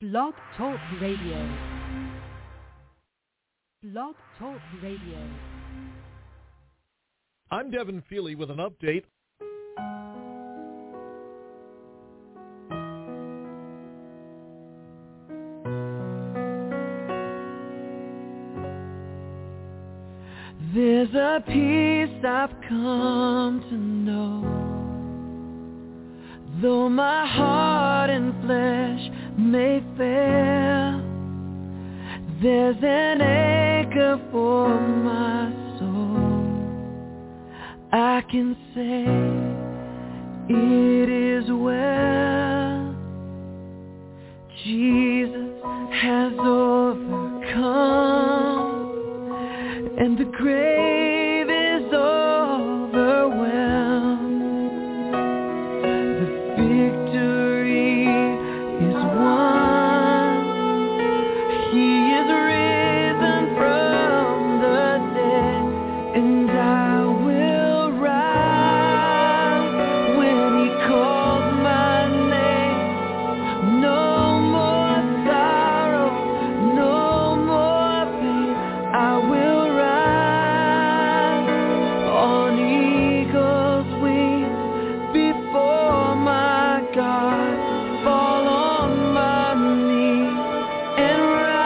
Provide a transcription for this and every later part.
Blog Talk Radio. Blog Talk Radio. I'm Devin Feely with an update. There's a peace I've come to know, though my heart and flesh may fail. There's an anchor for my soul. I can say it is well. Jesus has overcome, and the grave is overwhelmed. The victory is won. He is risen from the dead, and I will rise when he calls my name. No more sorrow, no more pain. I will on eagle's wings before my God, fall on my knees and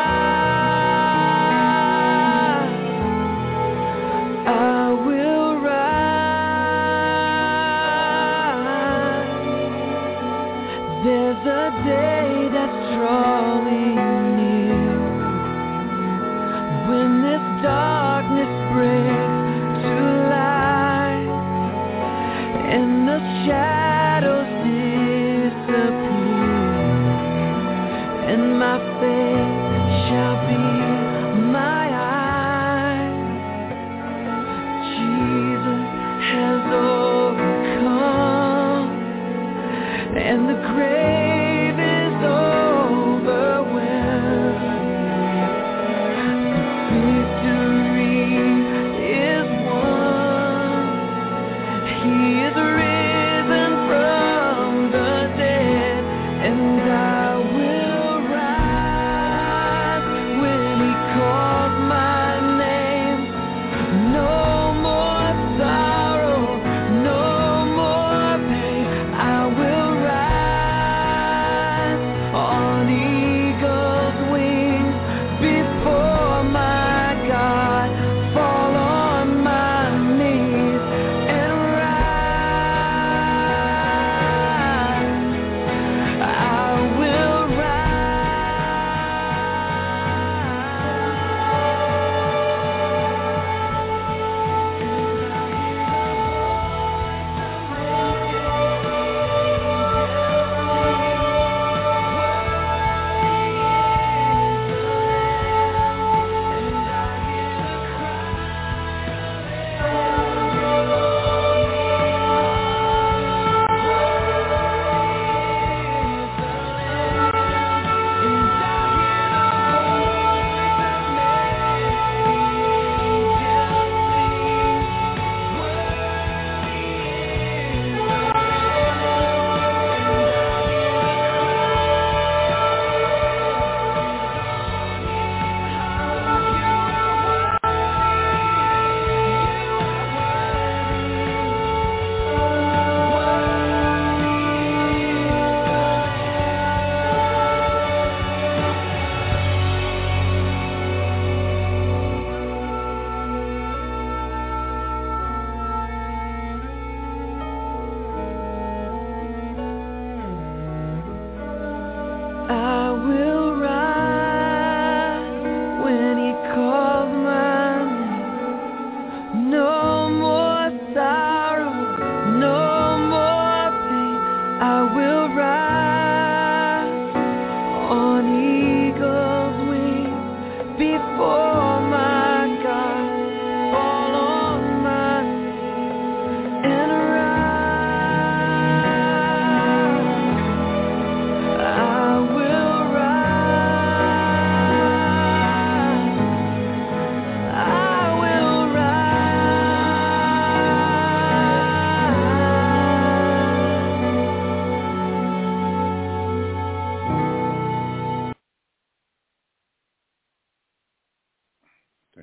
rise. I will rise. There's a day that's drawing near when this darkness breaks to light, and the shadows disappear, and my faith shall be my eyes. Jesus has overcome, and the grave is overwhelmed. The victory is won. He is risen from the dead, and I will rise when he calls my name. No more sorrow, no more pain. I will rise.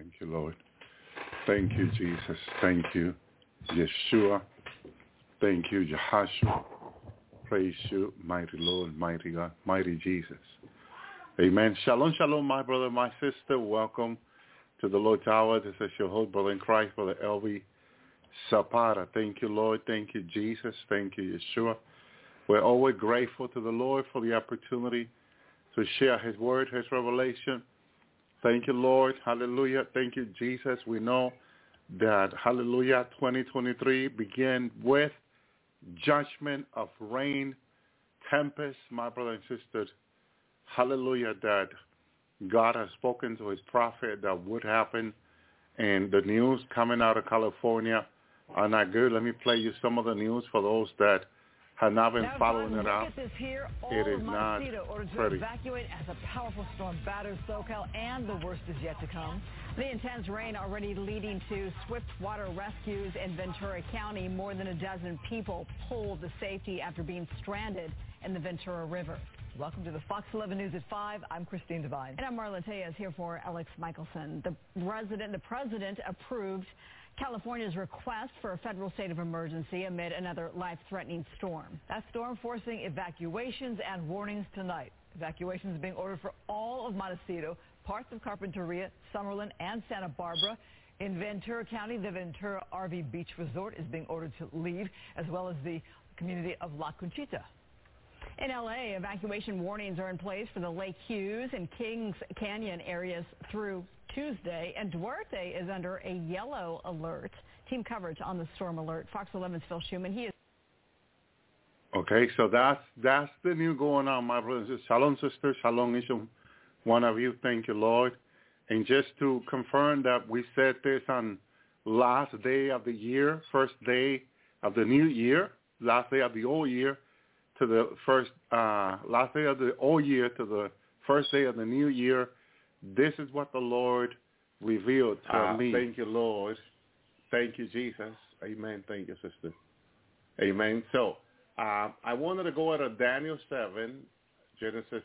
Thank you, Lord. Thank you, Jesus. Thank you, Yeshua. Thank you, Jehoshua. Praise you, mighty Lord, mighty God, mighty Jesus. Amen. Shalom, shalom, my brother, my sister. Welcome to the Lord's Hour. This is your host, brother in Christ, Brother Elvi Zapata. Thank you, Lord. Thank you, Jesus. Thank you, Yeshua. We're always grateful to the Lord for the opportunity to share his word, his revelation. Thank you, Lord. Hallelujah. Thank you, Jesus. We know that, hallelujah, 2023 began with judgment of rain, tempest, my brother and sisters. Hallelujah, that God has spoken to his prophet that would happen. And the news coming out of California are not good. Let me play you some of the news for those that have not been following it up. It is not pretty. Evacuate as a powerful storm batters SoCal, and the worst is yet to come. The intense rain already leading to swift water rescues in Ventura County. More than a dozen people pulled to safety after being stranded in the Ventura River. Welcome to the Fox 11 News at 5. I'm Christine Devine. And I'm Marla Tejas here for Alex Michelson. The president approved California's request for a federal state of emergency amid another life-threatening storm. That storm forcing evacuations and warnings tonight. Evacuations being ordered for all of Montecito, parts of Carpinteria, Summerlin, and Santa Barbara. In Ventura County, the Ventura RV Beach Resort is being ordered to leave, as well as the community of La Conchita. In L.A., evacuation warnings are in place for the Lake Hughes and Kings Canyon areas through Tuesday, and Duarte is under a yellow alert. Team coverage on the storm alert. Fox 11's Phil Schuman. He is. Okay, so that's the news going on, my brothers. Shalom, sisters. Shalom, each one of you. Thank you, Lord. And just to confirm that we said this on last day of the year, first day of the new year, last day of the old year to the first, last day of the old year to the first day of the new year. This is what the Lord revealed to me. Thank you, Lord. Thank you, Jesus. Amen. Thank you, sister. Amen. So I wanted to go out of Daniel 7, Genesis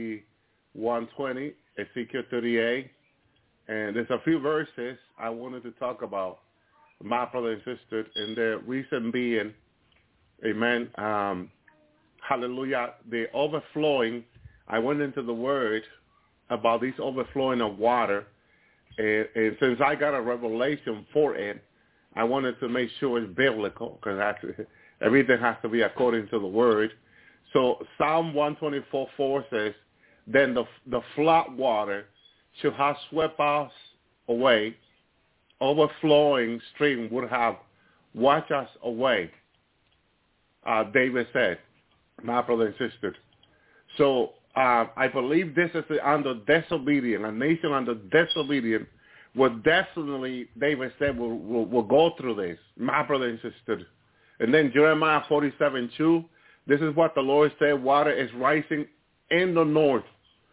31:20, Ezekiel 38, and there's a few verses I wanted to talk about, my brother and sister, and the reason being, amen, hallelujah, the overflowing. I went into the Word about this overflowing of water, and since I got a revelation for it, I wanted to make sure it's biblical, because everything has to be according to the Word. So Psalm 124:4 says, then the flood water should have swept us away. Overflowing stream would have washed us away, David said, my brother and sister. So I believe this is under disobedience. A nation under disobedience will definitely, David said, will go through this, my brother and sister. And then Jeremiah 47:2, this is what the Lord said, water is rising in the north.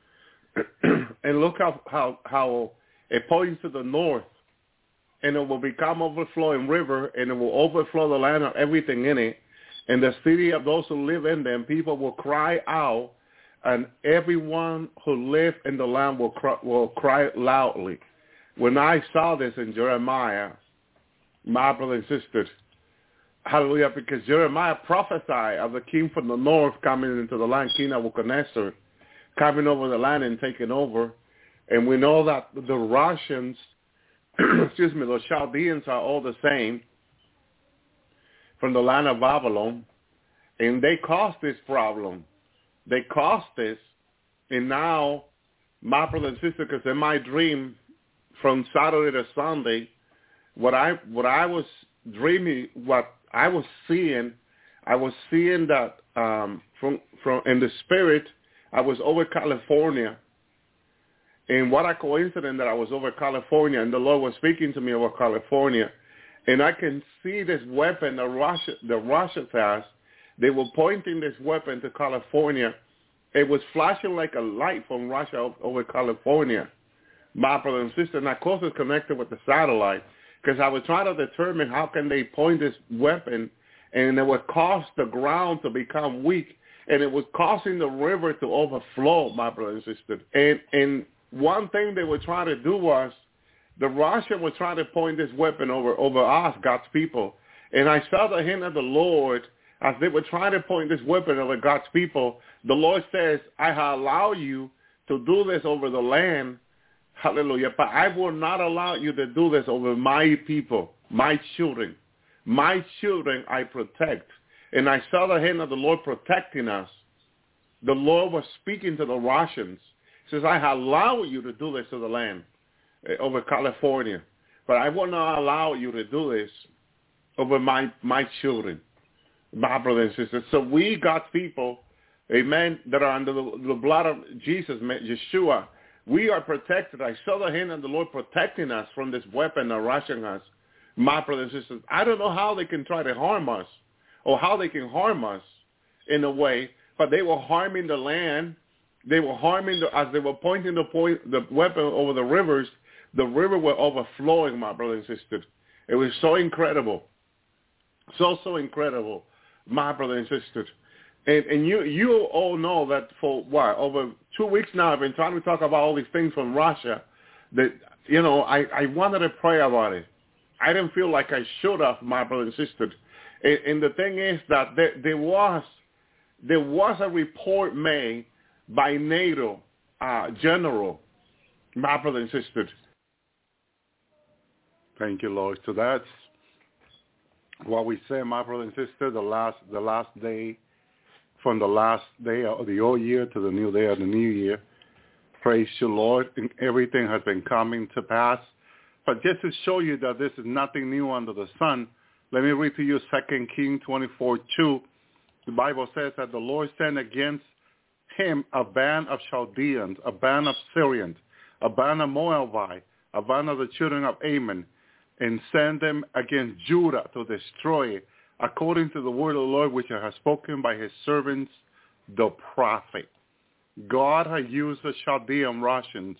And look how it points to the north, and it will become overflowing river, and it will overflow the land of everything in it. And the city of those who live in them, people will cry out, and everyone who lives in the land will cry loudly. When I saw this in Jeremiah, my brothers and sisters, hallelujah, because Jeremiah prophesied of the king from the north coming into the land, King Nebuchadnezzar, coming over the land and taking over. And we know that the Russians, the Chaldeans are all the same from the land of Babylon, and they caused this problem. They caused this, and now, my brother and sister, because in my dream from Saturday to Sunday, what I was dreaming, what I was seeing that from in the spirit, I was over California, and what a coincidence that I was over California, and the Lord was speaking to me over California, and I can see this weapon the Russians has. They were pointing this weapon to California. It was flashing like a light from Russia over California, my brother and sister. And of course, it's connected with the satellite, because I was trying to determine how can they point this weapon, and it would cause the ground to become weak, and it was causing the river to overflow, my brother and sister. And one thing they were trying to do was the Russian was trying to point this weapon over us, God's people. And I saw the hand of the Lord as they were trying to point this weapon over God's people. The Lord says, I allow you to do this over the land. Hallelujah. But I will not allow you to do this over my people, my children. My children I protect. And I saw the hand of the Lord protecting us. The Lord was speaking to the Russians. He says, I allow you to do this to the land over California. But I will not allow you to do this over my children, my brothers and sisters. So we got people, amen, that are under the blood of Jesus, Yeshua. We are protected. I saw the hand of the Lord protecting us from this weapon that rushing us. My brothers and sisters, I don't know how they can try to harm us or how they can harm us in a way, but they were harming the land. They were harming, as they were pointing the weapon over the rivers, the river were overflowing, my brothers and sisters. It was so incredible. So incredible, my brothers and sisters. And you all know that for over 2 weeks now I've been trying to talk about all these things from Russia that, I wanted to pray about it. I didn't feel like I should have, my brothers and sisters. And the thing is that there was a report made by NATO general, my brothers and sisters. Thank you, Lord. So that's what we say, my brother and sister, the last day, from the last day of the old year to the new day of the new year. Praise you, Lord. And everything has been coming to pass. But just to show you that this is nothing new under the sun, let me read to you 2 Kings 24:2. The Bible says that the Lord sent against him a band of Chaldeans, a band of Syrians, a band of Moabites, a band of the children of Ammon, and send them against Judah to destroy it, according to the word of the Lord, which I have spoken by his servants, the prophet. God had used the Chaldean Russians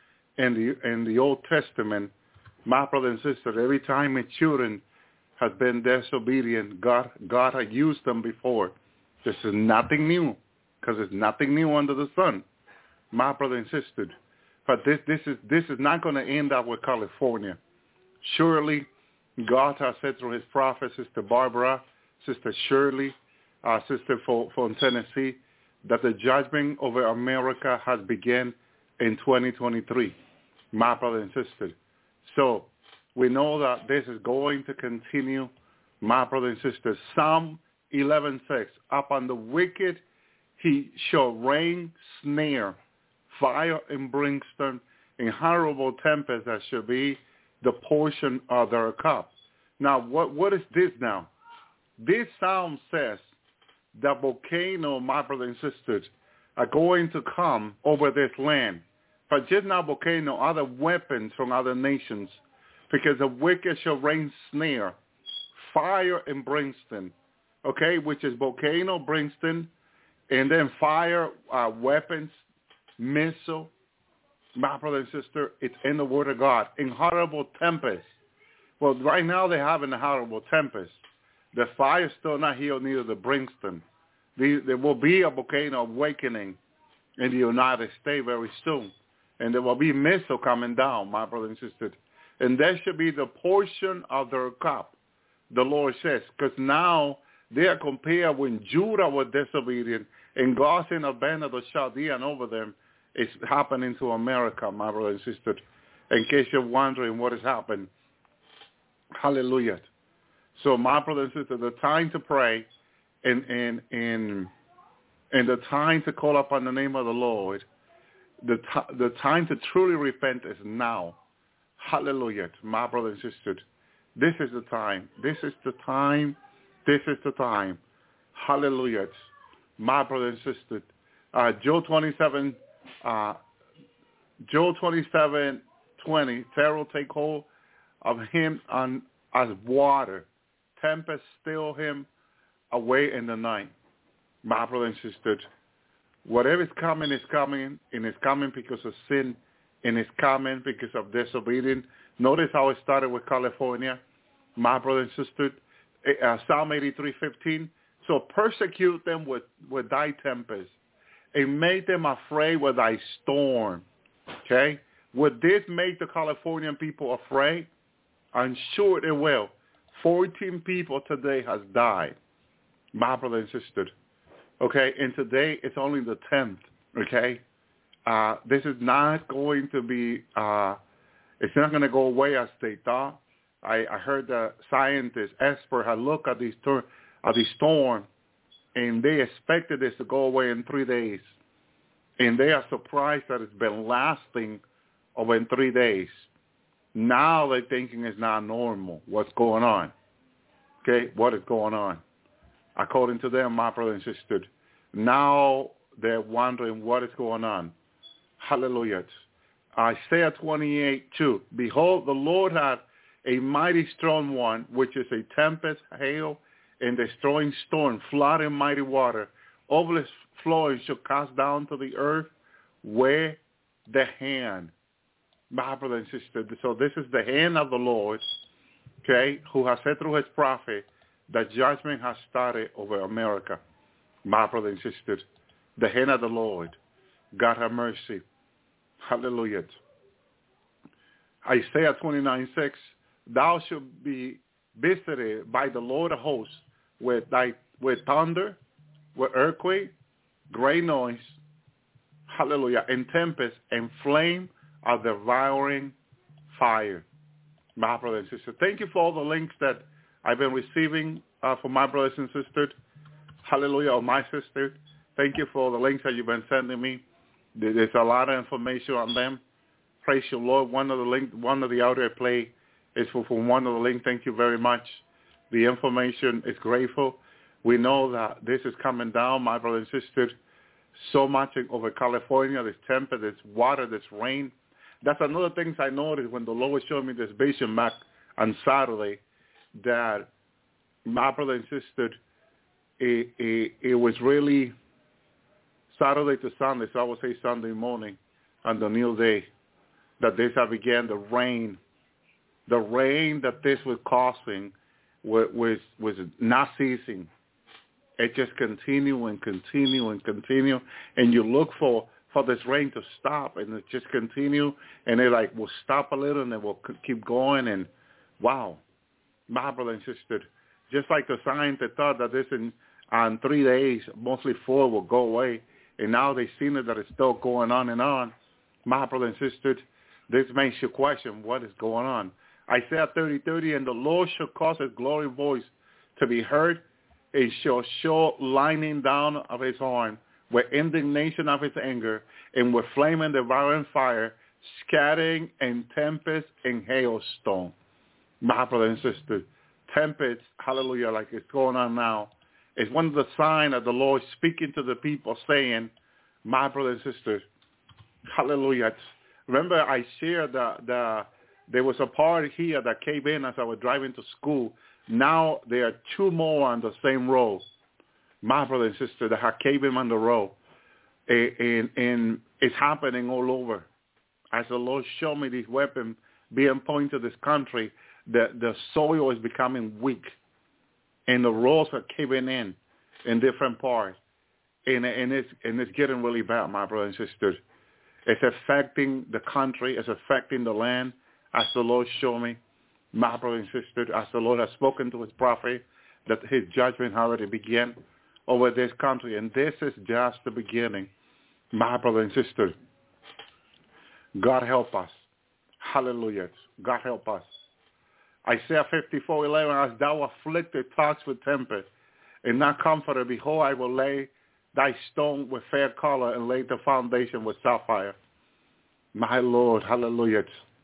in the Old Testament, my brother and sister. Every time his children have been disobedient, God had used them before. This is nothing new, because it's nothing new under the sun, my brother and sister. But this is not going to end up with California. Surely, God has said through his prophet, Sister Barbara, Sister Shirley, Sister from Tennessee, that the judgment over America has begun in 2023, my brother and sister. So we know that this is going to continue, my brother and sister. Psalm 11:6, upon the wicked he shall rain snare, fire and brimstone, and horrible tempest that shall be the portion of their cup. Now, what is this now? This psalm says that volcanoes, my brothers and sisters, are going to come over this land. But just not volcano, other weapons from other nations, because the wicked shall rain snare, fire and brimstone, okay, which is volcano, brimstone, and then fire, weapons, missile. My brother and sister, it's in the Word of God. In horrible tempest. Well, right now they're having a horrible tempest. The fire's still not healed, neither the brimstone. There will be a volcano awakening in the United States very soon. And there will be missile coming down, my brother and sister. And that should be the portion of their cup, the Lord says. Because now they are compared when Judah was disobedient and God sent a band of the Chaldean over them. It's happening to America, my brother and sister. In case you're wondering what has happened. Hallelujah. So, my brother and sister, the time to pray and the time to call upon the name of the Lord, the time to truly repent is now. Hallelujah, my brother and sister. This is the time. This is the time. This is the time. Hallelujah, my brother and sister. Job 27:20, Pharaoh take hold of him as water. Tempest steal him away in the night. My brother and sister, whatever is coming, and it's coming because of sin, and it's coming because of disobedience. Notice how it started with California. My brother and sister, Psalm 83:15. So persecute them with thy tempest, and make them afraid with thy storm. Okay? Would this make the Californian people afraid? I'm sure it will. 14 people today has died, my brother and sister. Okay, and today it's only the 10th. Okay, this is not going to be. It's not going to go away as they thought. I heard the scientists, experts, had looked at the storm, and they expected this to go away in 3 days, and they are surprised that it's been lasting over in 3 days. Now they're thinking it's not normal. What's going on? Okay, what is going on? According to them, my brother and sister, now they're wondering what is going on. Hallelujah. Isaiah 28:2. Behold, the Lord had a mighty strong one, which is a tempest, hail, and destroying storm, flooding mighty water, overflowing shall cast down to the earth where the hand. My brother and sister, so this is the hand of the Lord, okay, who has said through his prophet that judgment has started over America. My brother and sister, the hand of the Lord. God have mercy. Hallelujah. Isaiah 29:6. Thou shalt be visited by the Lord of hosts with thunder, with earthquake, great noise, hallelujah, and tempest, and flame of devouring fire. My brothers and sisters, thank you for all the links that I've been receiving from my brothers and sisters. Hallelujah, or my sister. Thank you for all the links that you've been sending me. There's a lot of information on them. Praise your Lord. One of the audio I play is from one of the links. Thank you very much. The information is grateful. We know that this is coming down, my brothers and sisters, so much over California. There's temperature, there's water, there's rain. That's another thing I noticed when the Lord showed me this vision back on Saturday, that my brother and sister, it was really Saturday to Sunday, so I would say Sunday morning on the new day, that this had began to rain. The rain that this was causing was not ceasing. It just continue and continue and continue, and you look for this rain to stop, and it just continue, and it like will stop a little, and it will keep going, and wow, my brother and sister, just like the scientists thought that this on 3 days, mostly 4, will go away, and now they've seen it that it's still going on and on. My brother and sister, this makes you question what is going on. Isaiah 30:30, and the Lord shall cause his glory voice to be heard, and shall show lightning down of his horn, with indignation of his anger, and with flame and devouring fire, scattering and tempest and hailstone. My brother and sister, tempest, hallelujah, like it's going on now, is one of the signs of the Lord speaking to the people, saying, my brother and sister, hallelujah. Remember I shared there was a part here that came in as I was driving to school. Now there are 2 more on the same road. My brother and sister, that have caved in on the road. And it's happening all over. As the Lord showed me these weapons being pointed to this country, the soil is becoming weak. And the roads are caving in different parts. And it's getting really bad, my brother and sister. It's affecting the country. It's affecting the land, as the Lord showed me, my brother and sister, as the Lord has spoken to his prophet, that his judgment already began over this country. And this is just the beginning, my brother and sister. God help us. Hallelujah. God help us. Isaiah 54:11, as thou afflicted talks with tempest, and not comforted, behold, I will lay thy stone with fair color, and lay the foundation with sapphire. My Lord, hallelujah.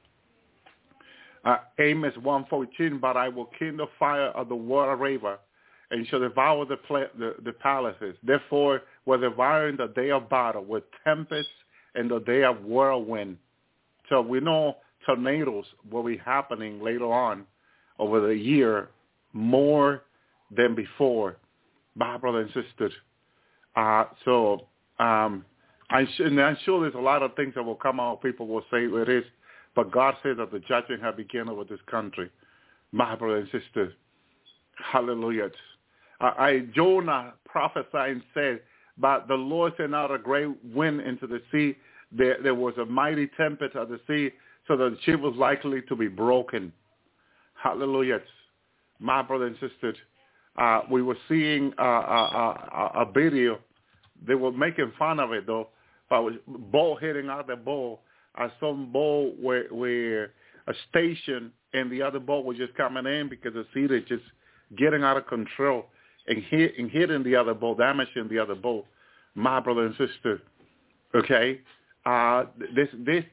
Amos 1:14, but I will kindle fire of the water river, and shall devour the palaces. Therefore will devour in the day of battle, with tempest and the day of whirlwind. So we know tornadoes will be happening later on over the year more than before, my brother and sisters. I'm sure there's a lot of things that will come out. People will say it is, but God says that the judgment has begun over this country, my brother and sister. Hallelujah. Jonah prophesied and said, but the Lord sent out a great wind into the sea, there was a mighty tempest at the sea, so that the ship was likely to be broken. Hallelujah. My brother and sister, we were seeing a video. They were making fun of it, though. Boat hitting out the boat. Some boat where a station and the other boat was just coming in because the sea is just getting out of control and hitting the other boat, damaging the other boat. My brother and sister, okay, this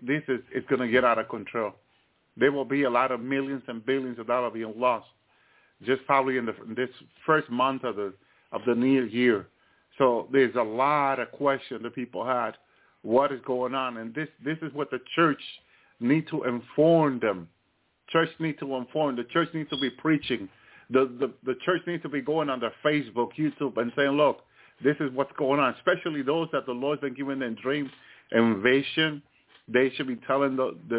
is going to get out of control. There will be a lot of millions and billions of dollars being lost, just probably in this first month of the new year. So there's a lot of questions that people had. What is going on? And this is what the church need to inform them. Church need to inform. The church needs to be preaching. The church needs to be going on their Facebook, YouTube, and saying, look, this is what's going on. Especially those that the Lord's been giving them dreams and vision. They should be telling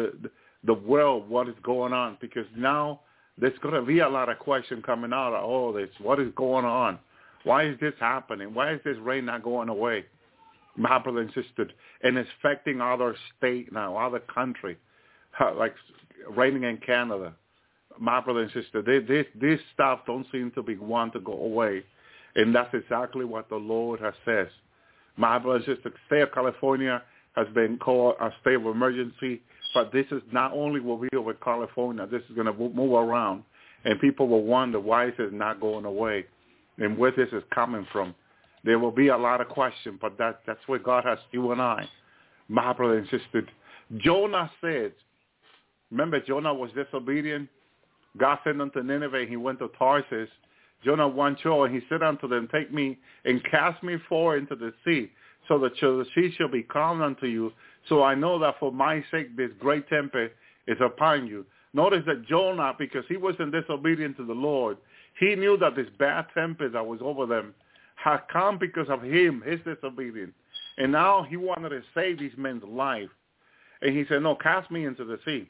the world what is going on, because now there's going to be a lot of questions coming out of all this. What is going on? Why is this happening? Why is this rain not going away? My brother and sister, and it's affecting other state now, other country, like raining in Canada. My brother and sister, this stuff don't seem to be want to go away, and that's exactly what the Lord has said. My brother and sister, the state of California has been called a state of emergency, but this is not only will be over California. This is going to move around, and people will wonder why is it not going away, and where this is coming from. There will be a lot of questions, but that's where God has you and I, my brother and sister. Jonah said, remember Jonah was disobedient. God sent unto Nineveh, he went to Tarsus. Jonah one show, and he said unto them, take me and cast me forward into the sea, so that the sea shall be calm unto you. So I know that for my sake this great tempest is upon you. Notice that Jonah, because he wasn't disobedient to the Lord, he knew that this bad tempest that was over them had come because of him, his disobedience. And now he wanted to save these men's life. And he said, no, cast me into the sea,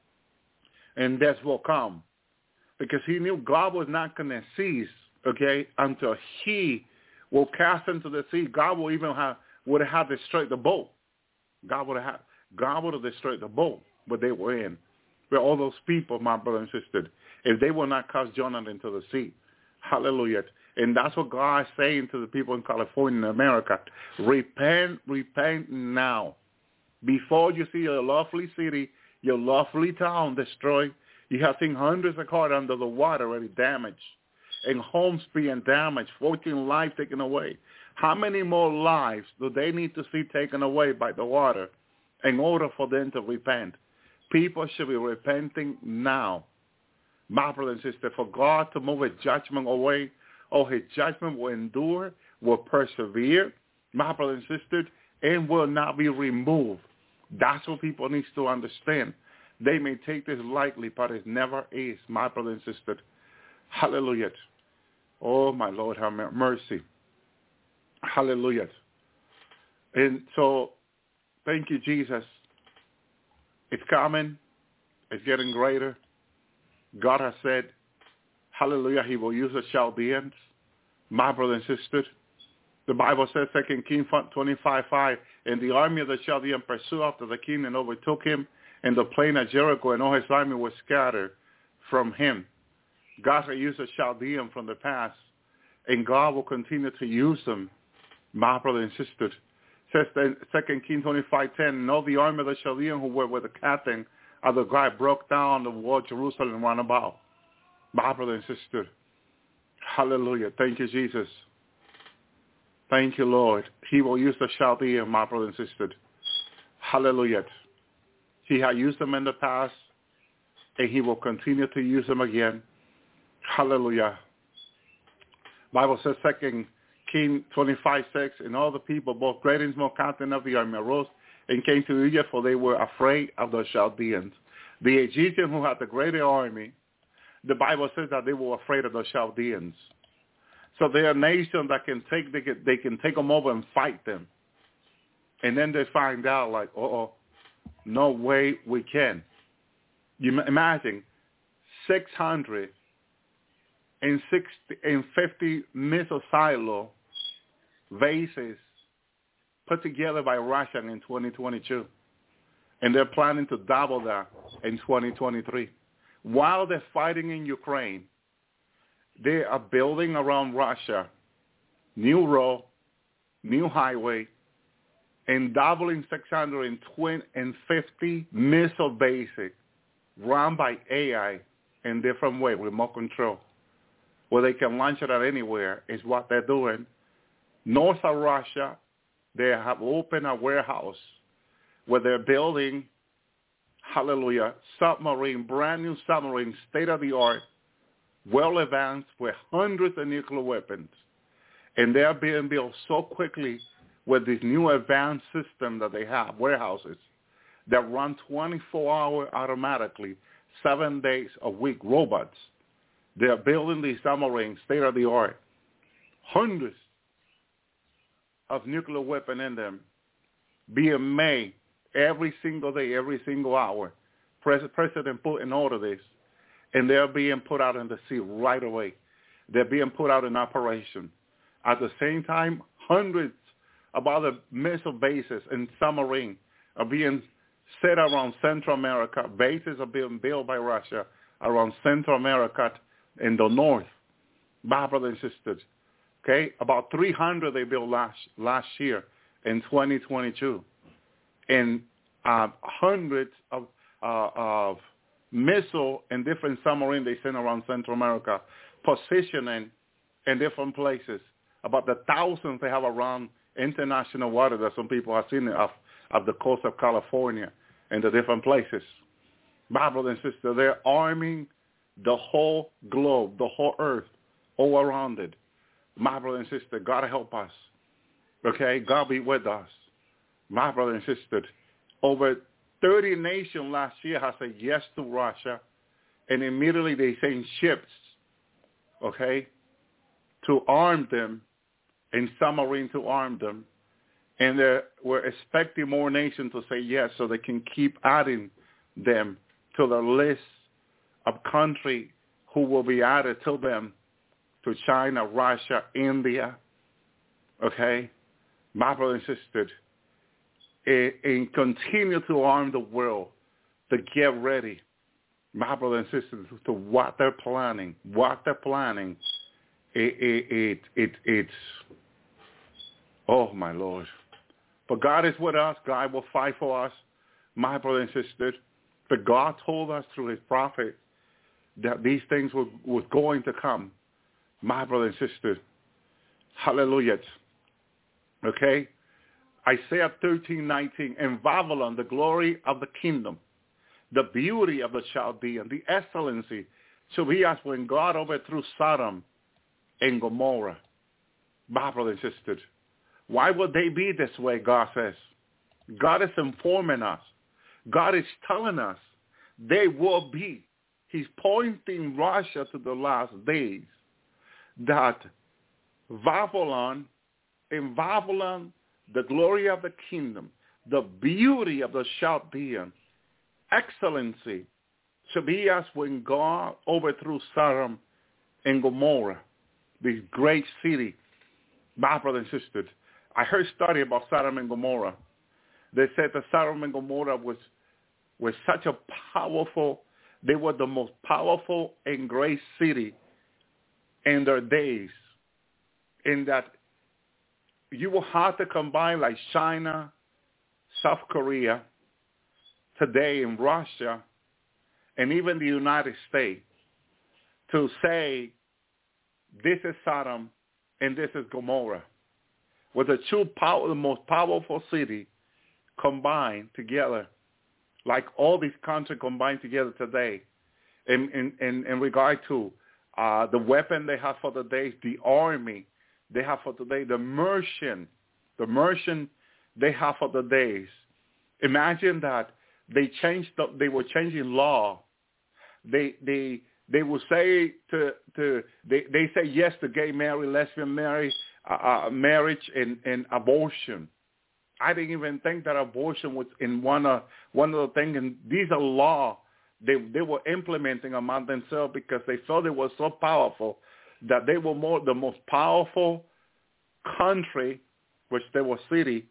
and death will come. Because he knew God was not going to cease, okay, until he will cast into the sea. God will even would have destroyed the boat. God would have destroyed the boat where they were in. Where all those people, my brother and sister, if they will not cast Jonah into the sea. Hallelujah. And that's what God is saying to the people in California and America. Repent now. Before you see your lovely city, your lovely town destroyed, you have seen hundreds of cars under the water already damaged, and homes being damaged, 14 lives taken away. How many more lives do they need to see taken away by the water in order for them to repent? People should be repenting now. My brother and sister, for God to move his judgment away, or his judgment will endure, will persevere, my brother and sister, and will not be removed. That's what people need to understand. They may take this lightly, but it never is, my brother and sister. Hallelujah. Oh, my Lord, have mercy. Hallelujah. And so, thank you, Jesus. It's coming. It's getting greater. God has said, hallelujah, he will use the Chaldeans, my brother and sister. The Bible says, 2 Kings 25:5, and the army of the Chaldeans pursued after the king and overtook him in the plain of Jericho, and all his army was scattered from him. God has used the Chaldean from the past, and God will continue to use them, my brother and sister. It says in 2 Kings 25:10, and all the army of the Chaldeans who were with the captain of the guard broke down the wall of Jerusalem round about. My brother and sister, hallelujah. Thank you, Jesus. Thank you, Lord. He will use the Chaldean, my brother and sister. Hallelujah. He had used them in the past, and he will continue to use them again. Hallelujah. Bible says, 2 Kings 25:6, and all the people, both great and small, captain of the army, arose and came to Egypt, for they were afraid of the Chaldeans. The Egyptians who had the greater army, the Bible says that they were afraid of the Chaldeans. So they are a nation that they can take them over and fight them. And then they find out like, no way we can. You imagine 650 missile silo bases put together by Russia in 2022. And they're planning to double that in 2023. While they're fighting in Ukraine, they are building around Russia new road, new highway, and doubling 650 missile bases run by AI in different ways, remote control, where they can launch it at anywhere is what they're doing. North of Russia, they have opened a warehouse where they're building, hallelujah, submarine, brand new submarine, state-of-the-art, well advanced with hundreds of nuclear weapons. And they're being built so quickly with this new advanced system that they have, warehouses, that run 24 hours automatically, 7 days a week, robots. They're building these submarines, state-of-the-art, hundreds of nuclear weapons in them, being made every single day, every single hour. President Putin ordered this, and they're being put out in the sea right away. They're being put out in operation. At the same time, hundreds of other missile bases and submarines are being set around Central America. Bases are being built by Russia around Central America in the north. My brothers and sisters, okay? About 300 they built last year in 2022. And hundreds of missile and different submarines they send around Central America, positioning in different places. About the thousands they have around international water that some people have seen of the coast of California and the different places. My brothers and sisters, they're arming the whole globe, the whole earth, all around it. My brother and sister, God help us. Okay? God be with us. My brother and sister, over 30 nations last year have said yes to Russia, and immediately they send ships, okay, to arm them, and submarine to arm them. And we're expecting more nations to say yes so they can keep adding them to the list of countries who will be added to them, to China, Russia, India, okay? My brother and sister, and continue to arm the world to get ready, my brother and sisters, to what they're planning. It's oh, my Lord. But God is with us. God will fight for us, my brother and sister. But God told us through his prophet that these things was going to come, my brother and sister. Hallelujah. Okay? Isaiah 13:19, in Babylon, the glory of the kingdom, the beauty of the Chaldean, the excellency shall be as when God overthrew Sodom and Gomorrah. My brother and sister, why would they be this way, God says? God is informing us. God is telling us they will be. He's pointing Russia to the last days, that Babylon, in Babylon, the glory of the kingdom, the beauty of the Chaldean, excellency, shall be as when God overthrew Sodom and Gomorrah, this great city. My brother and sister, I heard a study about Sodom and Gomorrah. They said that Sodom and Gomorrah was such a powerful, they were the most powerful and great city in their days, in that you will have to combine like China, South Korea, today in Russia, and even the United States to say this is Sodom and this is Gomorrah, with the the most powerful city combined together, like all these countries combined together today, in regard to the weapon they have for the days, the army they have for today, the merchant they have for the days. Imagine that they were changing law. They will say they say yes to gay marriage, lesbian marriage, marriage and abortion. I didn't even think that abortion was in one of the things. And these are law they were implementing among themselves because they felt it was so powerful that they were the most powerful country, which they were city,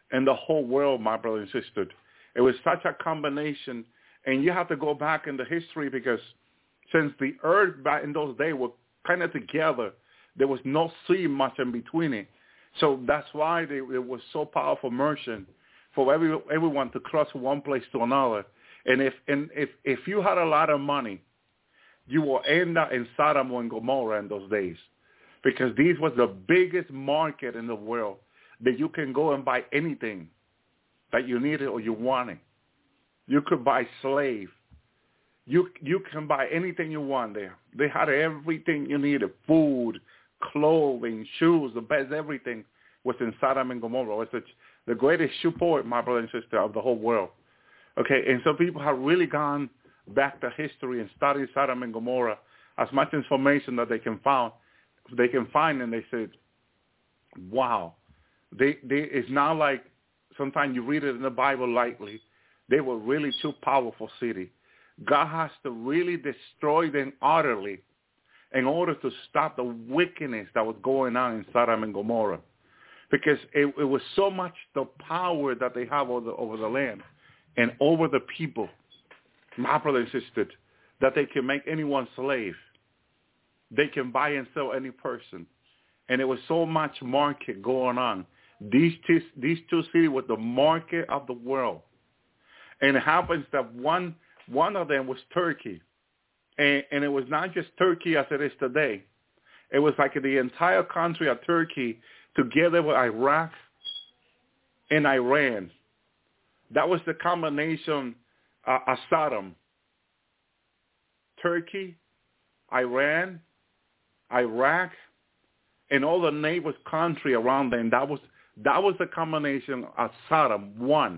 in the whole world, my brother and sister. It was such a combination, and you have to go back into history because since the earth back in those days were kind of together, there was no sea much in between it. So that's why it was so powerful merchant for everyone to cross from one place to another. And if you had a lot of money, you will end up in Sodom and Gomorrah in those days, because these was the biggest market in the world that you can go and buy anything that you needed or you wanted. You could buy slave. You can buy anything you want there. They had everything you needed: food, clothing, shoes, the best everything was in Sodom and Gomorrah. It's the greatest shoe port, my brother and sister, of the whole world. Okay, and some people have really gone back to history and studied Sodom and Gomorrah, as much information that they can find, and they said, wow, it's not like sometimes you read it in the Bible lightly. They were really two powerful cities. God has to really destroy them utterly in order to stop the wickedness that was going on in Sodom and Gomorrah, because it was so much the power that they have over the land and over the people, my brother and sister, that they can make anyone slave. They can buy and sell any person. And it was so much market going on. These two cities were the market of the world. And it happens that one of them was Turkey. And it was not just Turkey as it is today. It was like the entire country of Turkey together with Iraq and Iran. That was the combination of Sodom. Turkey, Iran, Iraq, and all the neighbors country around them. That was the combination of Sodom. One.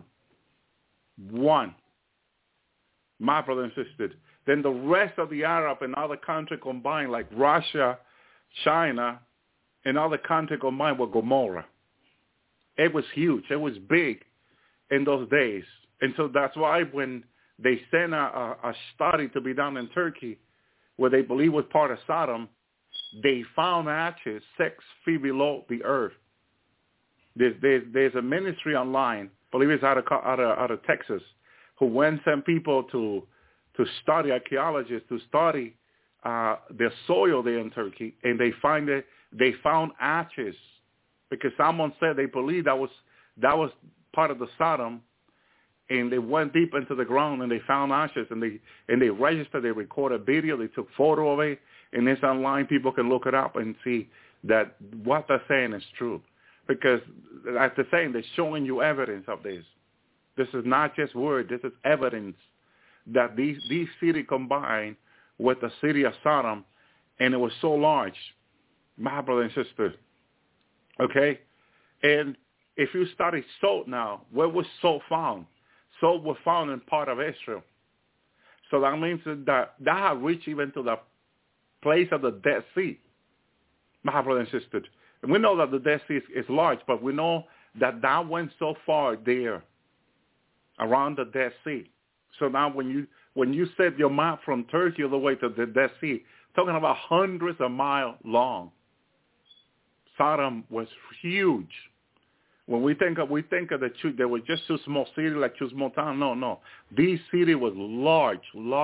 My brother and sister. Then the rest of the Arab and other countries combined, like Russia, China, and other countries combined, were Gomorrah. It was huge. It was big in those days. And so that's why when they sent a study to be done in Turkey, where they believe was part of Sodom, they found ashes 6 feet below the earth. There's a ministry online, I believe it's out of Texas, who went and sent people to study, archaeologists to study the soil there in Turkey, and they found ashes, because someone said they believed that was part of the Sodom, and they went deep into the ground and they found ashes, and they registered, they recorded video, they took photo of it, and it's online. People can look it up and see that what they're saying is true, because as they're saying, they're showing you evidence of this. This is not just word. This is evidence that these cities combined with the city of Sodom, and it was so large, my brother and sister. Okay? And if you study salt now, where was salt found? Salt was found in part of Israel. So that means that had reached even to the place of the Dead Sea, my brother and sister. And we know that the Dead Sea is large, but we know that went so far there, around the Dead Sea. So now when you set your map from Turkey all the way to the Dead Sea, talking about hundreds of miles long. Sodom was huge. When we think of the two, they were just two small cities, like two small towns. No. These cities was large,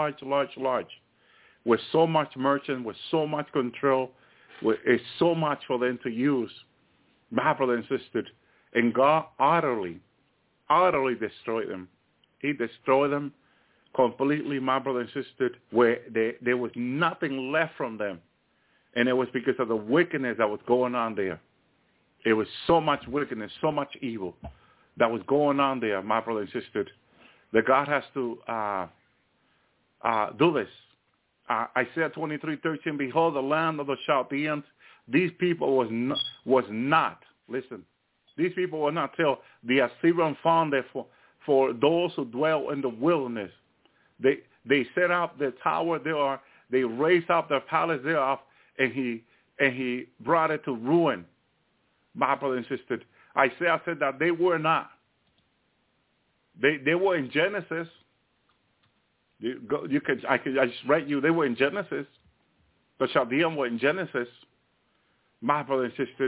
with so much merchant, with so much control, with so much for them to use. My brother and sister, and God utterly destroyed them. He destroyed them completely, my brother and sister, where there was nothing left from them. And it was because of the wickedness that was going on there. It was so much wickedness, so much evil that was going on there, my brother and sister, that God has to do this. Isaiah 23:13, behold, the land of the Chaldeans. These people was not, listen, these people were not till the Assyrian found there for those who dwell in the wilderness. They set up their tower there, they raised up their palace thereof, and he brought it to ruin. My brother and sister, Isaiah said that they were not. They were in Genesis. I just read you. They were in Genesis. The Chaldeans were in Genesis. My brother and sister.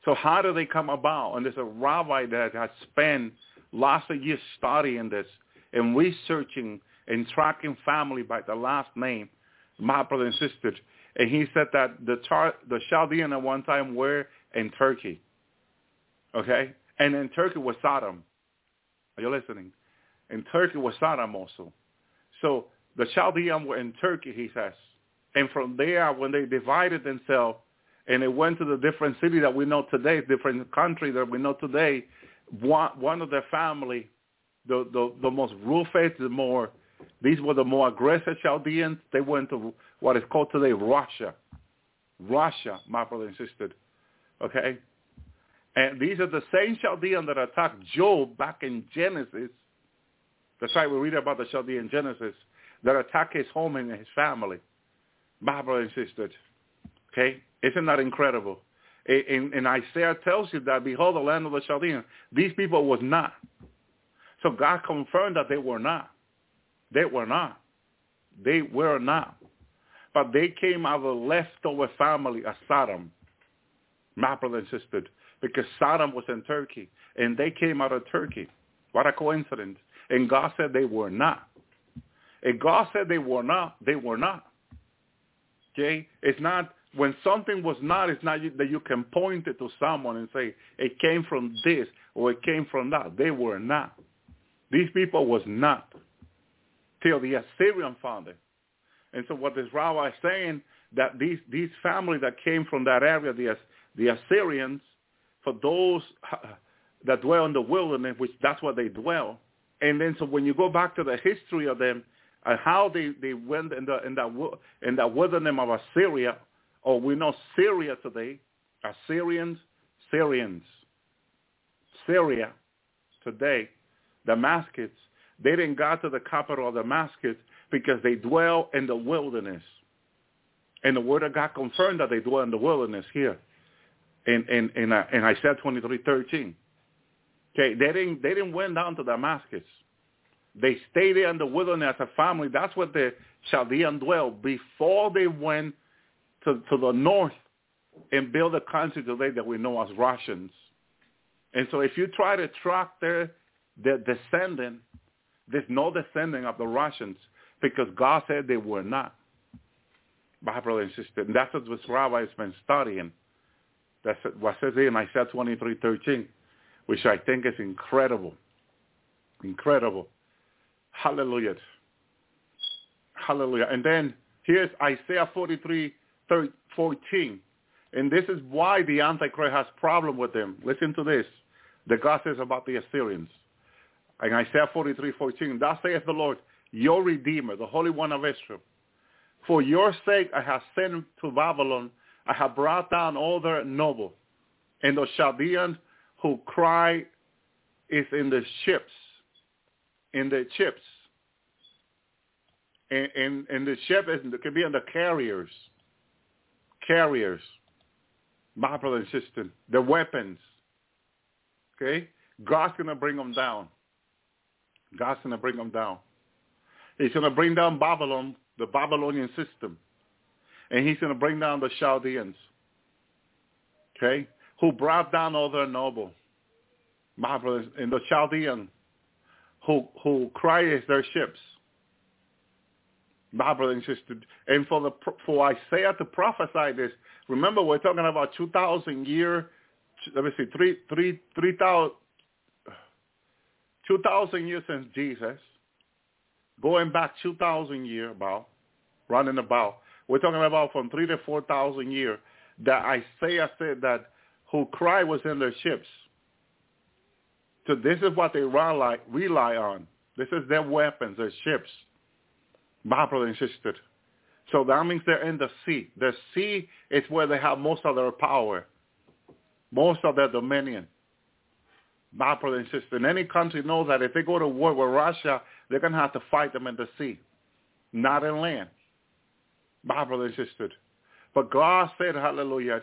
So how do they come about? And there's a rabbi that has spent lots of years studying this and researching and tracking family by the last name, my brother and sister. And he said that the Chaldean at one time were in Turkey. Okay? And in Turkey was Sodom. Are you listening? In Turkey was Sodom also. So the Chaldean were in Turkey, he says. And from there, when they divided themselves and they went to the different cities that we know today, different countries that we know today, one of their family, the most ruthless, these were the more aggressive Chaldeans. They went to what is called today Russia. Russia, my brother and sister. Okay? And these are the same Chaldeans that attacked Job back in Genesis. That's right, we read about the Chaldean in Genesis, that attacked his home and his family. My brother and sister. Okay? Isn't that incredible? And Isaiah tells you that, behold, the land of the Chaldeans. These people was not. So God confirmed that they were not. They were not. They were not. But they came out of the leftover family of Sodom, my brother and sister, because Sodom was in Turkey, and they came out of Turkey. What a coincidence. And God said they were not. And God said they were not. They were not. Okay? It's not, when something was not, it's not that you can point it to someone and say, it came from this or it came from that. They were not. These people was not. Till the Assyrian found it. And so what this rabbi is saying, that these families that came from that area, the Assyrians, for those that dwell in the wilderness, which that's where they dwell. And then so when you go back to the history of them, how they went in that wilderness of Assyria, or we know Syria today, Syria today, Damascus, they didn't go to the capital of Damascus because they dwell in the wilderness. And the word of God confirmed that they dwell in the wilderness here in Isaiah 23:13. Okay, they didn't went down to Damascus. They stayed there in the wilderness as a family. That's what the Chaldean dwelled before they went to the north and build a country today that we know as Russians. And so if you try to track their descendant, there's no descendant of the Russians because God said they were not. My brother and sister, and that's what this rabbi has been studying. That's what says here in Isaiah 23:13, which I think is incredible. Incredible. Hallelujah. Hallelujah. And then here's Isaiah 43:14. And this is why the Antichrist has problem with them. Listen to this. The God says about the Assyrians. In Isaiah 43:14, thus saith the Lord, your Redeemer, the Holy One of Israel. For your sake I have sent to Babylon, I have brought down all their noble, and the Chaldeans who cry is in the ships. In the ships. And the ship could be in the carriers. Carriers. My brother and sister. The weapons. Okay? God's going to bring them down. God's going to bring them down. He's going to bring down Babylon, the Babylonian system. And he's going to bring down the Chaldeans. Okay? Who brought down all their noble. My brothers, and the Chaldean who cry as their ships. My brother and sister. And for Isaiah to prophesy this, remember we're talking about 2,000 years, let me see, 2,000 years since Jesus, going back 2,000 years about, running about. We're talking about from 3,000 to 4,000 years that Isaiah said that who cry was in their ships. So this is what they rely on. This is their weapons, their ships. My brother and sister. So that means they're in the sea. The sea is where they have most of their power, most of their dominion. My brother and sister. And any country knows that if they go to war with Russia, they're going to have to fight them in the sea, not in land. My brother and sister. But God said, hallelujah,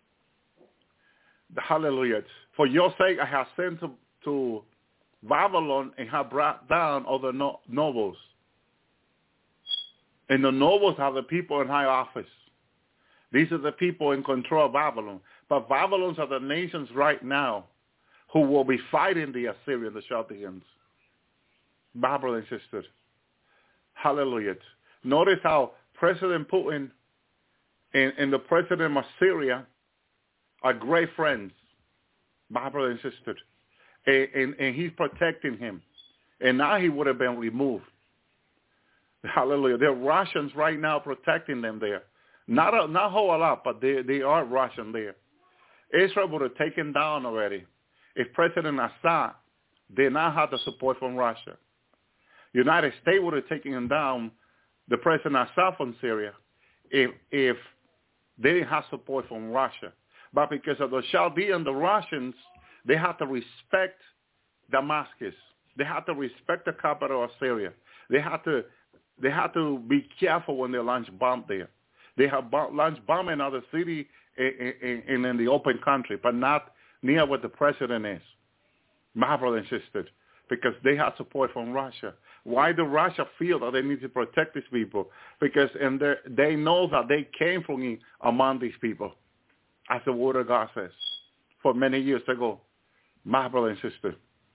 hallelujah, for your sake I have sent to Babylon and have brought down all the nobles. And the nobles are the people in high office. These are the people in control of Babylon. But Babylons are the nations right now who will be fighting the Assyrians, the Chaldeans. Brothers and sisters. Hallelujah. Notice how President Putin and the president of Syria are great friends. Brothers and sisters. And he's protecting him. And now he would have been removed. Hallelujah. There are Russians right now protecting them there. Not a whole lot, but they are Russian there. Israel would have taken down already if President Assad did not have the support from Russia. United States would have taken down the President Assad from Syria if they didn't have support from Russia. But because of the Chaldeans, the Russians, they have to respect Damascus. They have to respect the capital of Syria. They have to be careful when they launch bomb there. They have launched bomb in other cities and in the open country, but not near where the president is. My brother and sister, because they have support from Russia. Why do Russia feel that they need to protect these people? Because they know that they came from among these people, as the Word of God says, for many years ago. My brother and sister.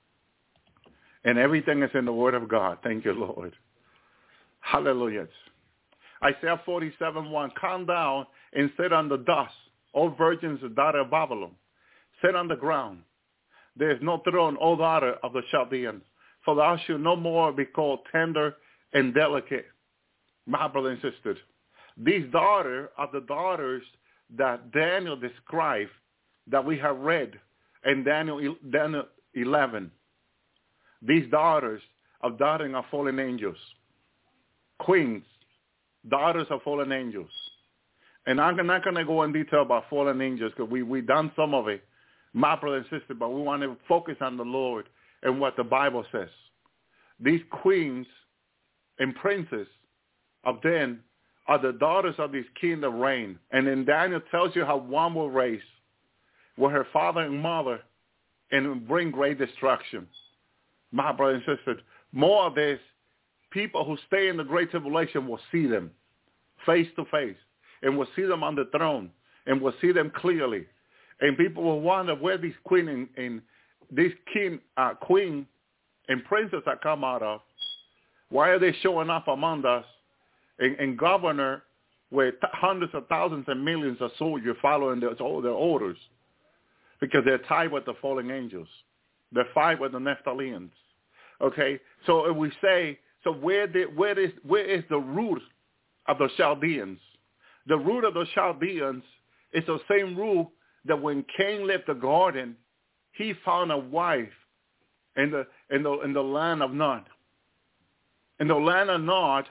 And everything is in the Word of God. Thank you, Lord. Hallelujah. Isaiah 47:1, come down and sit on the dust, O virgins, the daughter of Babylon. Sit on the ground. There is no throne, O daughter of the Chaldeans, for thou shalt no more be called tender and delicate. My brothers and sisters, these daughters are the daughters that Daniel described, that we have read in Daniel 11. These daughters of daughters of fallen angels, queens, daughters of fallen angels. And I'm not going to go in detail about fallen angels because we've done some of it, my brother and sister, but we want to focus on the Lord and what the Bible says. These queens and princes of then are the daughters of this king of reign. And then Daniel tells you how one will raise with her father and mother and bring great destruction. My brother and sister, more of this, people who stay in the great tribulation will see them face to face and will see them on the throne and will see them clearly. And people will wonder where these queen and these queen and princess are come out of. Why are they showing up among us and governor with hundreds of thousands and millions of soldiers following their orders? Because they're tied with the fallen angels. They're tied with the Nephilims. Okay, so if we say, so where is the root of the Chaldeans? The root of the Chaldeans is the same root that when Cain left the garden, he found a wife in the land of Nod. In the land of Nod,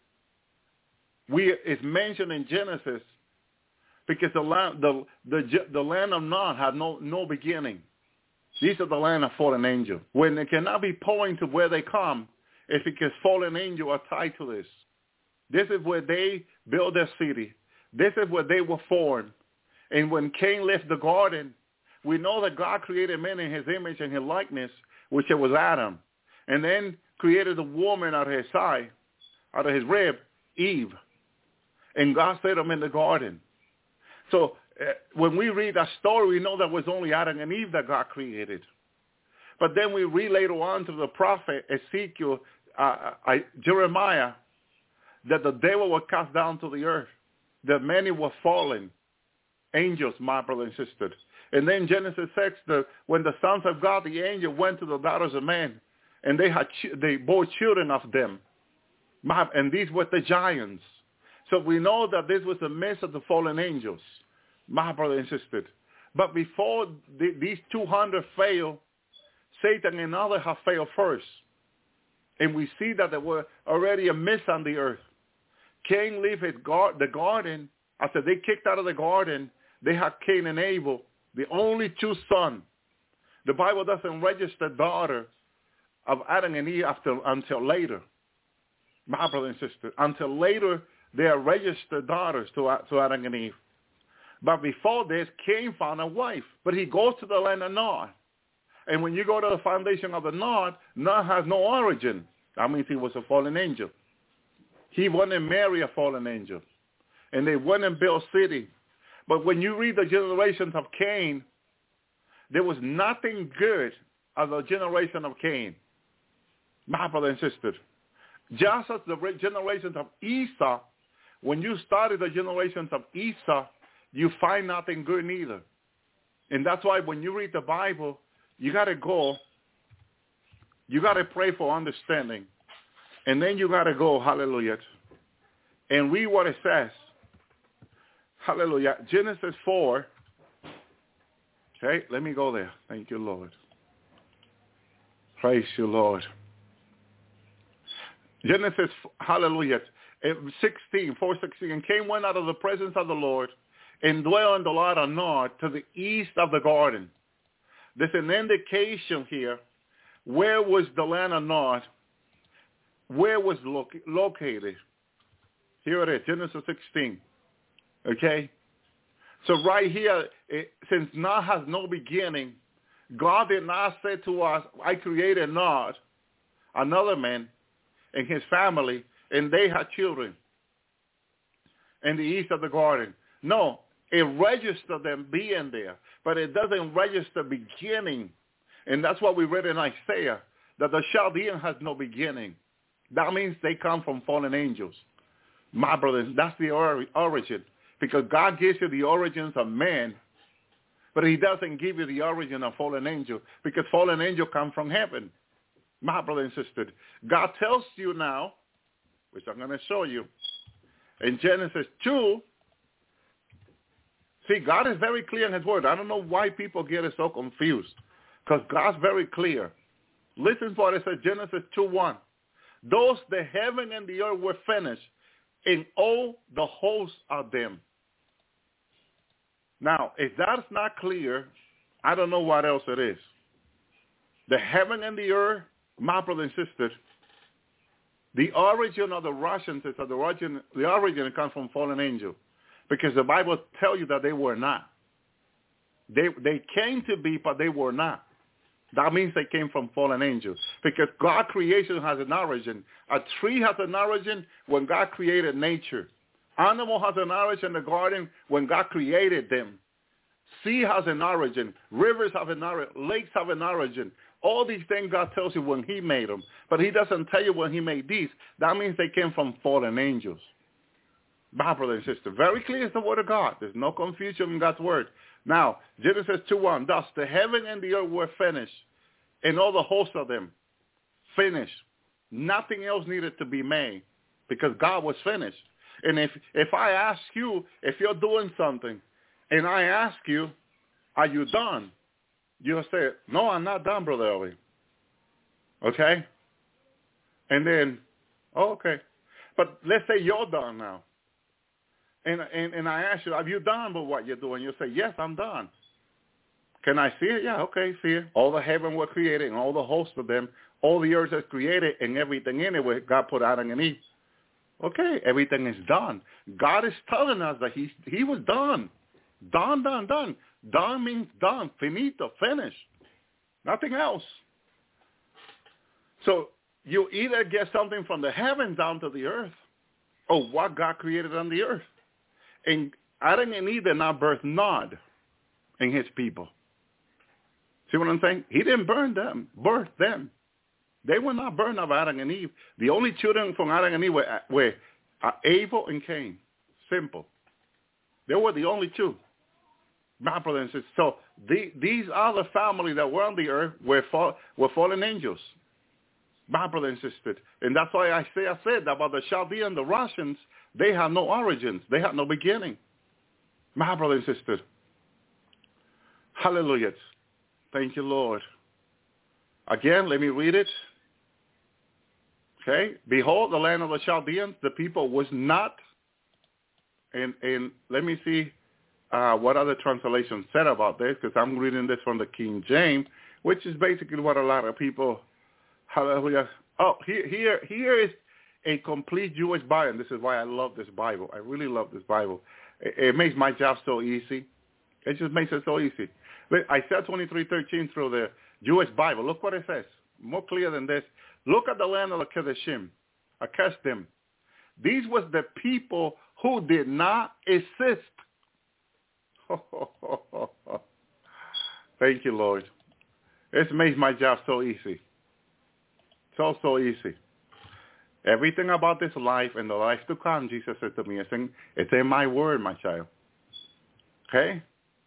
it's mentioned in Genesis because the land of Nod had no beginning. These are the land of fallen angels. When they cannot be pointed to where they come, it's because fallen angels are tied to this. This is where they built their city. This is where they were formed. And when Cain left the garden, we know that God created man in his image and his likeness, which it was Adam. And then created a woman out of his side, out of his rib, Eve. And God set them in the garden. So when we read that story, we know that it was only Adam and Eve that God created. But then we read later on to the prophet Ezekiel, Jeremiah, that the devil was cast down to the earth, that many were fallen, angels, my brother and sister. And then Genesis 6, when the sons of God, the angel, went to the daughters of men, and they bore children of them. And these were the giants. So we know that this was the midst of the fallen angels, my brother and sister. But before these 200 failed, Satan and others have failed first. And we see that there were already a mist on the earth. Cain left the garden. After they kicked out of the garden, they had Cain and Abel, the only two sons. The Bible doesn't register daughter of Adam and Eve until later, my brother and sister. Until later, they are registered daughters to Adam and Eve. But before this, Cain found a wife. But he goes to the land of Nod. And when you go to the foundation of the Nod, Nod has no origin. That means he was a fallen angel. He wanted to marry a fallen angel. and they went and built city. But when you read the generations of Cain, there was nothing good of the generation of Cain. My brother and sister, just as the generations of Esau, when you study the generations of Esau, you find nothing good neither. And that's why when you read the Bible, you got to go, you got to pray for understanding. And then you got to go, hallelujah, and read what it says. Hallelujah. Genesis 4. Okay, let me go there. Thank you, Lord. Praise you, Lord. Genesis, hallelujah, 4:16. And Cain went out of the presence of the Lord and dwelt in the land of Nod to the east of the garden. There's an indication here. Where was the land of Nod? Where was located? Here it is, Genesis 16. Okay? So right here, since Nod has no beginning, God did not say to us, I created Nod, another man, and his family, and they had children in the east of the garden. No, it registered them being there, but it doesn't register beginning. And that's what we read in Isaiah, that the Chaldean has no beginning. That means they come from fallen angels. My brothers, that's the origin. Because God gives you the origins of man, but he doesn't give you the origin of fallen angel, because fallen angel come from heaven. My brother and sister, God tells you now, which I'm going to show you, in Genesis 2, see, God is very clear in his word. I don't know why people get it so confused, because God's very clear. Listen to what it says, Genesis 2:1. Those the heaven and the earth were finished, and all the hosts of them. Now, if that's not clear, I don't know what else it is. The heaven and the earth, my brother and sister, the origin of the Russians is that the origin comes from fallen angel, because the Bible tells you that they were not. They came to be, but they were not. That means they came from fallen angels, because God's creation has an origin. A tree has an origin when God created nature. Animal has an origin in the garden when God created them. Sea has an origin. Rivers have an origin. Lakes have an origin. All these things God tells you when he made them. But he doesn't tell you when he made these. That means they came from fallen angels. My brother and sister, very clear is the word of God. There's no confusion in God's word. Now, Genesis 2:1, thus the heaven and the earth were finished, and all the hosts of them finished. Nothing else needed to be made, because God was finished. And if I ask you, if you're doing something, and I ask you, are you done? You'll say, no, I'm not done, Brother Elvie. Okay? And then, oh, okay. But let's say you're done now. And I ask you, have you done with what you're doing? You'll say, yes, I'm done. Can I see it? Yeah, okay, see it. All the heaven were created, and all the hosts of them, all the earth is created, and everything in it, God put Adam and Eve. Okay, everything is done. God is telling us that he was done. Done. Done means done. Finito, finished. Nothing else. So you either get something from the heavens down to the earth, or what God created on the earth. And Adam and Eve did not birth Nod in his people. See what I'm saying? He didn't birth them. They were not born of Adam and Eve. The only children from Adam and Eve were Abel and Cain. Simple. They were the only two. My brother and sister. So these other families that were on the earth were fallen angels. My brother and sister. And that's why I said about the Chaldean and the Russians, they have no origins. They have no beginning. My brother and sister. Hallelujah. Thank you, Lord. Again, let me read it. Okay. Behold, the land of the Chaldeans, the people was not. And let me see what other translations said about this, because I'm reading this from the King James, which is basically what a lot of people, hallelujah. Oh, here is a complete Jewish Bible. This is why I love this Bible. I really love this Bible. It makes my job so easy. It just makes it so easy. Isaiah 23:13 through the Jewish Bible. Look what it says. More clear than this. Look at the land of the Kedeshim. These was the people who did not exist. Thank you, Lord. It's made my job so easy. So easy. Everything about this life and the life to come, Jesus said to me, it's in my word, my child. Okay?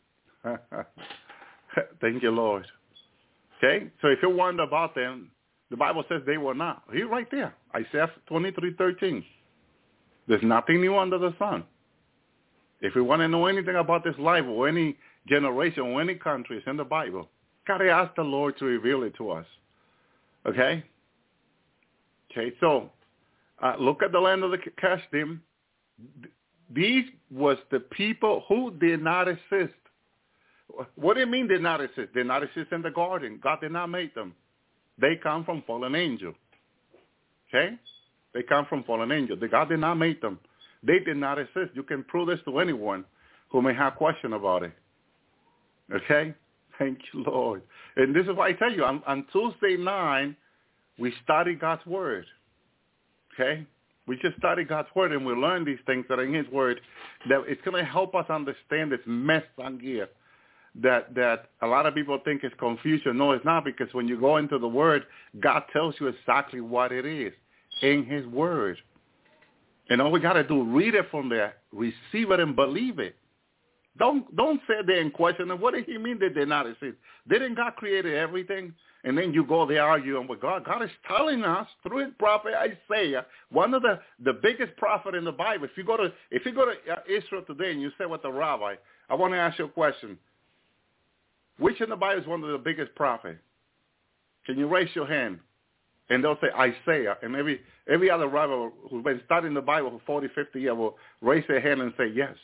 Thank you, Lord. Okay? So if you wonder about them, the Bible says they were not. He's right there. Isaiah 23:13. There's nothing new under the sun. If we want to know anything about this life or any generation or any country, it's in the Bible. Got to ask the Lord to reveal it to us. Okay? Okay, so look at the land of the Casdim. These was the people who did not exist. What do you mean did not exist? Did not exist in the garden. God did not make them. They come from fallen angel. Okay? They come from fallen angel. God did not make them. They did not exist. You can prove this to anyone who may have question about it. Okay? Thank you, Lord. And this is why I tell you, on Tuesday 9, we study God's word. Okay? We just study God's word and we learn these things that are in his word, that it's going to help us understand this mess on here that a lot of people think is confusion. No, it's not, because when you go into the word, God tells you exactly what it is in his word. And all we got to do, read it from there, receive it and believe it. Don't sit there and question them. What did he mean that they're not exist? Didn't God create everything? And then you go there arguing with God. God is telling us through his prophet Isaiah, one of the biggest prophet in the Bible. If you go to Israel today and you say with the rabbi, I want to ask you a question. Which in the Bible is one of the biggest prophets? Can you raise your hand? And they'll say Isaiah. And every other rabbi who's been studying the Bible for 40, 50 years will raise their hand and say yes.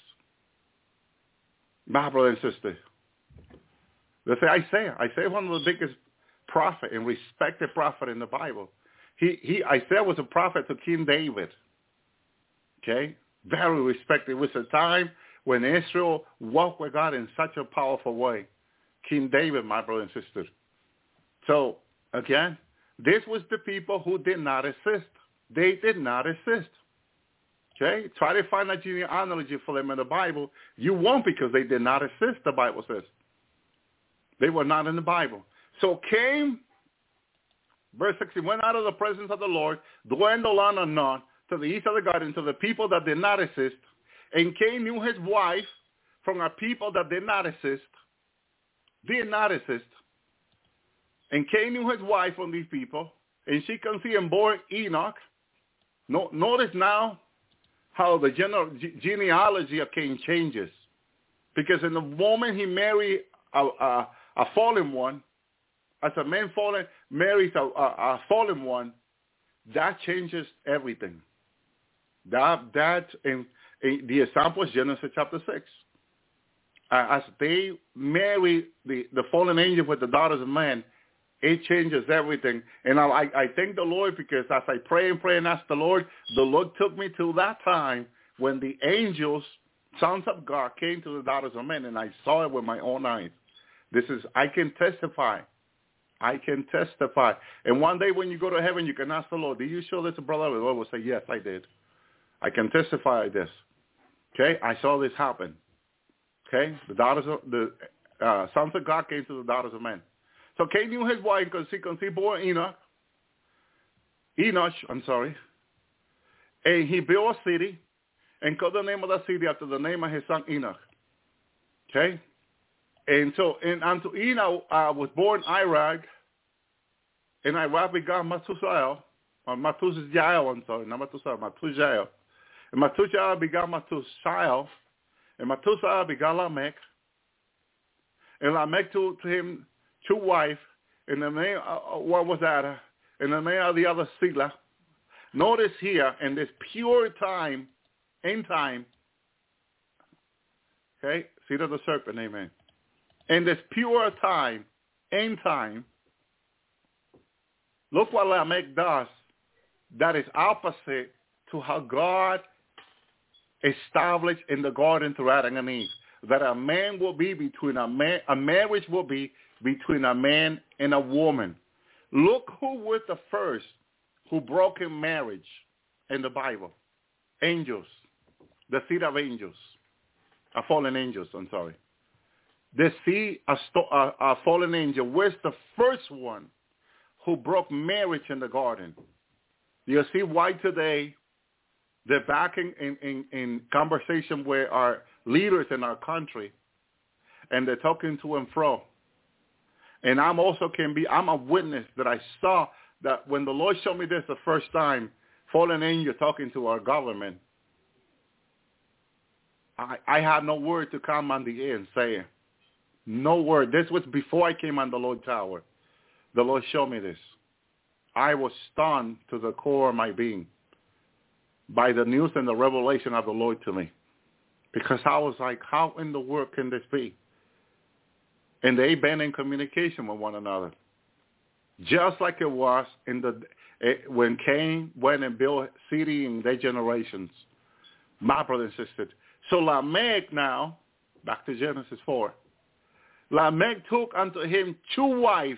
My brother and sister. They say Isaiah. Isaiah, one of the biggest prophet and respected prophet in the Bible. Isaiah was a prophet to King David. Okay? Very respected. It was a time when Israel walked with God in such a powerful way. King David, my brother and sister. So, again, this was the people who did not exist. They did not exist. Okay? Try to find a genealogy for them in the Bible. You won't, because they did not exist, the Bible says. They were not in the Bible. So Cain, verse 16, went out of the presence of the Lord, dwindled on and on, to the east of the garden, to the people that did not exist. And Cain knew his wife from a people that did not exist. Did not exist. And Cain knew his wife from these people, and she conceived and bore Enoch. Notice now how the genealogy of Cain changes. Because in the moment he married a fallen one, as a man marries a fallen one, that changes everything. That in the example is Genesis chapter 6. As they marry the fallen angel with the daughters of men, it changes everything. And I thank the Lord, because as I pray and ask the Lord took me to that time when the angels, sons of God, came to the daughters of men, and I saw it with my own eyes. I can testify. And one day when you go to heaven, you can ask the Lord, did you show this to brother? The Lord will say, yes, I did. I can testify this. Okay? I saw this happen. Okay? The sons of God came to the daughters of men. So Cain knew his wife because he conceived bore Enoch. And he built a city and called the name of the city after the name of his son Enoch. Okay? And unto Enoch was born Irad, and Irad begot Methuselah, And Methuselah begot Methuselah, and Methuselah begot Lamech, and Lamech to him two wives, and the name one was Ada, and the name of the other Selah. Notice here, in this pure time, end time, okay, seed of the serpent, amen. In this pure time, end time, look what Lamech does. That is opposite to how God established in the garden through Adam and Eve. That a marriage will be between a man and a woman. Look who was the first who broke in marriage in the Bible. Angels. the seed of angels, fallen angels, I'm sorry. The seed of fallen angel was the first one who broke marriage in the garden. You see why today they're back in conversation with our leaders in our country, and they're talking to and fro. And I'm a witness that I saw that when the Lord showed me this the first time, fallen angel talking to our government, I had no word to come on the air and say, no word. This was before I came on the Lord Tower. The Lord showed me this. I was stunned to the core of my being by the news and the revelation of the Lord to me. Because I was like, how in the world can this be? And they've been in communication with one another. Just like it was when Cain went and built city in their generations. My brother and sister. So Lamech now, back to Genesis 4. Lamech took unto him two wives.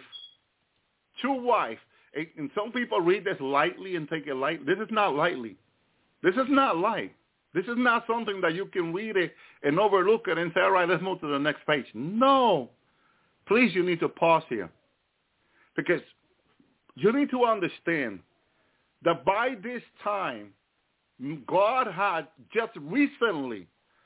And some people read this lightly and take it lightly. This is not lightly. This is not light. This is not something that you can read it and overlook it and say, all right, let's move to the next page. No. Please, you need to pause here. Because you need to understand that by this time, God had just recently,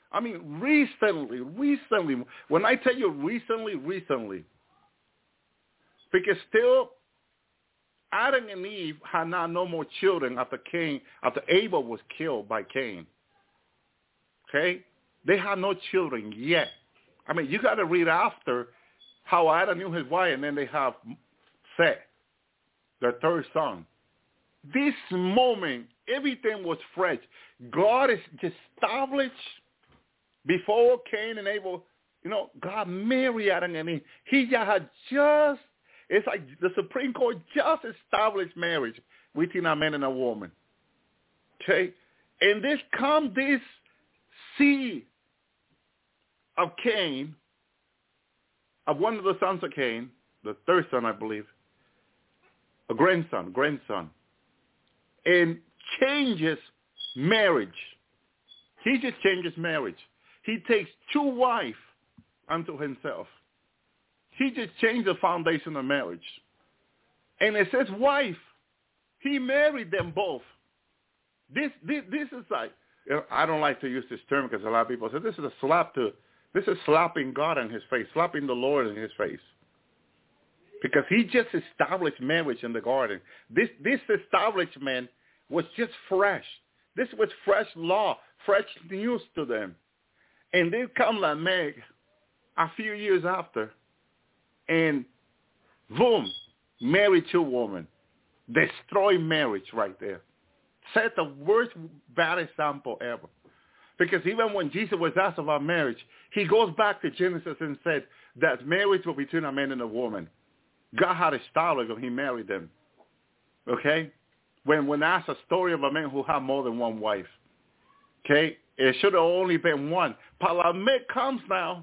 when I tell you recently, because still Adam and Eve had not no more children after Abel was killed by Cain. Okay? They had no children yet. You got to read after how Adam knew his wife, and then they have Seth, their third son. This moment, everything was fresh. God is established before Cain and Abel. God married Adam and Eve. He had just, it's like the Supreme Court just established marriage between a man and a woman. Okay? And this seed of Cain, of one of the sons of Cain, the third son, I believe, a grandson, and changes marriage. He just changes marriage. He takes two wives unto himself. He just changed the foundation of marriage. And it says wife. He married them both. This is like, I don't like to use this term because a lot of people say this is slapping God in his face, slapping the Lord in his face. Because he just established marriage in the garden. This establishment was just fresh. This was fresh law, fresh news to them. And then come Lamech a few years after, and boom, married two women. Destroy marriage right there. Set the worst bad example ever. Because even when Jesus was asked about marriage, he goes back to Genesis and said that marriage was between a man and a woman. God had established when he married them. Okay? When asked a story of a man who had more than one wife. Okay? It should have only been one. Lamech comes now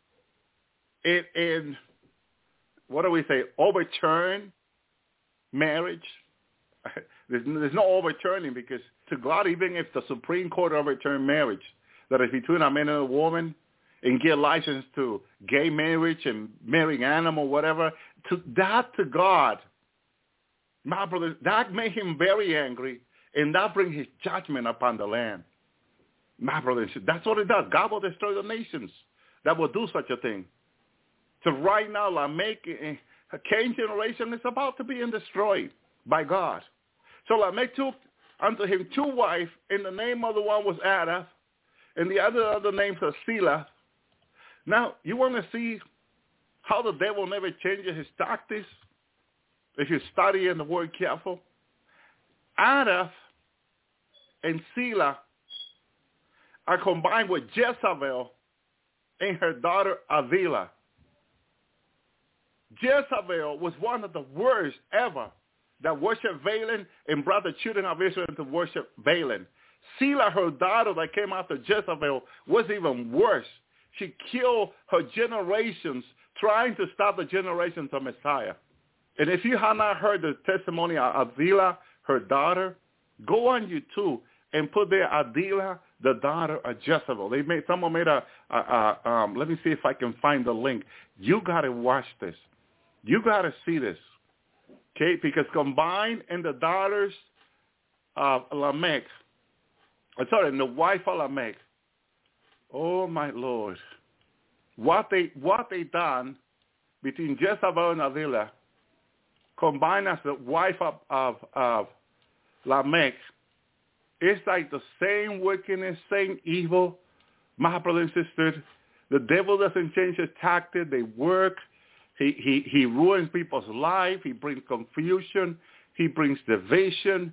and what do we say? Overturn marriage. There's no overturning because to God, even if the Supreme Court overturned marriage, that is between a man and a woman, and give license to gay marriage and marrying animal, whatever, to God, my brother, that made him very angry, and that brings his judgment upon the land. My brother, that's what it does. God will destroy the nations that will do such a thing. So right now, Lamech, Cain's generation is about to be destroyed by God. So Lamech took unto him two wives, and the name of the one was Ada, and the other names are Selah. Now, you want to see how the devil never changes his tactics? If you study in the word careful. Ada and Selah are combined with Jezebel and her daughter Avila. Jezebel was one of the worst ever that worshiped Baalim and brought the children of Israel to worship Baalim. Selah, her daughter that came after Jezebel, was even worse. She killed her generations trying to stop the generations of Messiah. And if you have not heard the testimony of Avila, her daughter, go on YouTube. and put there Adillah, the daughter of Jezebel. Someone made let me see if I can find the link. You got to watch this. You got to see this. Okay, because combined in the daughters of Lamech, and the wife of Lamech, oh my Lord, what they done between Jezebel and Adillah, combined as the wife of Lamech, it's like the same wickedness, same evil. My brother and sister, the devil doesn't change his tactics. They work. He ruins people's life. He brings confusion. He brings division.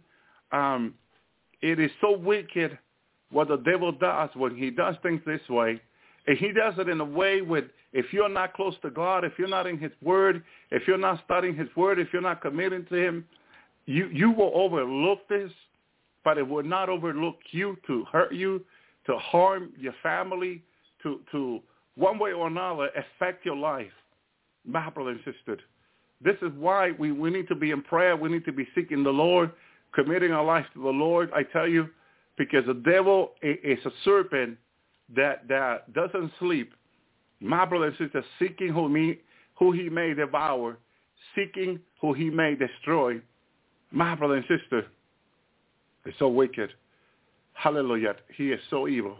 It is so wicked what the devil does when he does things this way. And he does it in a way with, if you're not close to God, if you're not in his word, if you're not studying his word, if you're not committing to him, you will overlook this, but it will not overlook you to hurt you, to harm your family, to one way or another affect your life. My brother and sister, this is why we need to be in prayer. We need to be seeking the Lord, committing our life to the Lord. I tell you, because the devil is a serpent that doesn't sleep. My brother and sister, seeking who he may devour, seeking who he may destroy. My brother and sister, it's so wicked. Hallelujah. He is so evil.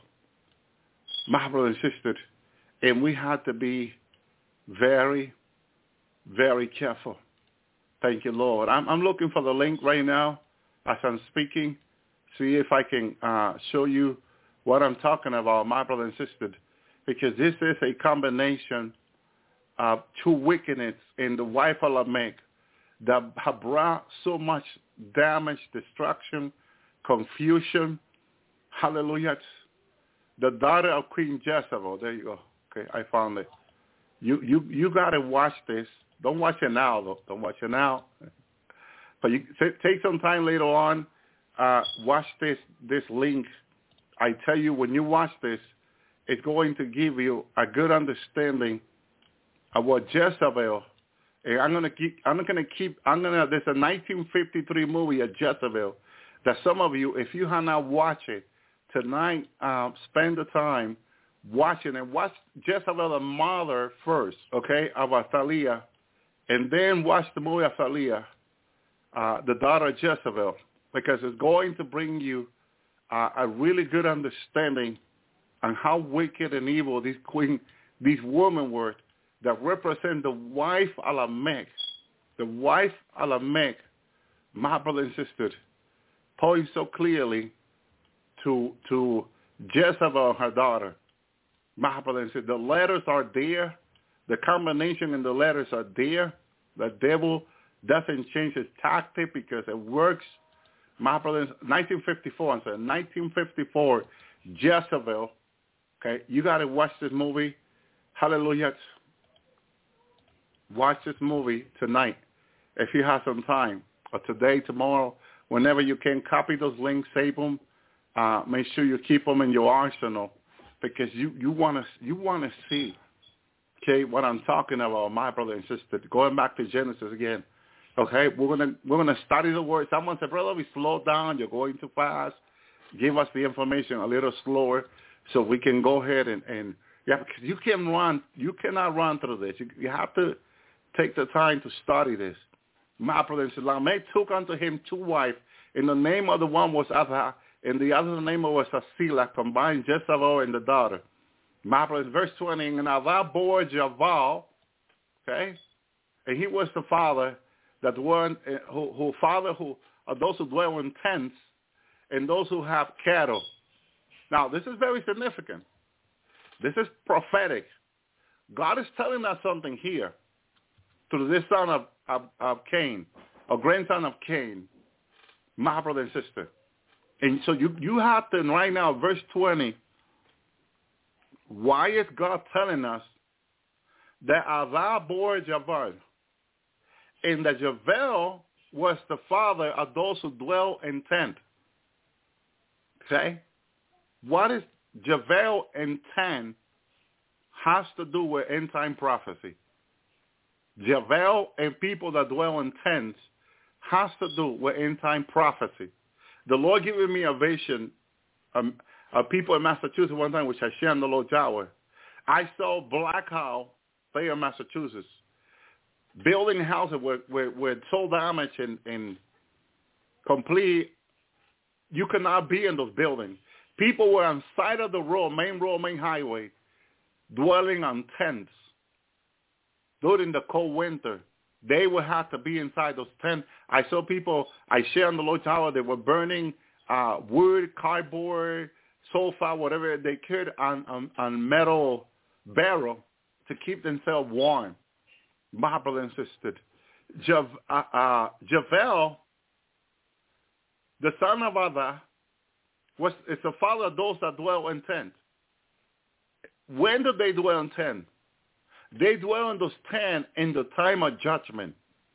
My brother and sister, and we have to be very, very careful. Thank you, Lord. I'm looking for the link right now as I'm speaking. See if I can show you what I'm talking about, my brother and sister, because this is a combination of two wickedness in the wife of Lamech that have brought so much damage, destruction, confusion. Hallelujah. The daughter of Queen Jezebel. There you go. Okay, I found it. You got to watch this. Don't watch it now, though. Don't watch it now. But you take some time later on. Watch this link. I tell you, when you watch this, it's going to give you a good understanding of what Jezebel. And there's a 1953 movie of Jezebel that some of you, if you have not watched it tonight, spend the time watching and watch Jezebel, the mother first, okay, of Athaliah, and then watch the movie Athaliah, the daughter of Jezebel, because it's going to bring you a really good understanding on how wicked and evil these women were that represent the wife of Lamech. The wife of Lamech, my brother and sister, points so clearly to Jezebel and her daughter. My brother and sister, the letters are there. The combination in the letters are there. The devil doesn't change his tactic because it works. My brother, 1954, Jezebel. Okay, you got to watch this movie. Hallelujah. Watch this movie tonight if you have some time, or today, tomorrow, whenever you can. Copy those links, save them. Make sure you keep them in your arsenal, because you want to see, okay, what I'm talking about, my brother and sister. Going back to Genesis again. Okay, we're gonna study the word. Someone said, brother, we slow down. You're going too fast. Give us the information a little slower so we can go ahead and because you cannot run through this. You have to take the time to study this. My brother and sister, Lamech took unto him two wives, and the name of the one was Ada, and the other name was Asila, combined Jezebel and the daughter. My brother, verse 20, and Ada bore Javal, okay, and he was the father that one who are those who dwell in tents and those who have cattle. Now, this is very significant. This is prophetic. God is telling us something here through this son of Cain, or grandson of Cain, my brother and sister. And so you have to, right now, verse 20, why is God telling us that Ada bore Javal? And that Javel was the father of those who dwell in tent. Okay? What is Javel and tent has to do with end time prophecy? Javel and people that dwell in tents has to do with end time prophecy. The Lord gave me a vision of people in Massachusetts one time, which I shared on the Lord Tower. I saw Blackhawk there in Massachusetts, building houses with so damaged and complete. You cannot be in those buildings. People were on side of the road, main highway, dwelling on tents. During the cold winter, they would have to be inside those tents. I saw people, I shared on the Lord Tower, they were burning wood, cardboard, sofa, whatever they could on metal barrel to keep themselves warm. My brother insisted. Javel, the son of Ada, is the father of those that dwell in tents. When do they dwell in tents? They dwell in those tents in the time of judgment.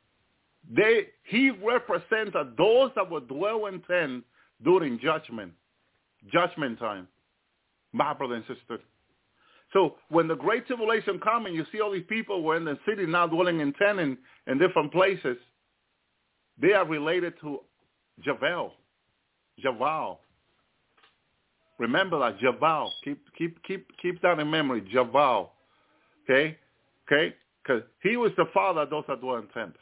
He represents those that will dwell in tents during judgment time. My brother and sister. So when the great tribulation comes and you see all these people who are in the city now dwelling in tents in different places, they are related to Javel. Remember that, Javel. Keep that in memory, Javel. Okay? Because he was the father of those that dwell in tents.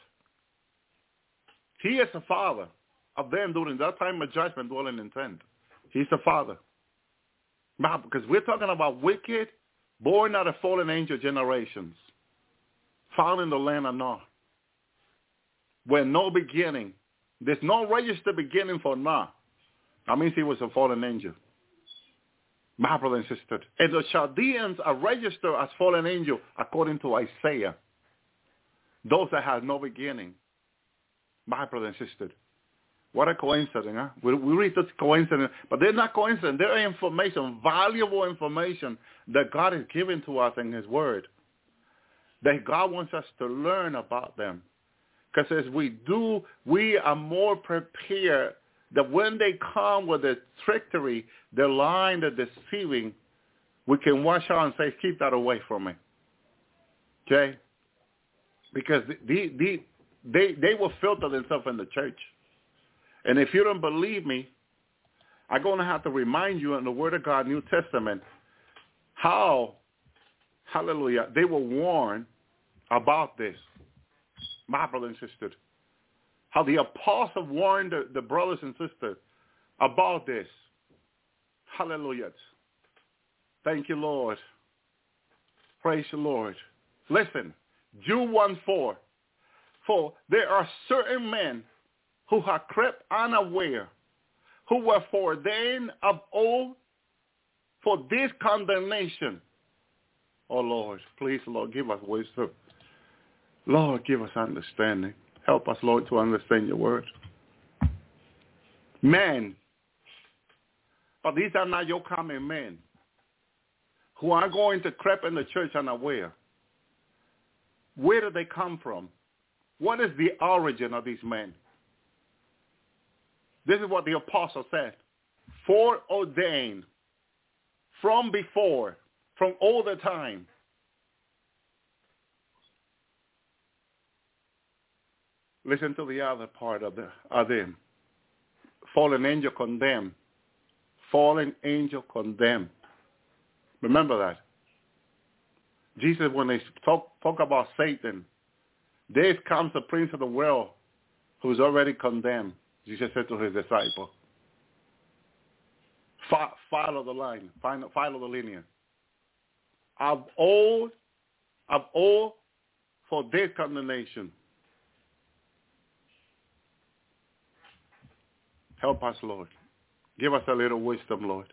He is the father of them during that time of judgment dwelling in tents. He's the father. Because we're talking about wicked, born out of fallen angel generations, found in the land of Noah, where no beginning. There's no registered beginning for Noah. That means he was a fallen angel. My brother and sister. And the Chaldeans are registered as fallen angel according to Isaiah. Those that have no beginning. My brother and sister. What a coincidence, huh? We read this coincidence, but they're not coincidence. They're information, valuable information that God has given to us in his word. That God wants us to learn about them. Because as we do, we are more prepared that when they come with the trickery, the lying, the deceiving, we can watch out and say, keep that away from me. Okay? Because they will filter themselves in the church. And if you don't believe me, I'm going to have to remind you in the Word of God, New Testament, how, hallelujah, they were warned about this. My brother and sister. How the apostle warned the brothers and sisters about this. Hallelujah. Thank you, Lord. Praise the Lord. Listen, Jude 1:4. For there are certain men who have crept unaware, who were foreordained of old for this condemnation. Oh, Lord, please, Lord, give us wisdom. Lord, give us understanding. Help us, Lord, to understand your word. Men, but these are not your common men who are going to creep in the church unaware. Where do they come from? What is the origin of these men? This is what the apostle said. Foreordained from before, from all the time. Listen to the other part of them. Fallen angel condemned. Fallen angel condemned. Remember that. Jesus, when they talk about Satan, there comes the prince of the world who's already condemned. Jesus said to his disciple, follow the line, follow the lineage. Of old for this condemnation. Help us, Lord. Give us a little wisdom, Lord.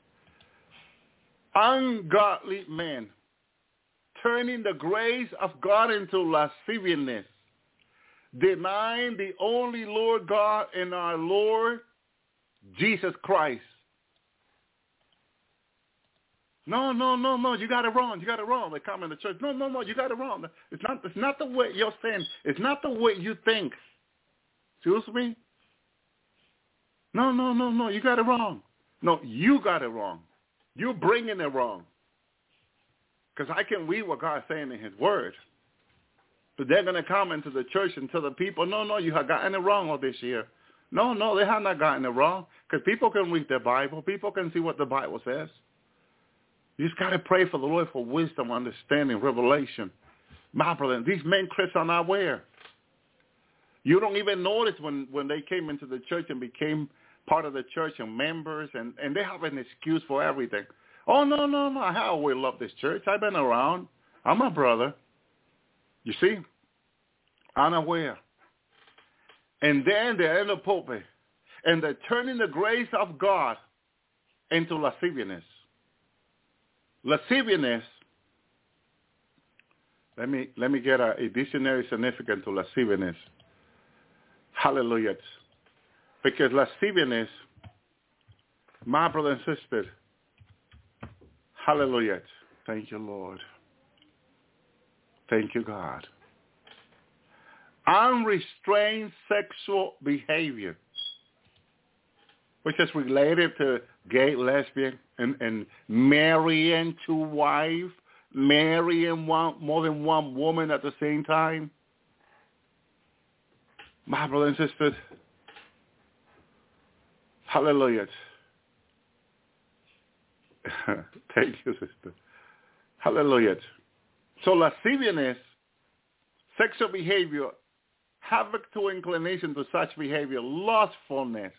Ungodly men turning the grace of God into lasciviousness, denying the only Lord God and our Lord Jesus Christ. No, you got it wrong. They come in the church. No, you got it wrong. It's not the way you're saying. It's not the way you think. Excuse me? No, you got it wrong. No, you got it wrong. You're bringing it wrong. Because I can read what God's saying in his word. But they're going to come into the church and tell the people, no, you have gotten it wrong all this year. No, they have not gotten it wrong, because people can read their Bible. People can see what the Bible says. You just got to pray for the Lord for wisdom, understanding, revelation. My brother, these men Christians are not aware. You don't even notice when they came into the church and became part of the church and members, and they have an excuse for everything. Oh, no, I always loved this church. I've been around. I'm a brother. You see? Unaware. And then they're in the pulpit, and they're turning the grace of God into lasciviousness. Lasciviousness, let me get a dictionary significant to lasciviousness. Hallelujah. Because lasciviousness, my brother and sister, hallelujah. Thank you, Lord. Thank you, God. Unrestrained sexual behavior, which is related to gay, lesbian, and marrying two wives, marrying more than one woman at the same time. My brother and sister, hallelujah. Thank you, sister. Hallelujah. So lasciviousness, sexual behavior, havoc to inclination to such behavior, lustfulness.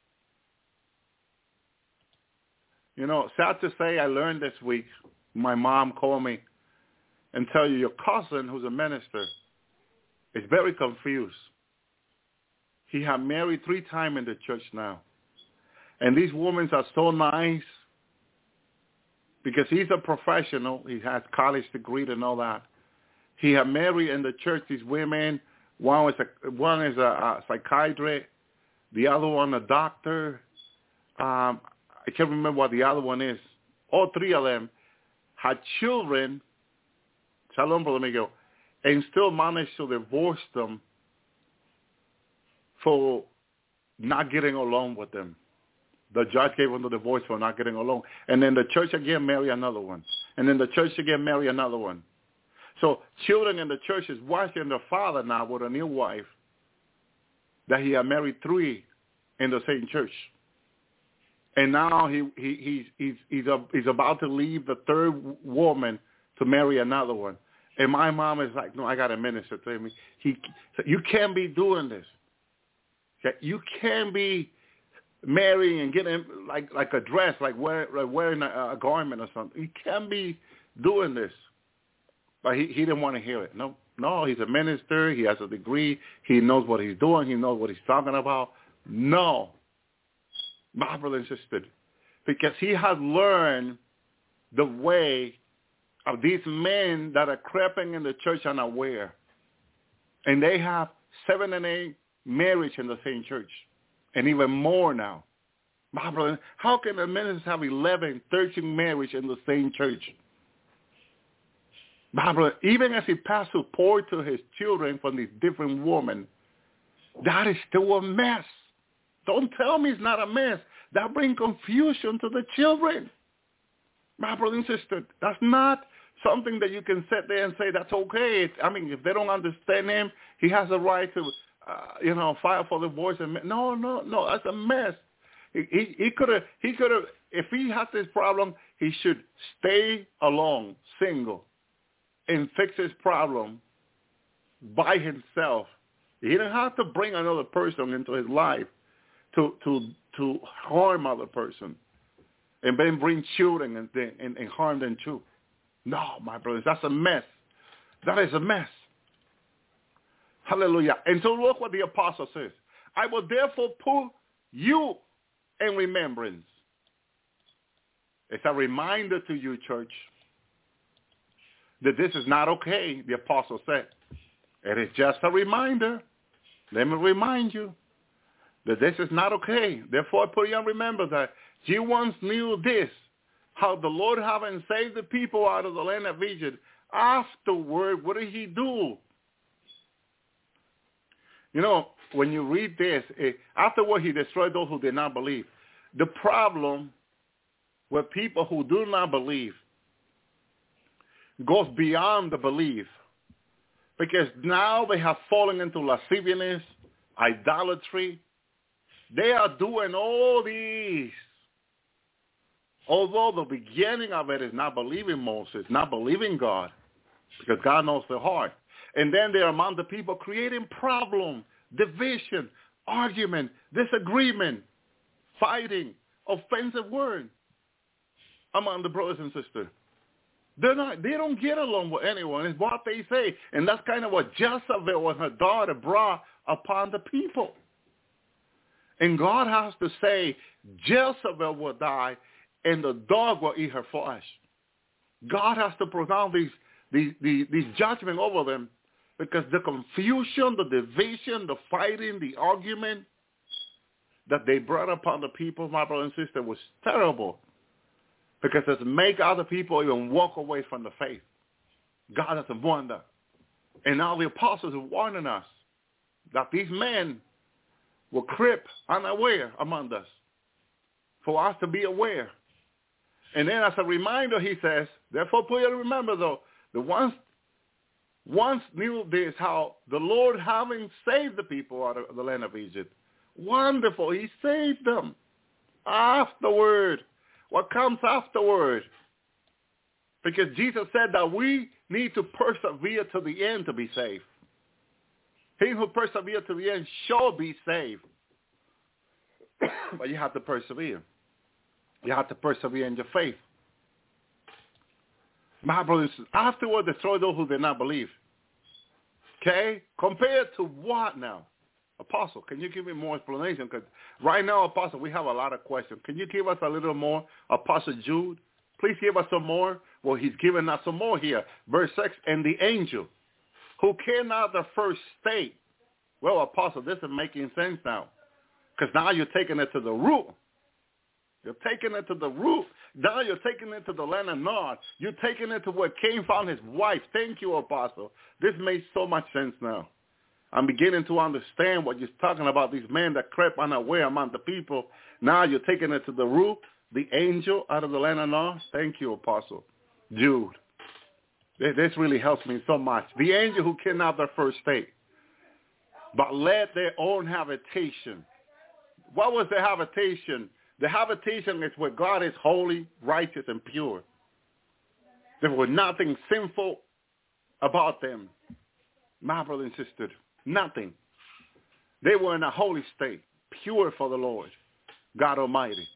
You know, sad to say, I learned this week, my mom called me and tell you your cousin, who's a minister, is very confused. He had married 3 times in the church now. And these women are so nice because he's a professional. He has college degree and all that. He had married in the church these women. One is a psychiatrist, the other one a doctor. I can't remember what the other one is. All 3 of them had children, Shalom, Brother Miguel, and still managed to divorce them for not getting along with them. The judge gave them the divorce for not getting along. And then the church again marry another one. And then the church again marry another one. So children in the church is watching their father now with a new wife that he had married 3 in the same church. And now he's about to leave the 3rd woman to marry another one. And my mom is like, no, I got to minister to him. You can't be doing this. You can't be marrying and getting like a dress, like wearing a garment or something. You can't be doing this. But he didn't want to hear it. No, he's a minister. He has a degree. He knows what he's doing. He knows what he's talking about. No, my brother and sister, because he has learned the way of these men that are creeping in the church unaware. And they have 7 and 8 marriage in the same church, and even more now. My brother, how can a minister have 11, 13 marriage in the same church? My brother, even as he passed support to his children from these different women, that is still a mess. Don't tell me it's not a mess. That brings confusion to the children. My brother and sister, that's not something that you can sit there and say that's okay. I mean, if they don't understand him, he has a right to file for divorce. No, that's a mess. He could have, if he has this problem, he should stay alone, single, and fix his problem by himself. He didn't have to bring another person into his life to harm other person, and then bring children and harm them too. No, my brothers, that's a mess. That is a mess. Hallelujah. And so look what the apostle says. I will therefore put you in remembrance. It's a reminder to you, church, that this is not okay, the apostle said. It is just a reminder. Let me remind you that this is not okay. Therefore, I put you on remember that you once knew this, how the Lord having saved the people out of the land of Egypt. Afterward, what did he do? You know, when you read this, afterward he destroyed those who did not believe. The problem with people who do not believe goes beyond the belief, because now they have fallen into lasciviousness, idolatry, They are doing all these. Although the beginning of it is not believing Moses, not believing God, because God knows their heart. And then they're among the people creating problem, division, argument, disagreement, fighting, offensive word among the brothers and sisters. They don't get along with anyone. It's what they say. And that's kind of what Jezebel and her daughter brought upon the people. And God has to say, Jezebel will die and the dog will eat her flesh. God has to pronounce these judgment over them because the confusion, the division, the fighting, the argument that they brought upon the people, my brother and sister, was terrible. Because it make other people even walk away from the faith. God doesn't want that. And now the apostles are warning us that these men will creep unaware among us, for us to be aware. And then as a reminder, he says, therefore put you to remember, though, the once knew this, how the Lord, having saved the people out of the land of Egypt, wonderful, he saved them. Afterward, what comes afterward? Because Jesus said that we need to persevere to the end to be saved. He who perseveres to the end shall be saved. But you have to persevere. You have to persevere in your faith. My brothers, afterward destroy those who did not believe. Okay? Compared to what now? Apostle, can you give me more explanation? Because right now, Apostle, we have a lot of questions. Can you give us a little more? Apostle Jude, please give us some more. Well, he's giving us some more here. Verse 6, and the angel who cannot the first state. Well, Apostle, this is making sense now. Because now you're taking it to the root. You're taking it to the root. Now you're taking it to the land of Nod. You're taking it to where Cain found his wife. Thank you, Apostle. This makes so much sense now. I'm beginning to understand what you're talking about, these men that crept unaware among the people. Now you're taking it to the root, the angel out of the land of Nod. Thank you, Apostle Jude. This really helps me so much. The angel who cannot their first state, but led their own habitation. What was the habitation? The habitation is where God is holy, righteous, and pure. There was nothing sinful about them. My brother and sister, nothing. They were in a holy state, pure for the Lord, God Almighty.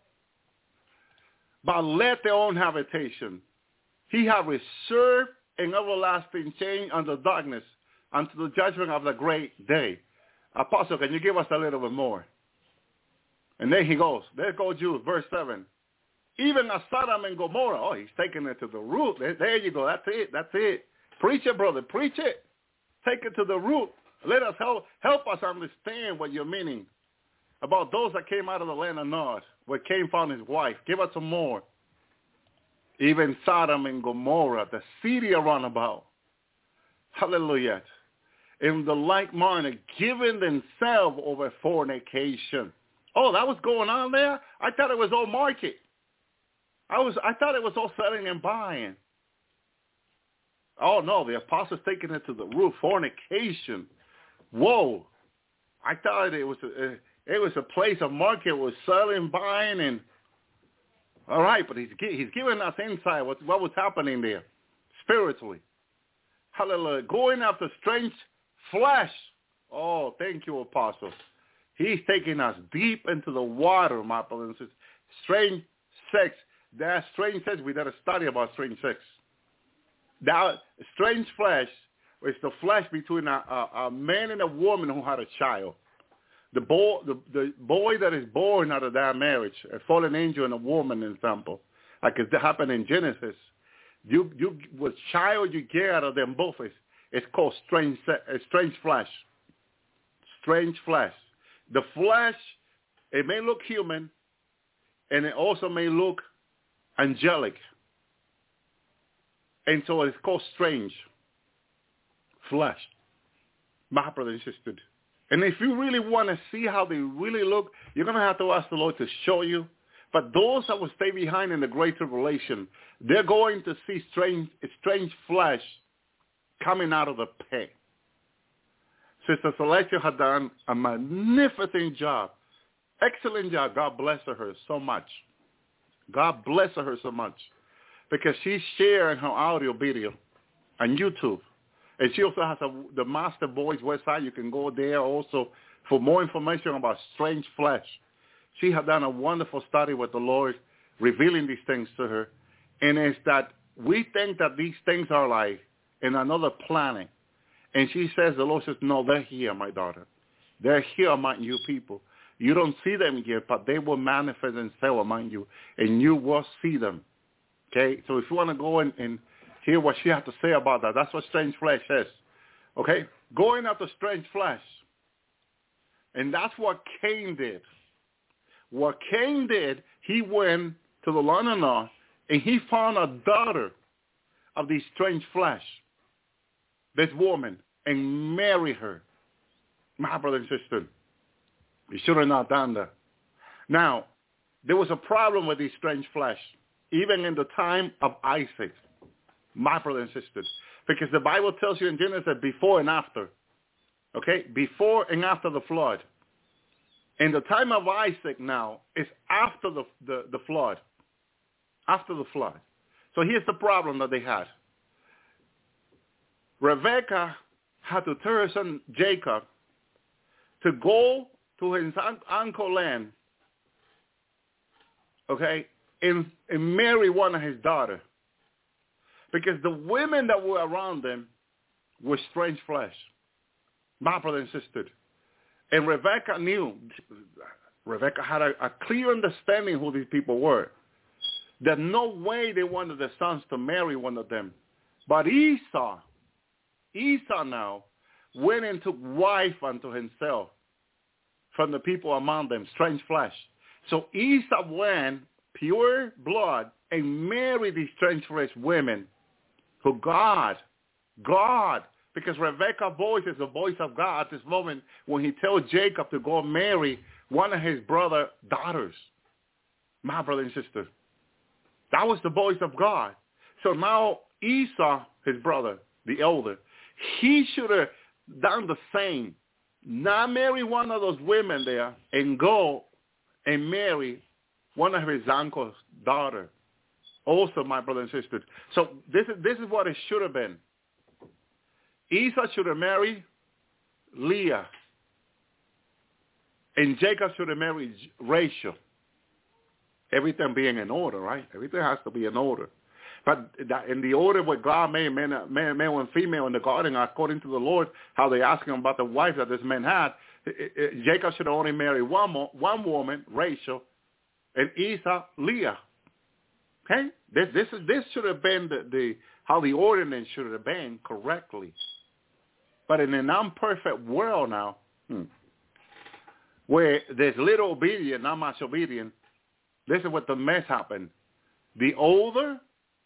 But led their own habitation. He had reserved an everlasting change under darkness unto the judgment of the great day. Apostle, can you give us a little bit more? And there he goes. There goes Jude, verse 7. Even as Sodom and Gomorrah. Oh, he's taking it to the root. There you go. That's it. That's it. Preach it, brother. Preach it. Take it to the root. Let us help us understand what you're meaning about those that came out of the land of Nod, where Cain found his wife. Give us some more. Even Sodom and Gomorrah, the city around about. Hallelujah. In the like manner, giving themselves over fornication. Oh, that was going on there? I thought it was all market. I thought it was all selling and buying. Oh, no, the apostles taking it to the roof. Fornication. Whoa. I thought it was a place, a market was selling, buying, and all right, but he's giving us insight what was happening there spiritually. Hallelujah. Going after strange flesh. Oh, thank you, Apostle. He's taking us deep into the water, my brothers and sisters. Strange sex. That's strange sex. We got to study about strange sex. Now, strange flesh is the flesh between a man and a woman who had a child. The boy that is born out of that marriage, a fallen angel and a woman, example, like it happened in Genesis. What child you get out of them both is called strange flesh. Strange flesh. The flesh, it may look human, and it also may look angelic. And so it's called strange flesh, my brother and sister. And if you really want to see how they really look, you're going to have to ask the Lord to show you. But those that will stay behind in the great tribulation, they're going to see strange flesh coming out of the pit. Sister Celestia had done a magnificent job excellent job. God bless her so much. God bless her so much because she's sharing her audio video on YouTube. And she also has the Master Voice website. You can go there also for more information about strange flesh. She has done a wonderful study with the Lord, revealing these things to her. And it's that we think that these things are like in another planet. And she says, the Lord says, no, they're here, my daughter. They're here among you people. You don't see them yet, but they will manifest themselves among you, and you will see them. Okay? So if you want to go and hear what she has to say about that, that's what strange flesh is. Okay? Going after strange flesh. And that's what Cain did. What Cain did, he went to the land of Nod, and he found a daughter of this strange flesh, this woman, and married her. My brother and sister, you should have not done that. Now, there was a problem with this strange flesh, even in the time of Isaac, my brother and sisters, because the Bible tells you in Genesis before and after, okay, before and after the flood. In the time of Isaac now is after the flood, after the flood. So here's the problem that they had. Rebekah had to tell her son Jacob to go to his uncle land, okay, and marry one of his daughters. Because the women that were around them were strange flesh, my brother and sister. And Rebekah knew, Rebekah had a clear understanding who these people were. That no way they wanted their sons to marry one of them. But Esau now went and took wife unto himself from the people among them, strange flesh. So Esau went, pure blood, and married these strange flesh women who God, because Rebekah's voice is the voice of God at this moment when he tells Jacob to go marry one of his brother's daughters. My brother and sister. That was the voice of God. So now Esau, his brother, the elder, he should have done the same. Not marry one of those women there and go and marry one of his uncle's daughter. Also, my brother and sister. So this is what it should have been. Esau should have married Leah. And Jacob should have married Rachel. Everything being in order, right? Everything has to be in order. But in the order what God made, male and female in the garden, according to the Lord, how they asked him about the wife that this man had, Jacob should have only married one woman, Rachel, and Esau, Leah. Okay? This should have been how the ordinance should have been correctly. But in an imperfect world now, where there's little obedience, not much obedience, this is what the mess happened. The older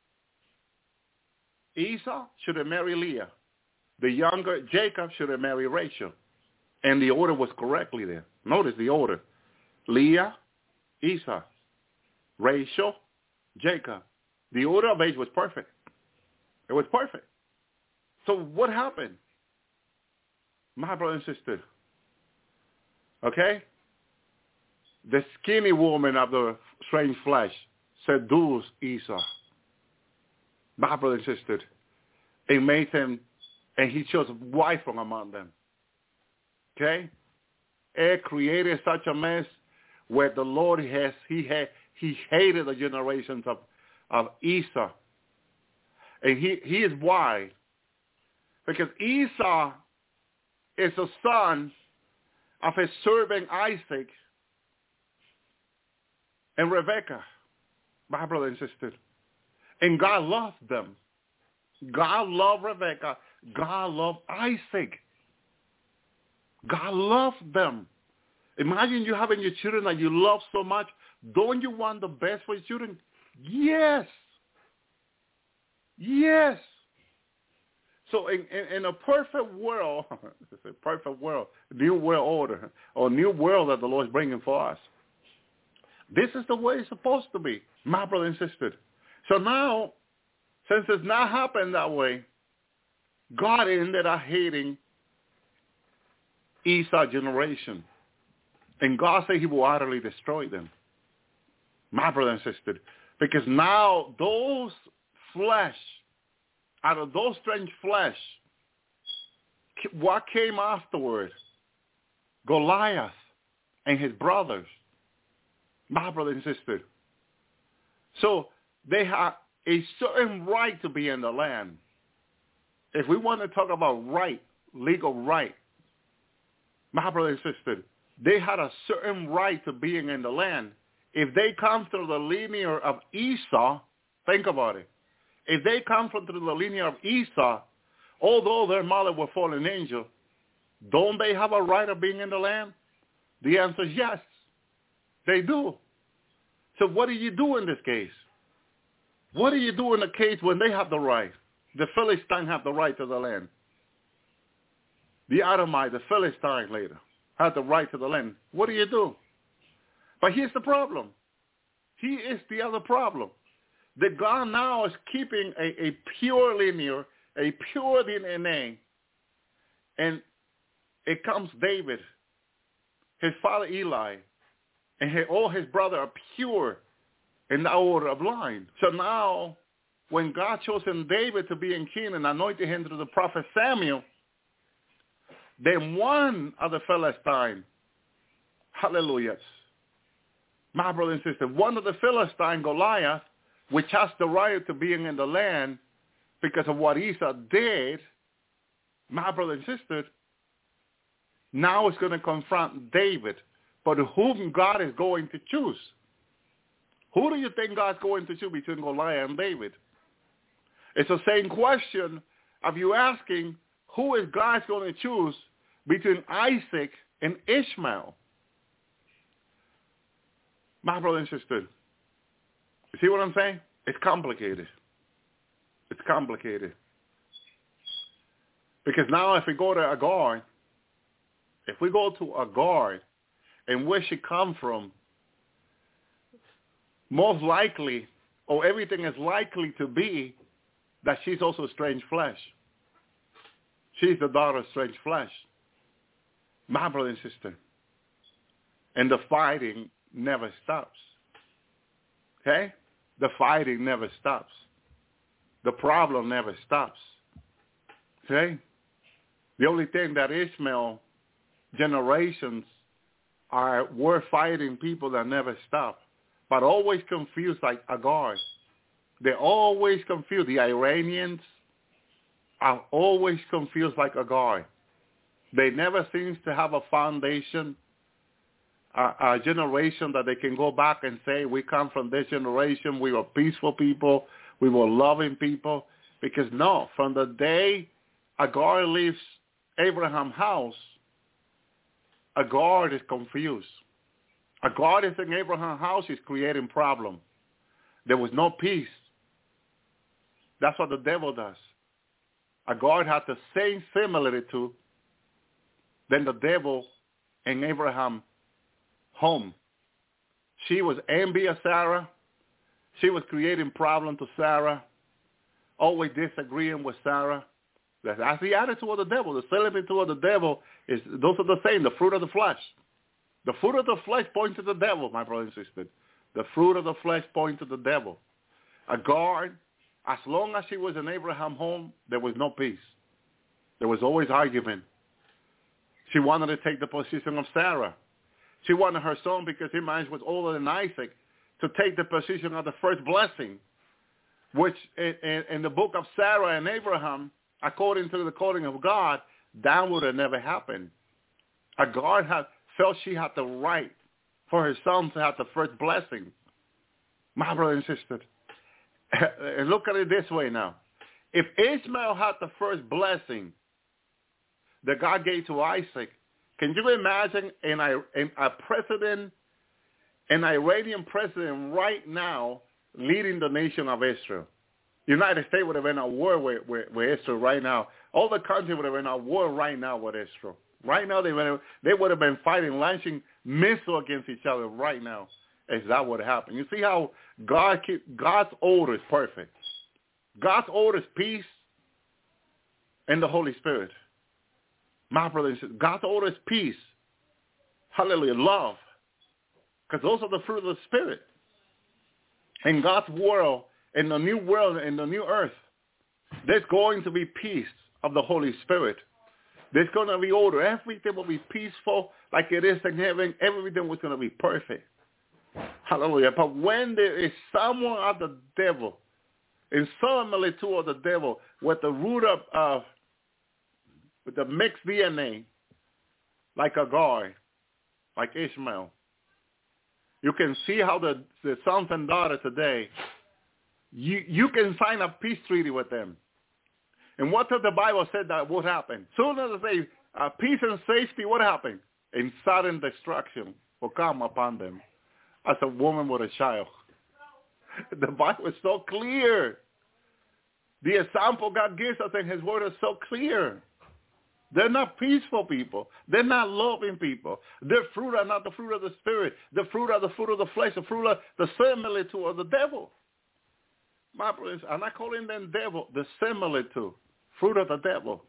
Esau should have married Leah. The younger Jacob should have married Rachel. And the order was correctly there. Notice the order. Leah, Esau, Rachel, Jacob. The order of age was perfect. It was perfect. So what happened? My brother and sister. Okay? The skinny woman of the strange flesh seduced Esau. My brother and sister. And made him, and he chose a wife from among them. Okay? It created such a mess where the Lord he hated the generations of Esau. And he is why. Because Esau is a son of his servant Isaac and Rebekah, my brother and sister. And God loved them. God loved Rebekah. God loved Isaac. God loved them. Imagine you having your children that you love so much. Don't you want the best for your children? Yes. Yes. So in a perfect world, it's a perfect world, new world order, or new world that the Lord is bringing for us. This is the way it's supposed to be, my brother and sister. So now, since it's not happened that way, God ended up hating Esau's generation. And God said he will utterly destroy them. My brother and sister. Because now those flesh, out of those strange flesh, what came afterwards? Goliath and his brothers. My brother and sister. So they have a certain right to be in the land. If we want to talk about right, legal right, my brother and sister, they had a certain right to being in the land. If they come through the lineage of Esau, think about it. If they come through the lineage of Esau, although their mother was a fallen angel, don't they have a right of being in the land? The answer is yes, they do. So what do you do in this case? What do you do in the case when they have the right? The Philistines have the right to the land. The Edomite, the Philistine later, have the right to the land. What do you do? But here's the problem. He is the other problem. That God now is keeping a pure lineage, a pure DNA, and it comes David, his father Eli, and all his brothers are pure in the order of line. So now, when God chosen David to be in king and anointed him through the prophet Samuel, then one of the Philistines, hallelujah, my brother and sister, one of the Philistines, Goliath, which has the right to being in the land because of what Esau did, my brother and sister, now is going to confront David, but whom God is going to choose. Who do you think God's going to choose between Goliath and David? It's the same question of you asking, who is God going to choose between Isaac and Ishmael? My brother and sister, you see what I'm saying? It's complicated. It's complicated. Because now if we go to Agar, and where she come from, most likely, or everything is likely to be, that she's also strange flesh. She's the daughter of strange flesh. My brother and sister. And the fighting never stops. Okay? The fighting never stops. The problem never stops. Okay? The only thing that Ishmael generations were fighting people that never stop, but always confused like Agar. They're always confused. The Iranians are always confused like Agar. They never seem to have a foundation, a generation that they can go back and say, we come from this generation, we were peaceful people, we were loving people. Because no, from the day Agar leaves Abraham's house, Agar is confused. Agar is in Abraham's house, is creating problem. There was no peace. That's what the devil does. Agar had the same similitude than the devil in Abraham's home. She was envious of Sarah. She was creating problem to Sarah, always disagreeing with Sarah. That's the attitude of the devil. The similitude of the devil is, those are the same, the fruit of the flesh. The fruit of the flesh points to the devil, my brother and sister. The fruit of the flesh points to the devil. Agar, as long as she was in Abraham's home, there was no peace. There was always argument. She wanted to take the position of Sarah. She wanted her son, because he was older than Isaac, to take the position of the first blessing, which in the book of Sarah and Abraham, according to the calling of God, that would have never happened. Agar felt she had the right for her son to have the first blessing. My brother and sister, and look at it this way now. If Ishmael had the first blessing that God gave to Isaac, can you imagine an Iranian president right now leading the nation of Israel? The United States would have been at war with Israel right now. All the countries would have been at war right now with Israel. Right now, they would have been fighting, launching missiles against each other right now, as that would happen. You see how God's order is perfect. God's order is peace and the Holy Spirit. My brother and sister, God's order is peace. Hallelujah. Love. Because those are the fruit of the Spirit. In God's world, in the new world, in the new earth, there's going to be peace of the Holy Spirit. There's going to be order. Everything will be peaceful like it is in heaven. Everything was going to be perfect. Hallelujah. But when there is someone of the devil, in some similitude of the devil, with the root of with the mixed DNA, like Agar, like Ishmael, you can see how the sons and daughters today, you can sign a peace treaty with them. And what does the Bible say that would happen? Soon as they say peace and safety, what happened? And sudden destruction will come upon them as a woman with a child. The Bible is so clear. The example God gives us in his word is so clear. They're not peaceful people. They're not loving people. Their fruit are not the fruit of the Spirit. The fruit are the fruit of the flesh, the fruit of the similitude of the devil. My brothers, I'm not calling them devil, the similitude, fruit of the devil.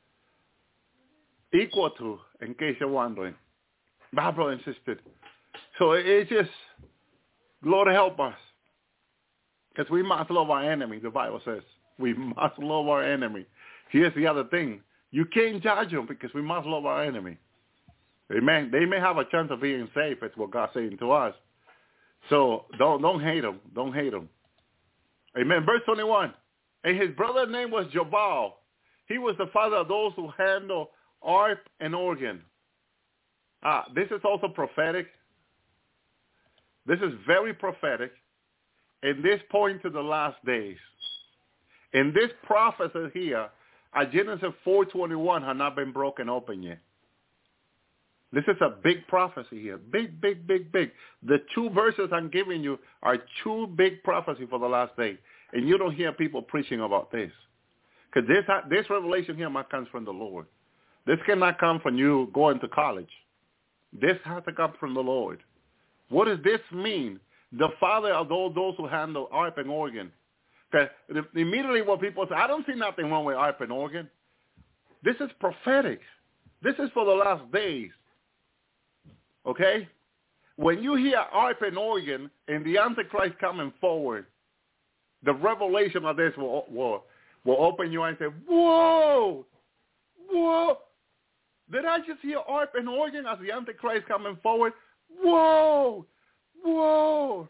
Equal to, in case you're wondering. My brother and sister. So it's just, Lord help us. Because we must love our enemy, the Bible says. We must love our enemy. Here's the other thing. You can't judge them because we must love our enemy. Amen. They may have a chance of being safe. That's what God's saying to us. So don't hate them. Don't hate them. Amen. Verse 21. And his brother's name was Jobal. He was the father of those who handle harp and organ. This is also prophetic. This is very prophetic. And this points to the last days. And this prophecy here, Genesis 4:21 has not been broken open yet. This is a big prophecy here. Big, big, big, big. The two verses I'm giving you are two big prophecies for the last day. And you don't hear people preaching about this. Because this revelation here comes from the Lord. This cannot come from you going to college. This has to come from the Lord. What does this mean? The father of those who handle harp and organ. Because immediately what people say, I don't see nothing wrong with harp and organ. This is prophetic. This is for the last days. Okay? When you hear harp and organ and the Antichrist coming forward, the revelation of this will open your eyes and say, whoa, whoa. Did I just hear harp and organ as the Antichrist coming forward? Whoa, whoa.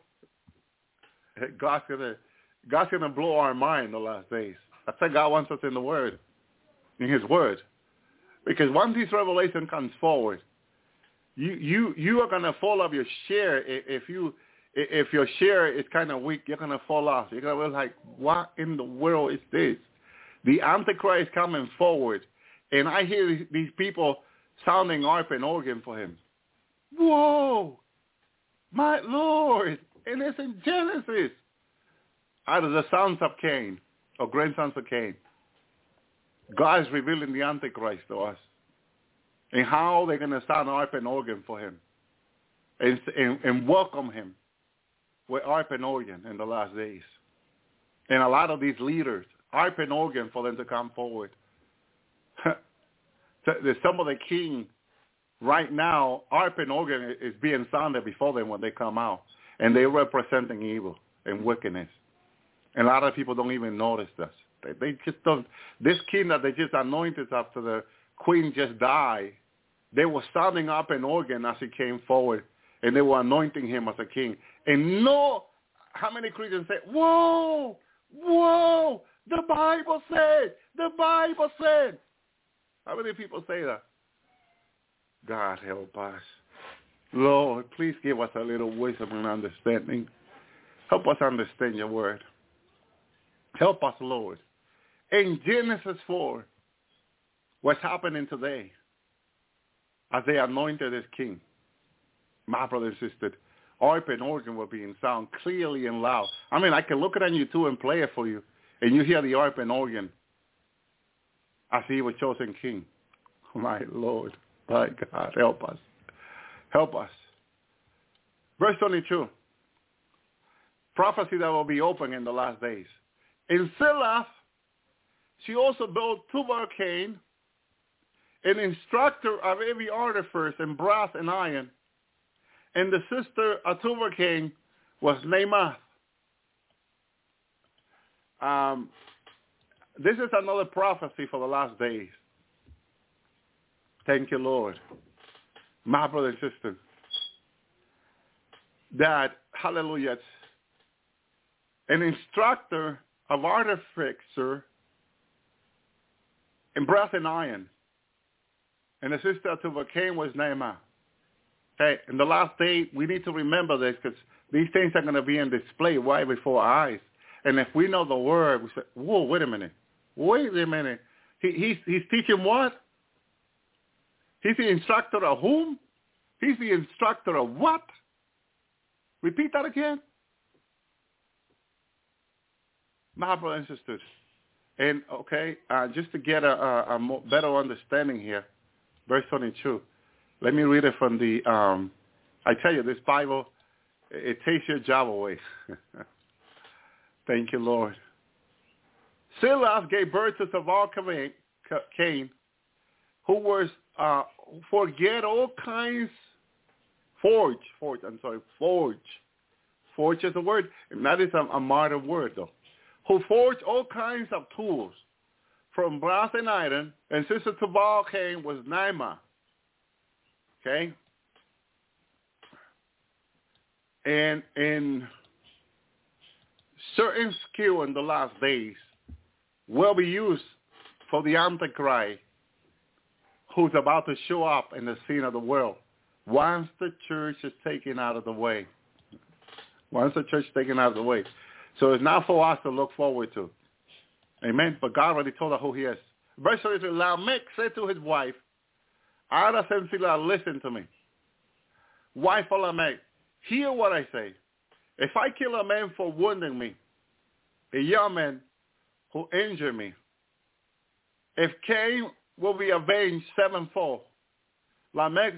God's gonna blow our mind in the last days. That's why God wants us in the Word, in His Word. Because once this revelation comes forward, you are gonna fall off your chair. If your chair is kind of weak, you're gonna fall off. You're gonna be like, what in the world is this? The Antichrist coming forward, and I hear these people sounding harp and organ for him. Whoa, my Lord! And it's in Genesis. Out of the sons of Cain, or grandsons of Cain, God is revealing the Antichrist to us and how they're going to sound harp and organ for him and welcome him with harp and organ in the last days. And a lot of these leaders, harp and organ for them to come forward. Some of the king right now, harp and organ is being sounded before them when they come out. And they're representing evil and wickedness. And a lot of people don't even notice this. They just don't. This king that they just anointed after the queen just died, they were sounding up an organ as he came forward, and they were anointing him as a king. And how many Christians say, whoa, whoa, the Bible said, the Bible said. How many people say that? God help us. Lord, please give us a little wisdom and understanding. Help us understand your word. Help us, Lord. In Genesis 4, what's happening today as they anointed as king, my brother and sister, harp and organ were being sound clearly and loud. I mean, I can look it on YouTube and play it for you, and you hear the harp and organ as he was chosen king. My Lord, my God, help us. Help us. Verse 22, prophecy that will be open in the last days. In Silah, she also built Tubal-Cain, an instructor of every artifice in brass and iron, and the sister of Tubal-Cain was Naamath. This is another prophecy for the last days. Thank you, Lord. My brother and sister, that, hallelujah, an instructor of artificer in brass and iron, and the sister of Tubal-Cain was Naamah. Okay, in the last day, we need to remember this because these things are going to be in display right before our eyes. And if we know the word, we say, whoa, wait a minute. He's teaching what? He's the instructor of whom? He's the instructor of what? Repeat that again. My brothers and sisters. And, okay, just to get a more better understanding here, verse 22. Let me read it from the, I tell you, this Bible, it takes your job away. Thank you, Lord. Silas gave birth to Tubal-Cain, who was, forget all kinds, forge. Forge is a word, and that is a modern word, though. Who forged all kinds of tools from brass and iron, and sister Tubal-Cain was Naamah. Okay? And in certain skill in the last days will be used for the Antichrist who's about to show up in the scene of the world once the church is taken out of the way. Once the church is taken out of the way. So it's not for us to look forward to. Amen? But God already told us who he is. Verse 33, Lamech said to his wife, Ada Sensila, listen to me. Wife of Lamech, hear what I say. If I kill a man for wounding me, a young man who injured me, if Cain will be avenged sevenfold, Lamech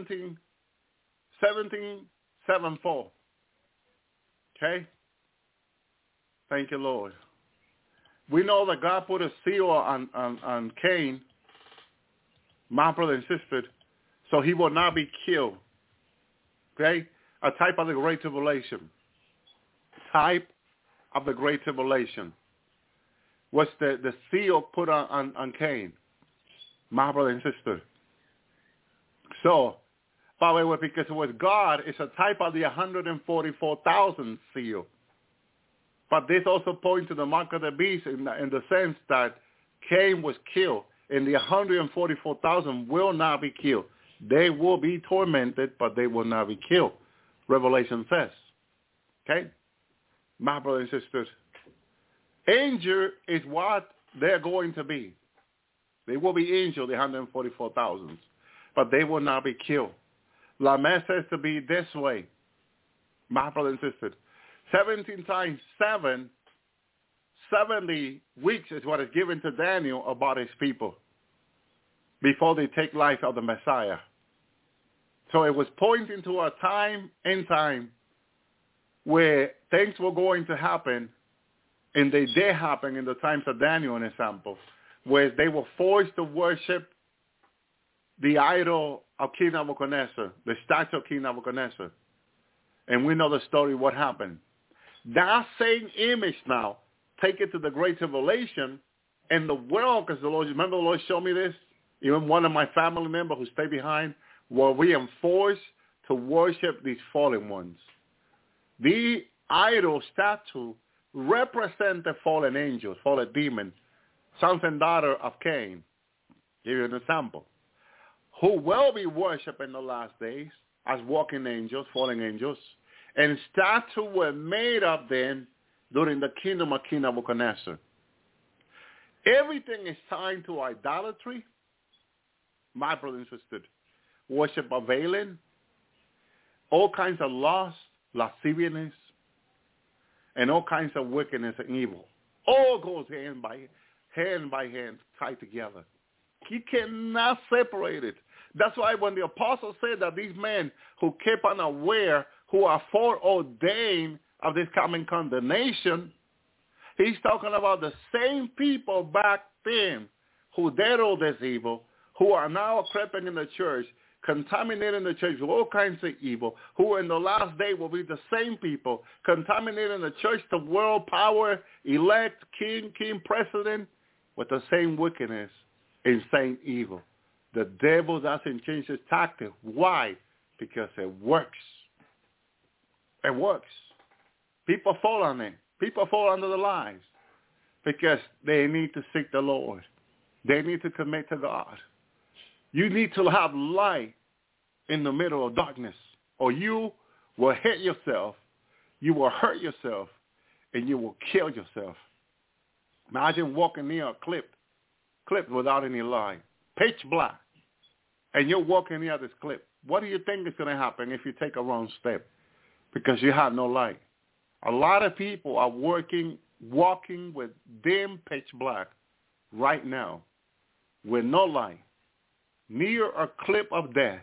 17:4. Okay? Thank you, Lord. We know that God put a seal on Cain, my brother and sister, so he will not be killed. Okay? A type of the Great Tribulation. Type of the Great Tribulation. What's the seal put on Cain, my brother and sister. So, by the way, because it was God, it's a type of the 144,000 seal. But this also points to the mark of the beast in the sense that Cain was killed, and the 144,000 will not be killed. They will be tormented, but they will not be killed. Revelation says. Okay? My brothers and sisters, angel is what they're going to be. They will be angel, the 144,000, but they will not be killed. Lamech says to be this way. My brothers and sisters, 17 times 7, 70 weeks is what is given to Daniel about his people before they take life of the Messiah. So it was pointing to a time where things were going to happen, and they did happen in the times of Daniel, an example, where they were forced to worship the idol of King Nebuchadnezzar, the statue of King Nebuchadnezzar. And we know the story, what happened. That same image now, take it to the Great Tribulation, and the world, because the Lord, remember the Lord showed me this? Even one of my family members who stayed behind, were reinforced to worship these fallen ones. The idol statue represent the fallen angels, fallen demons, sons and daughters of Cain. Give you an example. Who will be worshipped in the last days as walking angels, fallen angels, and statues were made of them during the kingdom of King Nebuchadnezzar. Everything is tied to idolatry, my brothers and sisters. Worship of Baalim, all kinds of lust, lasciviousness, and all kinds of wickedness and evil. All goes hand by hand, tied together. You cannot separate it. That's why when the apostle said that these men who kept unaware, who are foreordained of this coming condemnation, he's talking about the same people back then who did all this evil, who are now creeping in the church, contaminating the church with all kinds of evil, who in the last day will be the same people, contaminating the church, the world, power, elect, king, president, with the same wickedness and same evil. The devil doesn't change his tactic. Why? Because it works. It works. People fall on it. People fall under the lies because they need to seek the Lord. They need to commit to God. You need to have light in the middle of darkness, or you will hit yourself, you will hurt yourself, and you will kill yourself. Imagine walking near a cliff without any light, pitch black, and you're walking near this cliff. What do you think is going to happen if you take a wrong step? Because you have no light. A lot of people are walking with dim pitch black right now with no light, near a cliff of death,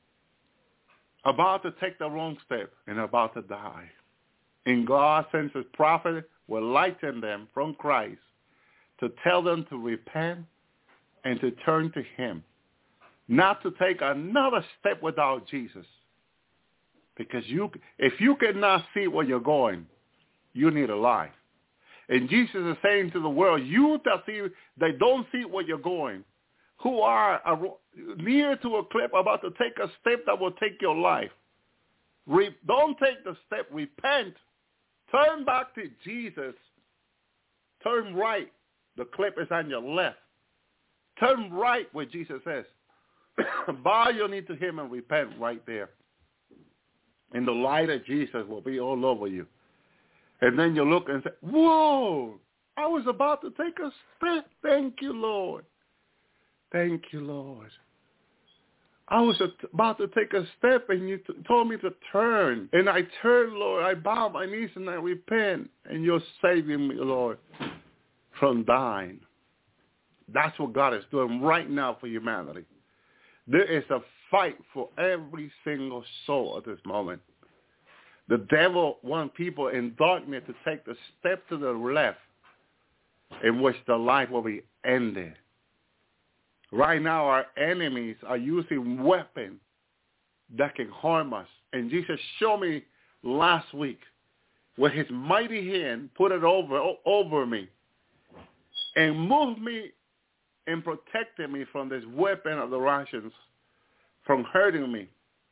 about to take the wrong step and about to die. And God sends his prophet will lighten them from Christ to tell them to repent and to turn to him, not to take another step without Jesus. Because if you cannot see where you're going, you need a light. And Jesus is saying to the world, you that don't see where you're going, who are near to a cliff about to take a step that will take your life. Don't take the step. Repent. Turn back to Jesus. Turn right. The cliff is on your left. Turn right where Jesus says. Bow your knee to him and repent right there. And the light of Jesus will be all over you. And then you look and say, whoa, I was about to take a step. Thank you, Lord. Thank you, Lord. I was about to take a step and you told me to turn. And I turned, Lord. I bow my knees and I repent. And you're saving me, Lord, from dying. That's what God is doing right now for humanity. There is a fight for every single soul at this moment. The devil wants people in darkness to take the step to the left in which the life will be ended. Right now, our enemies are using weapons that can harm us. And Jesus showed me last week with his mighty hand, put it over me and moved me and protected me from this weapon of the Russians from hurting me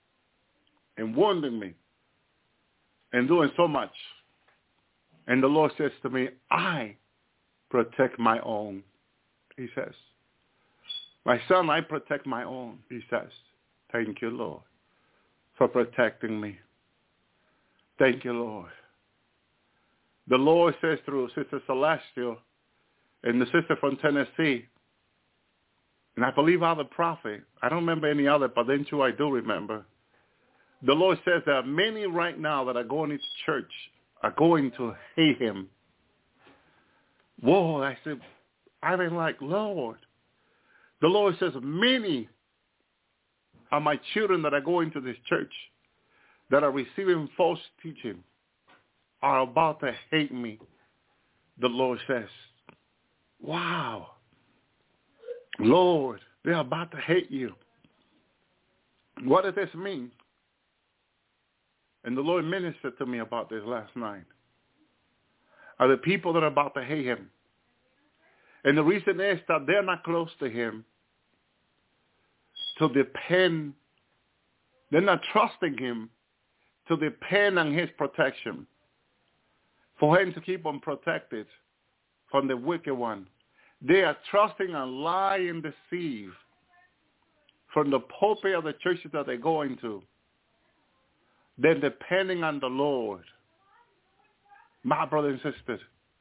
and wounding me and doing so much. And the Lord says to me, I protect my own, he says. My son, I protect my own, he says. Thank you, Lord, for protecting me. Thank you, Lord. The Lord says through Sister Celestial and the sister from Tennessee, and I believe other prophet, I don't remember any other, but then too I do remember. The Lord says there are many right now that are going into church, are going to hate him. Whoa, I said, I've been like, Lord. The Lord says, many are my children that are going to this church that are receiving false teaching are about to hate me. The Lord says, wow. Lord, they're about to hate you. What does this mean? And the Lord ministered to me about this last night. Are the people that are about to hate him. And the reason is that they're not close to him to depend. They're not trusting him to depend on his protection. For him to keep them protected from the wicked one. They are trusting and lie and deceive from the pulpit of the churches that they're going to. They're depending on the Lord. My brothers and sisters.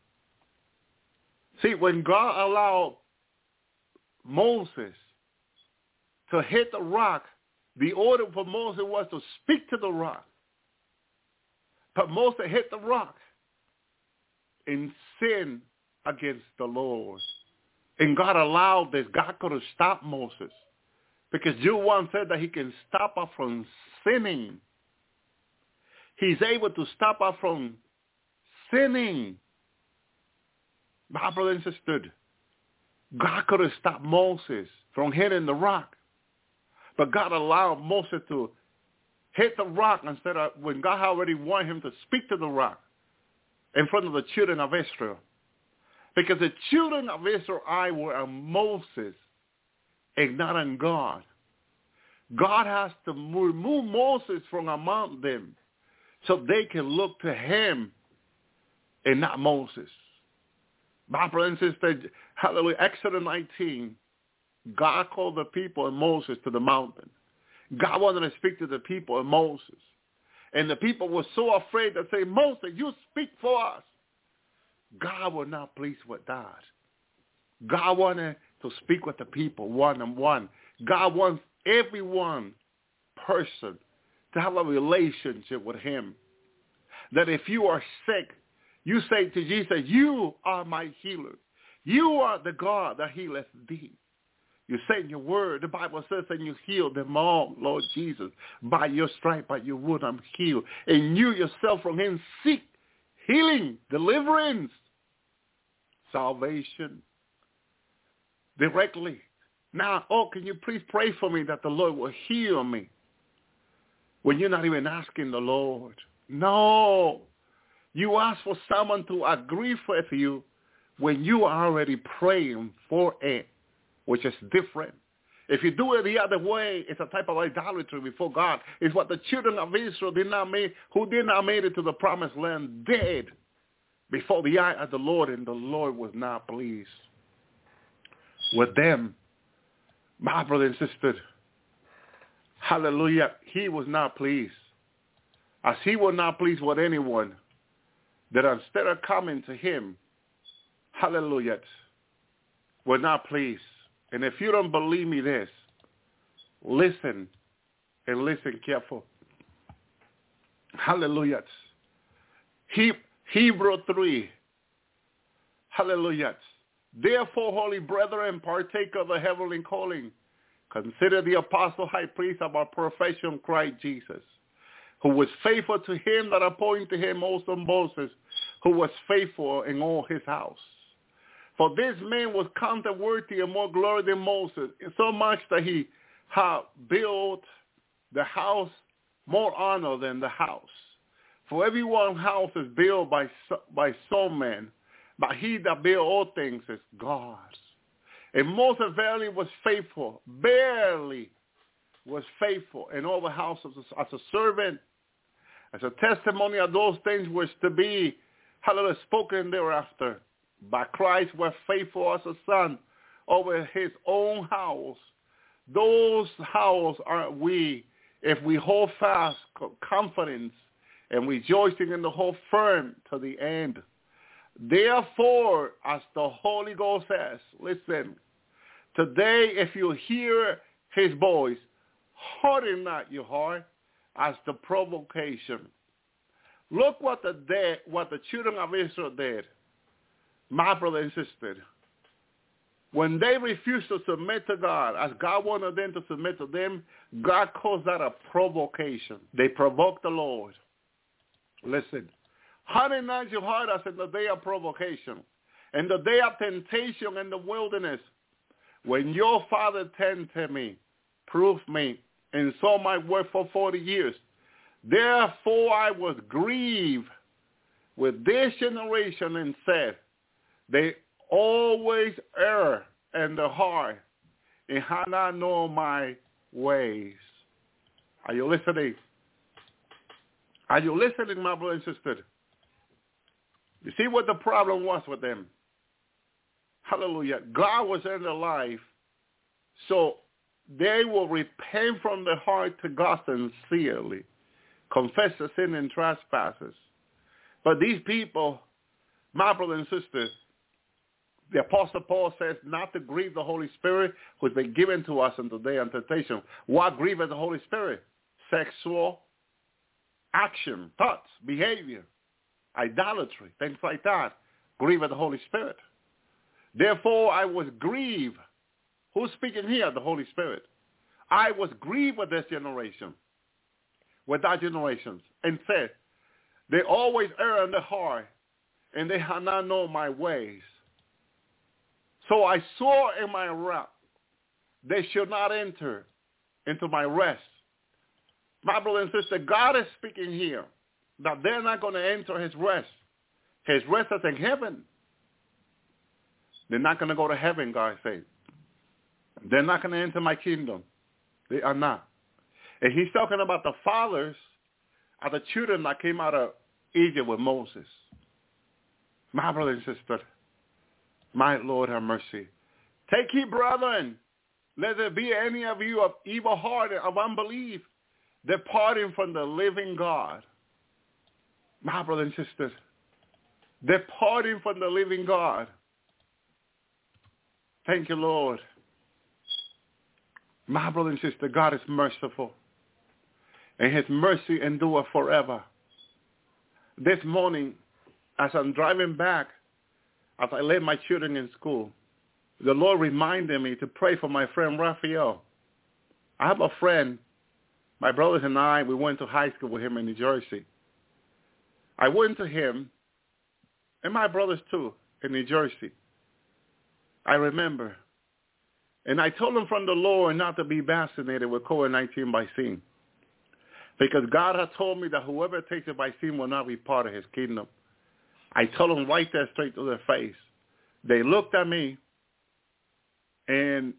See, when God allowed Moses to hit the rock, the order for Moses was to speak to the rock. But Moses hit the rock and sinned against the Lord. And God allowed this. God could have stopped Moses. Because Jude 1 said that he can stop us from sinning. He's able to stop us from sinning. My brother and sister, God could have stopped Moses from hitting the rock. But God allowed Moses to hit the rock instead of when God already wanted him to speak to the rock in front of the children of Israel. Because the children of Israel were on Moses and not on God. God has to remove Moses from among them so they can look to him and not Moses. My brother and sister, hallelujah, Exodus 19, God called the people and Moses to the mountain. God wanted to speak to the people and Moses. And the people were so afraid to say, Moses, you speak for us. God was not pleased with that. God wanted to speak with the people one-on-one. God wants every one person to have a relationship with him. That if you are sick, you say to Jesus, you are my healer. You are the God that healeth thee. You say in your word, the Bible says, and you heal them all, Lord Jesus. By your stripe, by your wound, I'm healed. And you yourself from him seek healing, deliverance, salvation directly. Now, can you please pray for me that the Lord will heal me? When you're not even asking the Lord. No. You ask for someone to agree with you when you are already praying for it, which is different. If you do it the other way, it's a type of idolatry before God. It's what the children of Israel who did not make it to the promised land did before the eye of the Lord, and the Lord was not pleased with them. My brother and sister, hallelujah, he was not pleased. As he was not pleased with anyone, that instead of coming to him, hallelujah, were not pleased. And if you don't believe me this, listen and listen careful. Hallelujah. Hebrew 3. Hallelujah. Therefore, holy brethren, partake of the heavenly calling. Consider the apostle high priest of our profession, Christ Jesus, who was faithful to him that appointed him, also Moses, who was faithful in all his house. For this man was counted worthy of more glory than Moses, so much that he had built the house more honor than the house. For every one house is built by some man, but he that built all things is God. And Moses barely was faithful in all the houses as a servant, as a testimony of those things which to be, hallelujah, spoken thereafter. But Christ was faithful as a son over his own house. Those house are we, if we hold fast confidence and rejoicing in the hope firm to the end. Therefore, as the Holy Ghost says, listen, today if you hear his voice, harden not your heart as the provocation. Look what the children of Israel did. My brother and sister, when they refused to submit to God, as God wanted them to submit to them, God calls that a provocation. They provoked the Lord. Listen, harden not your heart as in the day of provocation, and the day of temptation in the wilderness, when your father tempted me, proved me, and saw my work for 40 years. Therefore I was grieved with this generation and said, they always err in the heart and have not known my ways. Are you listening? Are you listening, my brother and sister? You see what the problem was with them? Hallelujah. God was in their life, so they will repent from their heart to God sincerely, confess the sin and trespasses. But these people, my brother and sister, the Apostle Paul says not to grieve the Holy Spirit who has been given to us in the day of temptation. What grieveth the Holy Spirit? Sexual action, thoughts, behavior, idolatry, things like that. Grieveth the Holy Spirit. Therefore, I was grieved. Who's speaking here? The Holy Spirit. I was grieved with this generation, with that generation, and said, they always err in the heart, and they have not known my ways. So I swore in my wrath, they shall not enter into my rest. My brother and sister, God is speaking here that they're not going to enter his rest. His rest is in heaven. They're not going to go to heaven, God says. They're not going to enter my kingdom. They are not. And he's talking about the fathers of the children that came out of Egypt with Moses. My brother and sister, my Lord have mercy. Take heed, brethren, lest there be any of you of evil heart and of unbelief, departing from the living God. My brother and sister, departing from the living God. Thank you, Lord. My brother and sister, God is merciful, and his mercy endure forever. This morning, as I'm driving back, as I led my children in school, the Lord reminded me to pray for my friend Raphael. I have a friend, my brothers and I, we went to high school with him in New Jersey. I went to him, and my brothers too, in New Jersey. I remember. And I told him from the Lord not to be vaccinated with COVID-19 vaccine, because God had told me that whoever takes the vaccine will not be part of his kingdom. I told him right there straight to their face. They looked at me, and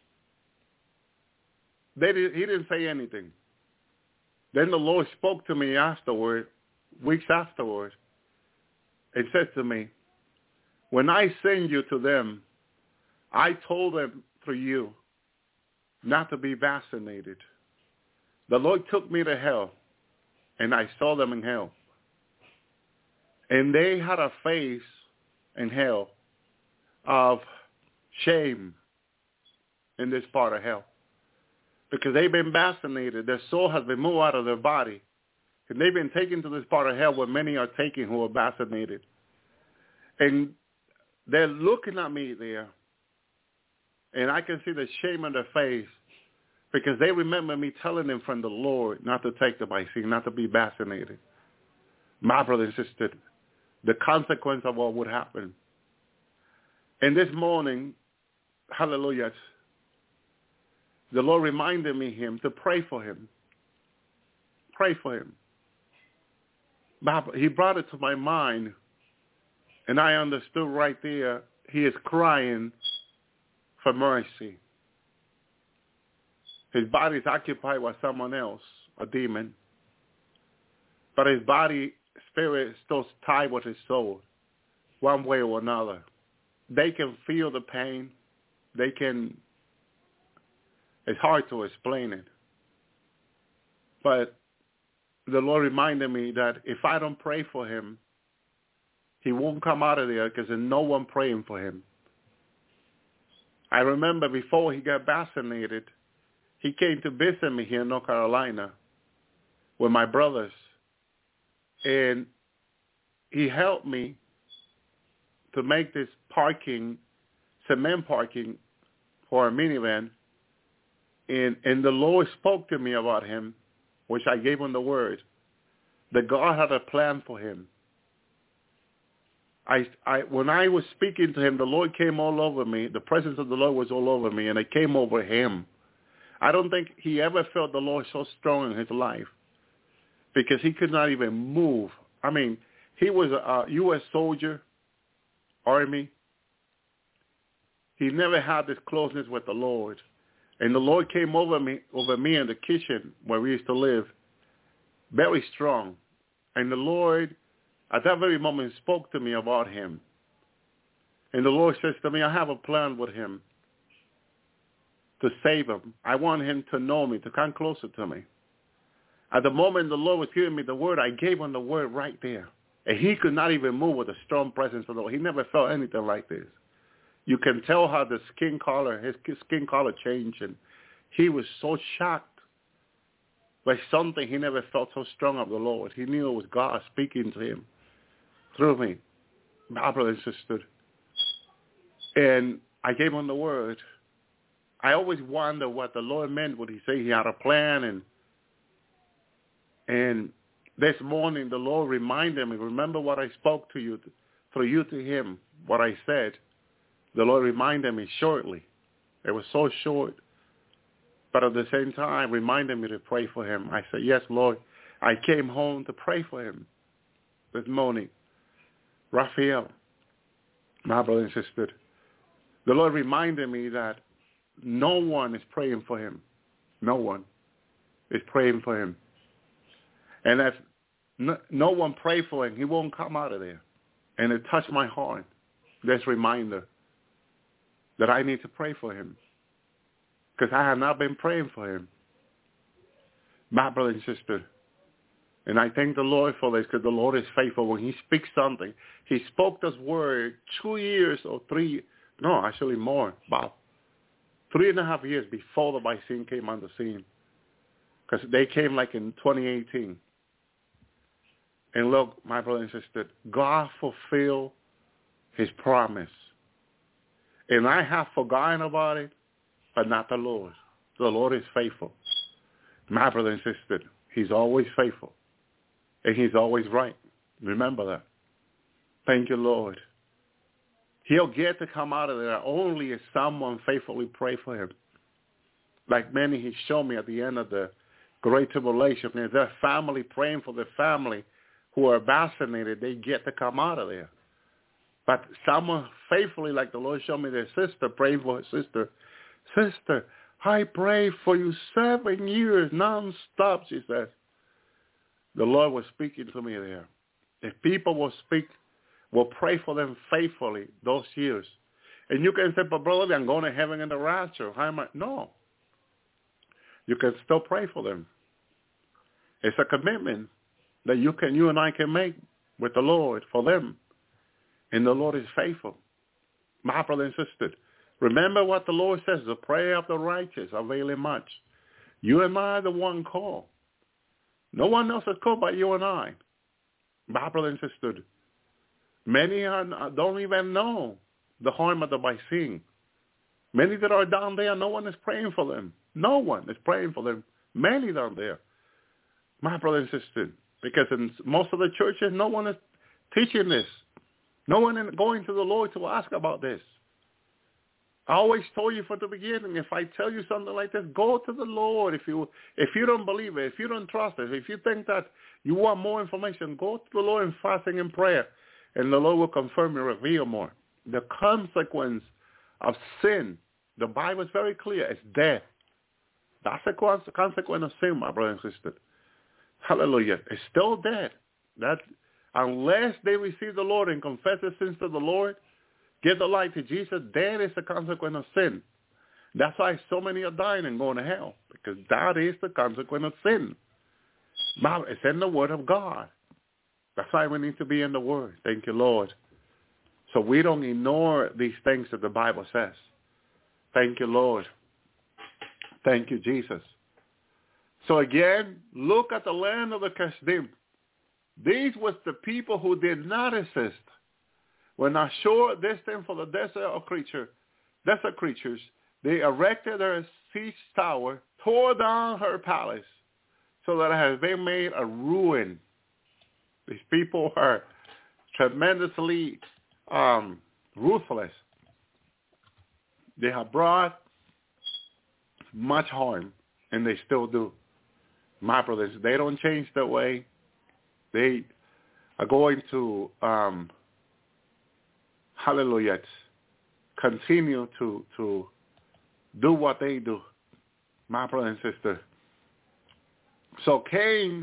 he didn't say anything. Then the Lord spoke to me afterward, weeks afterwards, and said to me, when I send you to them, I told them through you not to be vaccinated. The Lord took me to hell, and I saw them in hell. And they had a face in hell of shame in this part of hell, because they've been vaccinated. Their soul has been moved out of their body, and they've been taken to this part of hell where many are taken who are vaccinated. And they're looking at me there, and I can see the shame on their face, because they remember me telling them from the Lord not to take the vaccine, not to be vaccinated. My brother and sister, the consequence of what would happen. And this morning, hallelujah, the Lord reminded me to pray for him. Pray for him. He brought it to my mind, and I understood right there, he is crying for mercy. His body is occupied by someone else, a demon. But his body, spirit is still tied with his soul, one way or another. They can feel the pain. It's hard to explain it. But the Lord reminded me that if I don't pray for him, he won't come out of there, because there's no one praying for him. I remember before he got vaccinated, he came to visit me here in North Carolina with my brothers. And he helped me to make this cement parking for a minivan. And the Lord spoke to me about him, which I gave him the word, that God had a plan for him. When I was speaking to him, the Lord came all over me. The presence of the Lord was all over me, and it came over him. I don't think he ever felt the Lord so strong in his life, because he could not even move. I mean, he was a U.S. soldier, Army. He never had this closeness with the Lord. And the Lord came over me in the kitchen where we used to live, very strong. And the Lord, at that very moment, spoke to me about him. And the Lord says to me, I have a plan with him to save him. I want him to know me, to come closer to me. At the moment the Lord was giving me the word, I gave him the word right there. And he could not even move with the strong presence of the Lord. He never felt anything like this. You can tell how his skin color changed, and he was so shocked by something he never felt so strong of the Lord. He knew it was God speaking to him through me, my brother and sister. And I gave him the word. I always wonder what the Lord meant when he said he had a plan. And this morning the Lord reminded me, remember what I spoke to you, through you to him, what I said. the Lord reminded me shortly. It was so short, but at the same time reminded me to pray for him. I said, yes, Lord. I came home to pray for him this morning. Raphael, my brother and sister. The Lord reminded me that no one is praying for him. No one is praying for him. And if no one pray for him, he won't come out of there. And it touched my heart, this reminder that I need to pray for him, because I have not been praying for him. My brother and sister. And I thank the Lord for this, because the Lord is faithful. When he speaks something, he spoke this word 2 years or actually more, about 3.5 years before the vaccine came on the scene, because they came like in 2018. And look, my brother and sister, God fulfilled his promise. And I have forgotten about it, but not the Lord. The Lord is faithful. My brother and sister, he's always faithful. And he's always right. Remember that. Thank you, Lord. He'll get to come out of there only if someone faithfully pray for him. Like many he showed me at the end of the Great Tribulation. If their family praying for their family who are vaccinated, they get to come out of there. But someone faithfully, like the Lord showed me their sister, praying for her sister. Sister, I prayed for you 7 years nonstop, she says. The Lord was speaking to me there. If people will pray for them faithfully those years. And you can say, but brother, I'm going to heaven in the rapture. How am I? No. You can still pray for them. It's a commitment that you and I can make with the Lord for them. And the Lord is faithful. My brother and sister, remember what the Lord says, the prayer of the righteous availing much. You and I are the one called. No one else is called but you and I. My brother and sister, many don't even know the harm of the vaccine. Many that are down there, no one is praying for them. No one is praying for them. Many down there. My brother and sister, because in most of the churches, no one is teaching this. No one is going to the Lord to ask about this. I always told you from the beginning, if I tell you something like this, go to the Lord. If you don't believe it, if you don't trust it, if you think that you want more information, go to the Lord in fasting and prayer, and the Lord will confirm and reveal more. The consequence of sin, the Bible is very clear, it's death. That's the consequence of sin, my brother and sister. Hallelujah. It's still dead. That unless they receive the Lord and confess their sins to the Lord, give the life to Jesus, that is the consequence of sin. That's why so many are dying and going to hell, because that is the consequence of sin. It's in the Word of God. That's why we need to be in the Word. Thank you, Lord. So we don't ignore these things that the Bible says. Thank you, Lord. Thank you, Jesus. So again, look at the land of the Kasdim. These was the people who did not assist. When a short distance for the desert creatures, they erected their siege tower, tore down her palace, so that it has been made a ruin. These people are tremendously ruthless. They have brought much harm, and they still do. My brothers, they don't change their way. They are going to, hallelujah, continue to do what they do, my brother and sister. So Cain,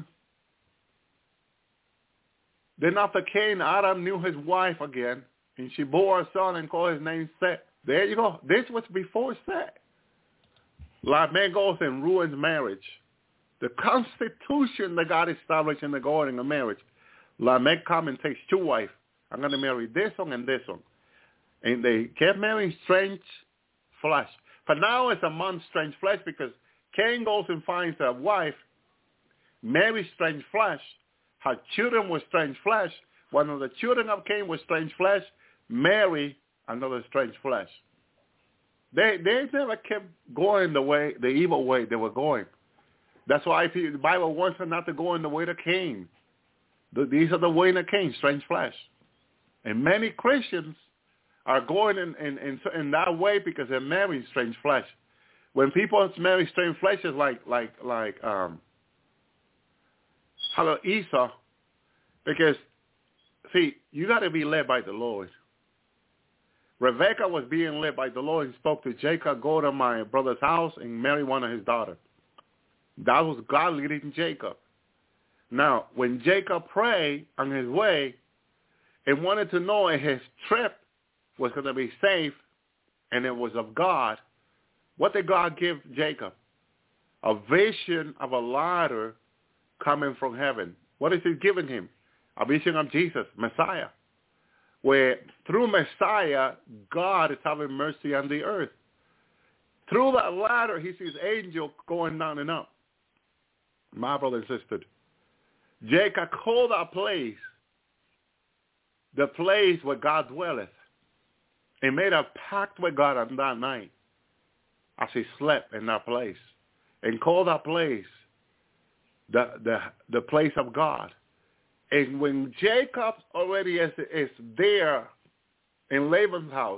then after Cain, Adam knew his wife again, and she bore a son and called his name Seth. There you go. This was before Seth. Lamech goes and ruins marriage. The constitution that God established in the garden of marriage. Lamech comes and takes 2 wives. I'm going to marry this one and this one. And they kept marrying strange flesh. But now it's among strange flesh, because Cain goes and finds a wife, marries strange flesh, had children with strange flesh. One of the children of Cain was strange flesh, marry another strange flesh. They never kept going the evil way they were going. That's why the Bible wants them not to go in the way of Cain. These are the way of Cain, strange flesh. And many Christians are going in that way because they're marrying strange flesh. When people marry strange flesh, it's like Esau, because see, you got to be led by the Lord. Rebecca was being led by the Lord and spoke to Jacob, go to my brother's house and marry one of his daughters. That was God leading Jacob. Now, when Jacob prayed on his way and wanted to know if his trip was going to be safe and it was of God, what did God give Jacob? A vision of a ladder coming from heaven. What is he giving him? A vision of Jesus, Messiah, where through Messiah, God is having mercy on the earth. Through that ladder, he sees angels going down and up. My brother and sister, Jacob called that place the place where God dwelleth. He made a pact with God on that night as he slept in that place, and called that place the place of God. And when Jacob already is there in Laban's house,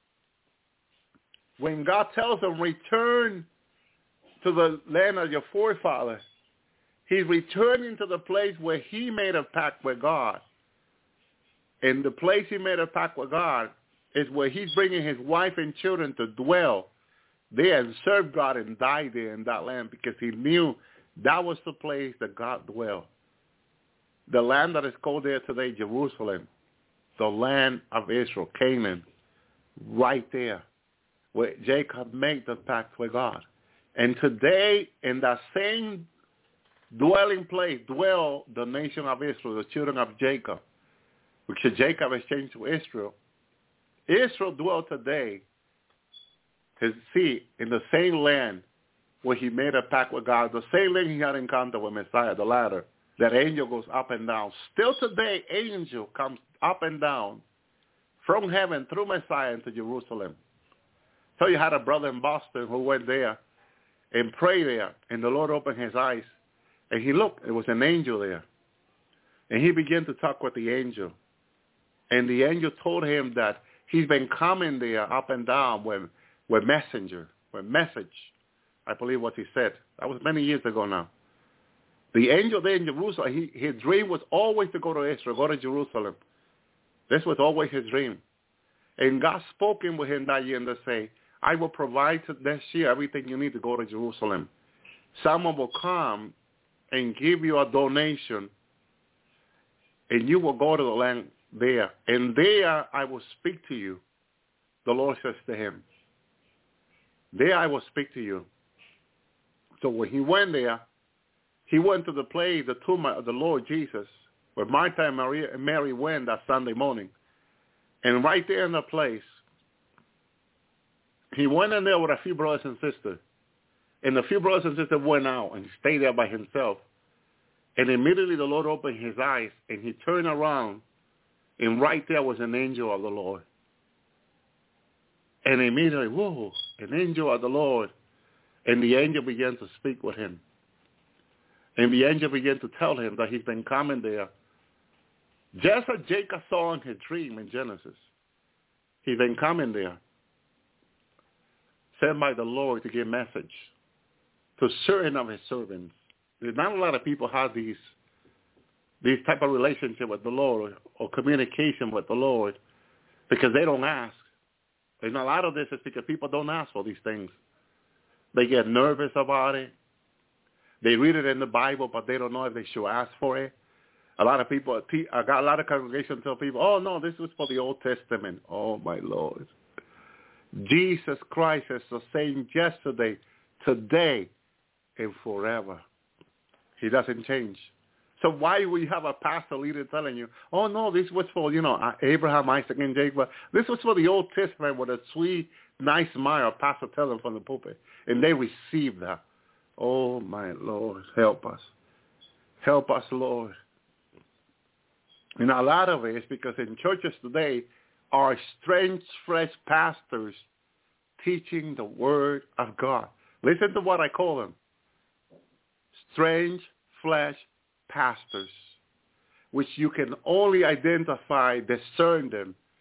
when God tells him, return to the land of your forefathers, he's returning to the place where he made a pact with God. And the place he made a pact with God is where he's bringing his wife and children to dwell there and serve God and die there in that land, because he knew that was the place that God dwelled. The land that is called there today, Jerusalem, the land of Israel, Canaan, right there, where Jacob made the pact with God. And today, in that same dwelling place, dwell the nation of Israel, the children of Jacob, which Jacob has changed to Israel. Israel dwell today, in the same land where he made a pact with God, the same land he had encountered with Messiah, the ladder. That angel goes up and down. Still today, angel comes up and down from heaven through Messiah into Jerusalem. So you had a brother in Boston who went there and prayed there, and the Lord opened his eyes, and he looked. It was an angel there. And he began to talk with the angel. And the angel told him that he's been coming there up and down with message, I believe what he said. That was many years ago now. The angel there in Jerusalem, his dream was always to go to Israel, go to Jerusalem. This was always his dream. And God spoken with him that year and they say, I will provide this year everything you need to go to Jerusalem. Someone will come and give you a donation, and you will go to the land there. And there I will speak to you, the Lord says to him. There I will speak to you. So when he went there, he went to the place, the tomb of the Lord Jesus, where Martha and Mary went that Sunday morning. And right there in the place, he went in there with a few brothers and sisters. And the few brothers and sisters went out and stayed there by himself. And immediately the Lord opened his eyes, and he turned around, and right there was an angel of the Lord. And immediately, whoa, an angel of the Lord. And the angel began to speak with him. And the angel began to tell him that he's been coming there. Just as Jacob saw in his dream in Genesis, he's been coming there, sent by the Lord to give message to certain of his servants. There's not a lot of people have these type of relationship with the Lord or communication with the Lord because they don't ask. And a lot of this is because people don't ask for these things. They get nervous about it. They read it in the Bible, but they don't know if they should ask for it. A lot of people, I got a lot of congregations tell people, oh, no, this was for the Old Testament. Oh, my Lord. Jesus Christ is the same yesterday, today, and forever. He doesn't change. So why would you have a pastor leader telling you, oh, no, this was for, Abraham, Isaac, and Jacob. This was for the Old Testament with a sweet, nice smile, a pastor telling them from the pulpit. And they received that. Oh, my Lord, help us. Help us, Lord. And a lot of it is because in churches today are strange, fresh pastors teaching the Word of God. Listen to what I call them. Strange, flesh pastors, which you can only identify, discern them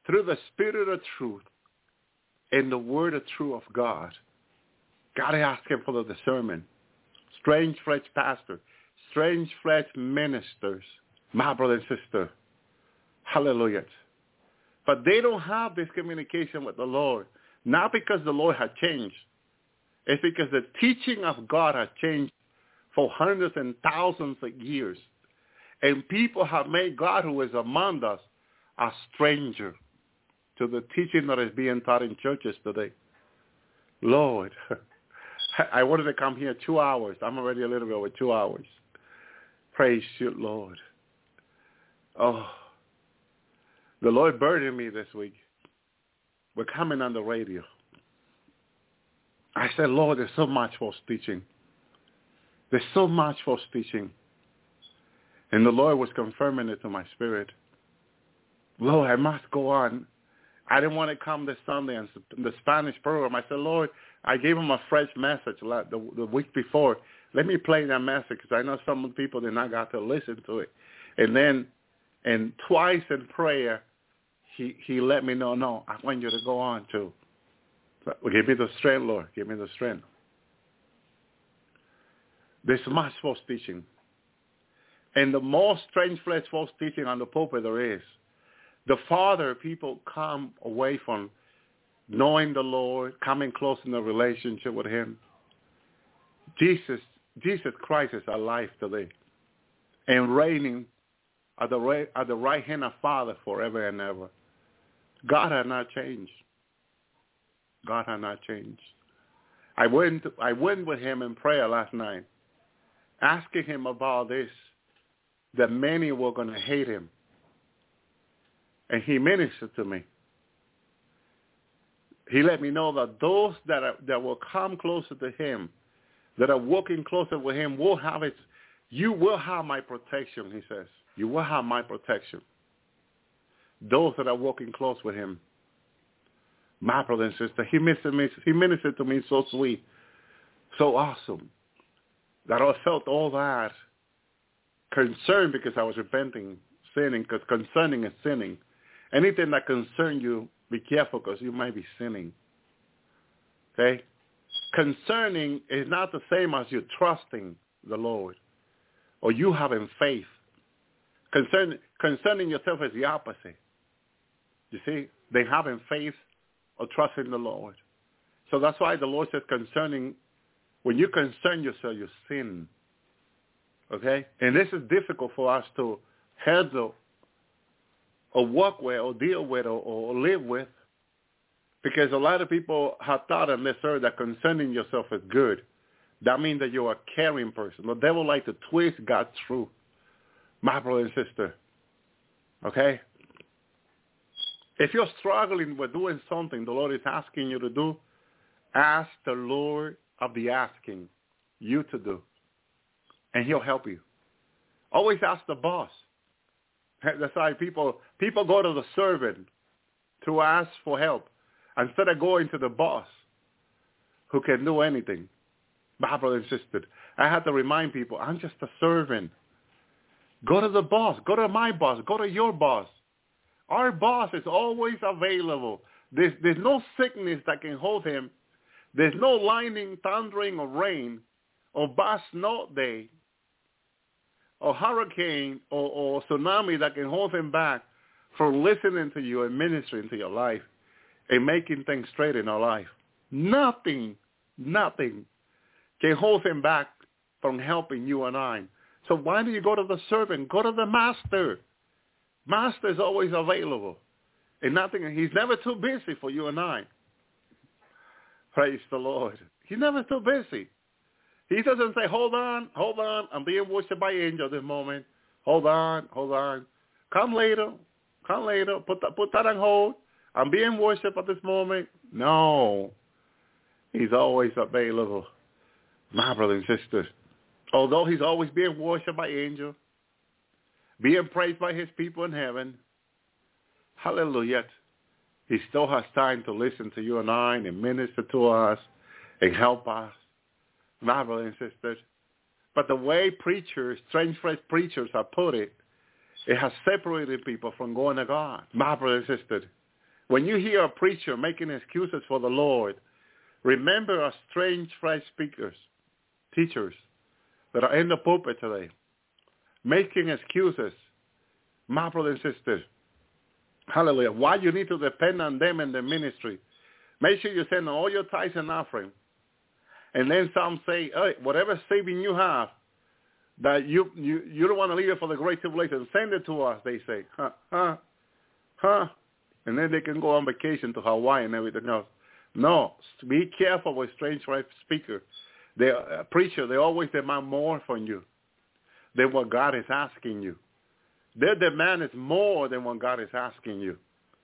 through the Spirit of truth and the word of truth of God. Got to ask him for the discernment. Strange flesh pastor, strange flesh ministers, my brother and sister. Hallelujah. But they don't have this communication with the Lord, not because the Lord had changed. It's because the teaching of God has changed for hundreds and thousands of years. And people have made God, who is among us, a stranger to the teaching that is being taught in churches today. Lord, I wanted to come here 2 hours. I'm already a little bit over 2 hours. Praise you, Lord. Oh, the Lord burdened me this week. We're coming on the radio. I said, Lord, there's so much false teaching. There's so much false teaching. And the Lord was confirming it to my spirit. Lord, I must go on. I didn't want to come this Sunday on the Spanish program. I said, Lord, I gave him a fresh message the week before. Let me play that message because I know some people did not got to listen to it. And twice in prayer, he let me know, no, I want you to go on too. So, give me the strength, Lord. Give me the strength. There's much false teaching. And the more strange flesh false teaching on the pulpit there is, the farther people come away from knowing the Lord, coming close in a relationship with him. Jesus Christ is alive today and reigning at the right hand of Father forever and ever. God has not changed. God has not changed. I went with him in prayer last night, asking him about this, that many were going to hate him. And he ministered to me. He let me know that those that will come closer to him, that are walking closer with him, will have it. You will have my protection, he says. You will have my protection. Those that are walking close with him. My brother and sister, he ministered to me so sweet, so awesome, that I felt all that concern because I was repenting, sinning, because concerning is sinning. Anything that concerns you, be careful because you might be sinning. Okay? Concerning is not the same as you trusting the Lord or you having faith. Concerning yourself is the opposite. You see, they having faith or trusting the Lord. So that's why the Lord says concerning, when you concern yourself, you sin. Okay? And this is difficult for us to handle or work with or deal with or live with, because a lot of people have thought on this earth that concerning yourself is good. That means that you're a caring person. The devil likes to twist God's truth, my brother and sister. Okay? If you're struggling with doing something the Lord is asking you to do, ask the Lord of the asking you to do, and he'll help you. Always ask the boss. That's why people go to the servant to ask for help instead of going to the boss who can do anything. My brother and sister, I have to remind people, I'm just a servant. Go to the boss. Go to my boss. Go to your boss. Our boss is always available. There's no sickness that can hold him. There's no lightning, thundering, or rain, or bad snow day, or hurricane, or tsunami that can hold him back from listening to you and ministering to your life and making things straight in our life. Nothing can hold him back from helping you and I. So why do you go to the servant? Go to the master. Master is always available. And he's never too busy for you and I. Praise the Lord. He's never too busy. He doesn't say, hold on, I'm being worshipped by angels this moment. Hold on. Come later. Put that on hold. I'm being worshipped at this moment. No. He's always available. My brothers and sisters. Although he's always being worshipped by angels, being praised by his people in heaven, hallelujah, he still has time to listen to you and I and minister to us and help us, my brothers and sisters. But the way preachers, strange fresh preachers have put it, it has separated people from going to God, my brothers and sisters. When you hear a preacher making excuses for the Lord, remember our strange flesh speakers, teachers that are in the pulpit today, making excuses. My brother and sister, hallelujah. Why you need to depend on them in the ministry. Make sure you send all your tithes and offering. And then some say, hey, whatever saving you have, that you don't want to leave it for the great tribulation, send it to us, they say. And then they can go on vacation to Hawaii and everything else. No, be careful with strange speakers. Preacher, they always demand more from you than what God is asking you. Their demand is more than what God is asking you.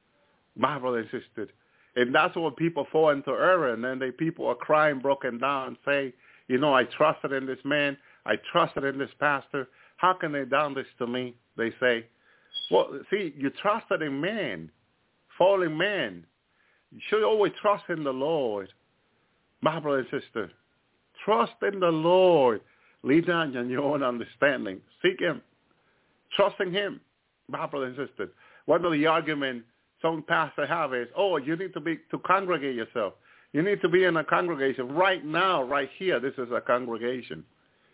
My brother and sister. And that's when people fall into error, and then people are crying, broken down, and say, I trusted in this man. I trusted in this pastor. How can they done this to me? They say, well, see, you trusted in man, fallen man. You should always trust in the Lord. My brother and sister, trust in the Lord. Lead on your own understanding. Seek him. Trust in him. My brother and sister. One of the arguments some pastors have is, you need to congregate yourself. You need to be in a congregation. Right now, right here, this is a congregation.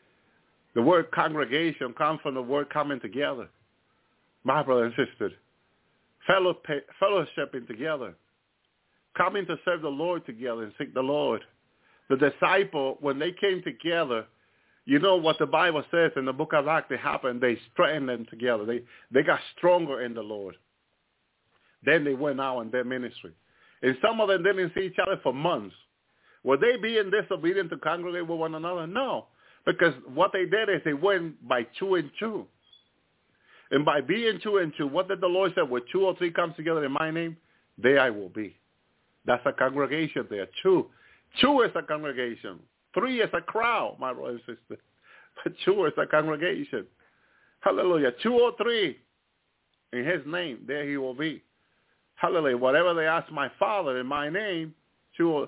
The word congregation comes from the word coming together. My brother and sister. Fellowshipping together. Coming to serve the Lord together and seek the Lord. The disciple, when they came together, you know what the Bible says in the book of Acts, they strengthened them together. They got stronger in the Lord. Then they went out in their ministry. And some of them didn't see each other for months. Were they being disobedient to congregate with one another? No. Because what they did is they went by 2 and 2. And by being 2 and 2, what did the Lord say? Where 2 or 3 comes together in my name, there I will be. That's a congregation there. 2 is a congregation. 3 is a crowd, my brother and sister. But 2 is a congregation. Hallelujah. 2 or 3 in his name, there he will be. Hallelujah. Whatever they ask my Father in my name, 2,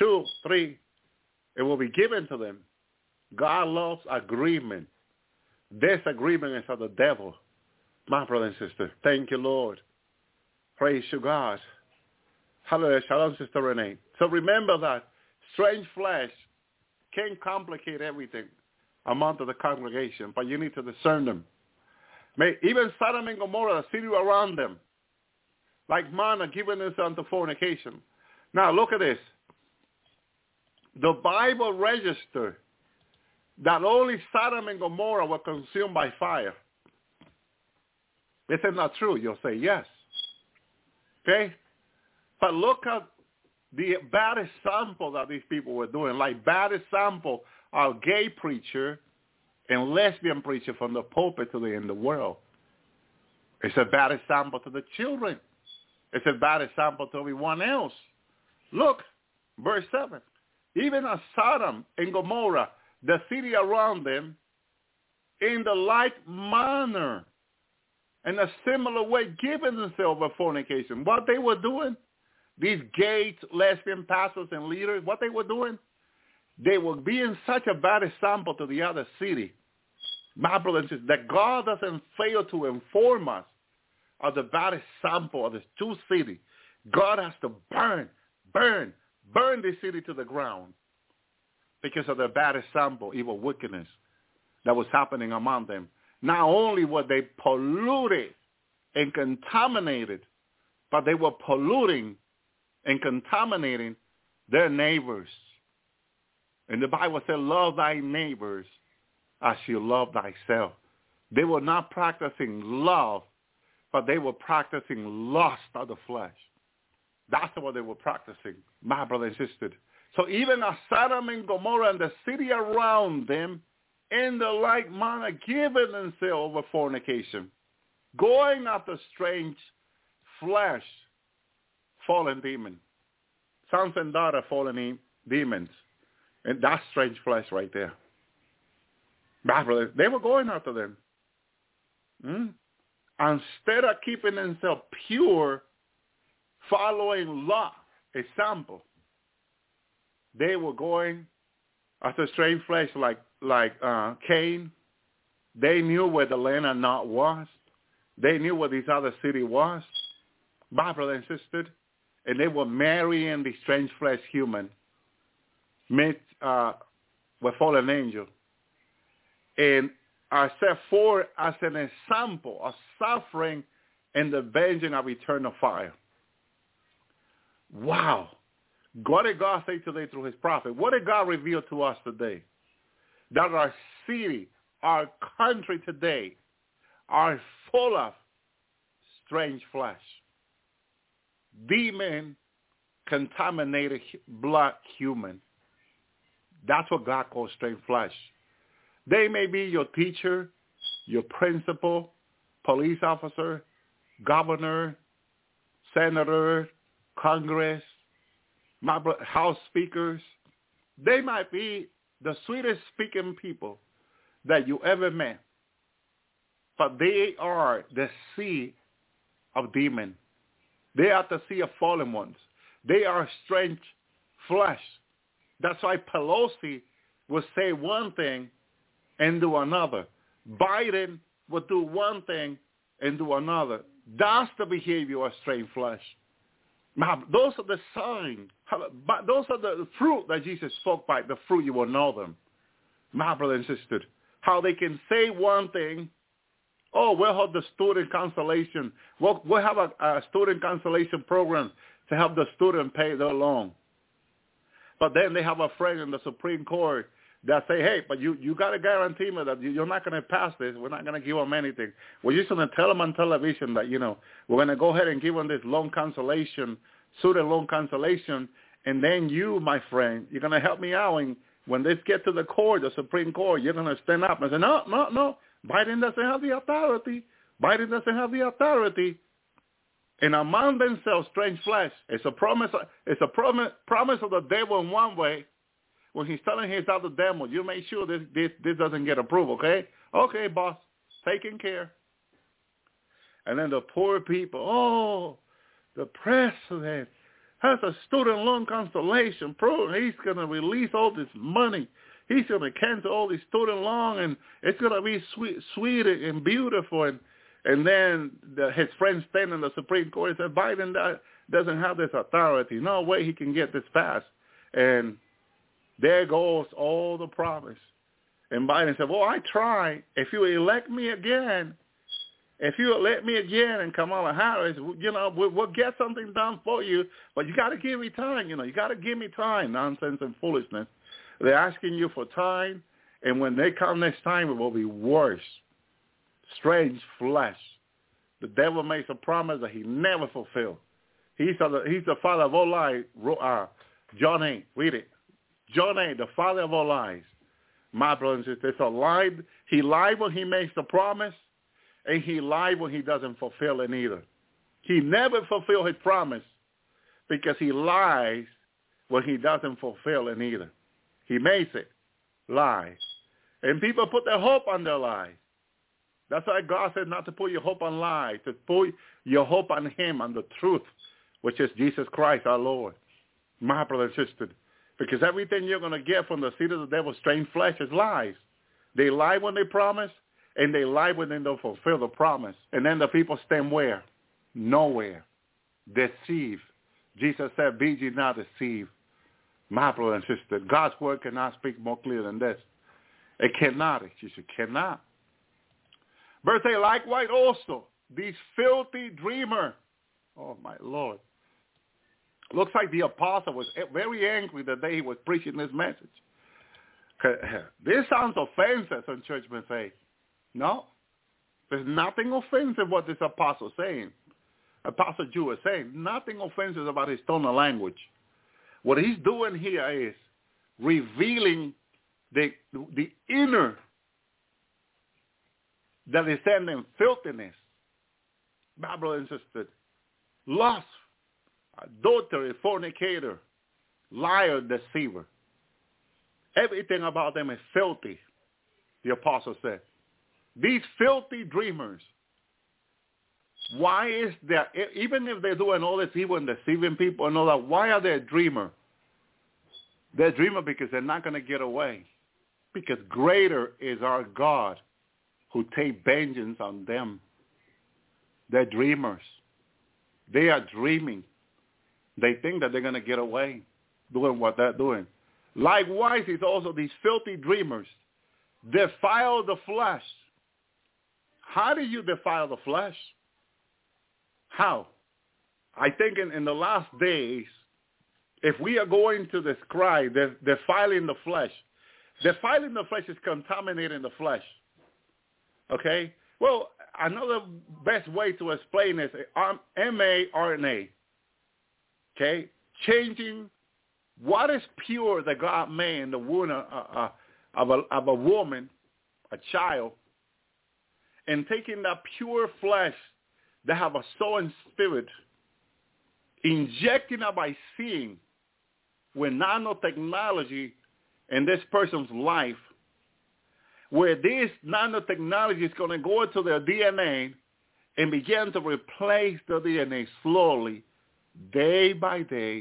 3, it will be given to them. God loves agreement. Disagreement is of the devil. My brother and sister, thank you, Lord. Praise you, God. Hallelujah. Shalom, Sister Renee. So remember that strange flesh can complicate everything among the congregation, but you need to discern them. Even Sodom and Gomorrah, the city around them, like manna given us unto fornication. Now look at this. The Bible registered that only Sodom and Gomorrah were consumed by fire. Is it not true? You'll say yes. Okay? But look at the bad example that these people were doing. Like bad example, a gay preacher and lesbian preacher from the pulpit to the end of the world. It's a bad example to the children. It's a bad example to everyone else. Look, verse 7. Even as Sodom and Gomorrah, the city around them, in the like manner, in a similar way, giving themselves over fornication. What they were doing, these gay, lesbian pastors and leaders, what they were doing, they were being such a bad example to the other city. My brother and sister, that God doesn't fail to inform us of the bad example of the 2 cities. God has to burn this city to the ground because of the bad example, evil wickedness that was happening among them. Not only were they polluted and contaminated, but they were polluting and contaminating their neighbors. And the Bible said, love thy neighbors as you love thyself. They were not practicing love, but they were practicing lust of the flesh. That's what they were practicing, my brother and sister. So even as Sodom and Gomorrah and the city around them, in the like manner, giving themselves over fornication, going after strange flesh, fallen demon, sons and daughters, fallen demons. And that's strange flesh right there. My brother, they were going after them. Instead of keeping themselves pure, following law, example, they were going after strange flesh like Cain. They knew where the land of Nod was. They knew where this other city was. My brother and sister, and they were marrying the strange flesh human met with fallen angel, and are set forth as an example of suffering and the vengeance of eternal fire. Wow. What did God say today through his prophet? What did God reveal to us today? That our city, our country today are full of strange flesh. Demon contaminated blood human. That's what God calls strange flesh. They may be your teacher, your principal, police officer, governor, senator, Congress, House speakers. They might be the sweetest speaking people that you ever met, but they are the sea of demons. They are the sea of fallen ones. They are strange flesh. That's why Pelosi will say one thing and do another. Biden will do one thing and do another. That's the behavior of strange flesh. Now, those are the signs. Those are the fruit that Jesus spoke by. The fruit, you will know them. My brother and sister, how they can say one thing. Oh, we'll have the student consolation. We'll have a student consolation program to help the student pay their loan. But then they have a friend in the Supreme Court that say, hey, but you got to guarantee me that you're not going to pass this. We're not going to give them anything. We're just going to tell them on television that, we're going to go ahead and give them this loan cancellation, student loan cancellation, and then you, my friend, you're going to help me out. And when they get to the court, the Supreme Court, you're going to stand up and say, no, Biden doesn't have the authority. Biden doesn't have the authority. And among themselves, strange flesh. It's a promise. It's a promise of the devil in one way. When he's telling his other devil, you make sure this doesn't get approved, okay? Okay, boss, taking care. And then the poor people, the president has a student loan cancellation program. He's going to release all this money. He's going to cancel all these student loan, and it's going to be sweet and beautiful. And then his friends stand in the Supreme Court and say, Biden doesn't have this authority. No way he can get this passed. And there goes all the promise. And Biden said, well, I try. If you elect me again, and Kamala Harris, we'll get something done for you, but you got to give me time. You got to give me time. Nonsense and foolishness. They're asking you for time, and when they come next time, it will be worse. Strange flesh. The devil makes a promise that he never fulfilled. He's the father of all lies. John 8, read it. John 8, the father of all lies. My brothers and sisters, he lied when he makes the promise, and he lied when he doesn't fulfill it either. He never fulfilled his promise because he lies when he doesn't fulfill it either. He makes it, lies. And people put their hope on their lies. That's why God said not to put your hope on lies, to put your hope on him, on the truth, which is Jesus Christ our Lord. My brother and sister, because everything you're going to get from the seed of the devil, strange flesh, is lies. They lie when they promise, and they lie when they don't fulfill the promise. And then the people stand where? Nowhere. Deceive. Jesus said, be ye not deceived. My brother and sister, God's word cannot speak more clear than this. It cannot. It cannot. Verse 8, likewise also, these filthy dreamers. Oh, my Lord. Looks like the apostle was very angry the day he was preaching this message. This sounds offensive, some churchmen say. No, there's nothing offensive what this apostle is saying. Apostle Jew is saying nothing offensive about his tone of language. What he's doing here is revealing the inner that is sending filthiness, my brother and sister, lust, adultery, fornicator, liar, deceiver. Everything about them is filthy, the apostle said. These filthy dreamers, why is that, even if they're doing all this evil and deceiving people and all that, why are they a dreamer? They're a dreamer because they're not going to get away. Because greater is our God who take vengeance on them. They're dreamers. They are dreaming. They think that they're going to get away doing what they're doing. Likewise, it's also these filthy dreamers defile the flesh. How do you defile the flesh? How? I think in the last days, if we are going to describe defiling the flesh is contaminating the flesh. Okay? Well, another best way to explain is mRNA. Okay? Changing what is pure that God made in the womb of a woman, a child, and taking that pure flesh that have a soul and spirit, injecting it by seeing with nanotechnology in this person's life, where this nanotechnology is going to go into their DNA and begin to replace the DNA slowly, day by day,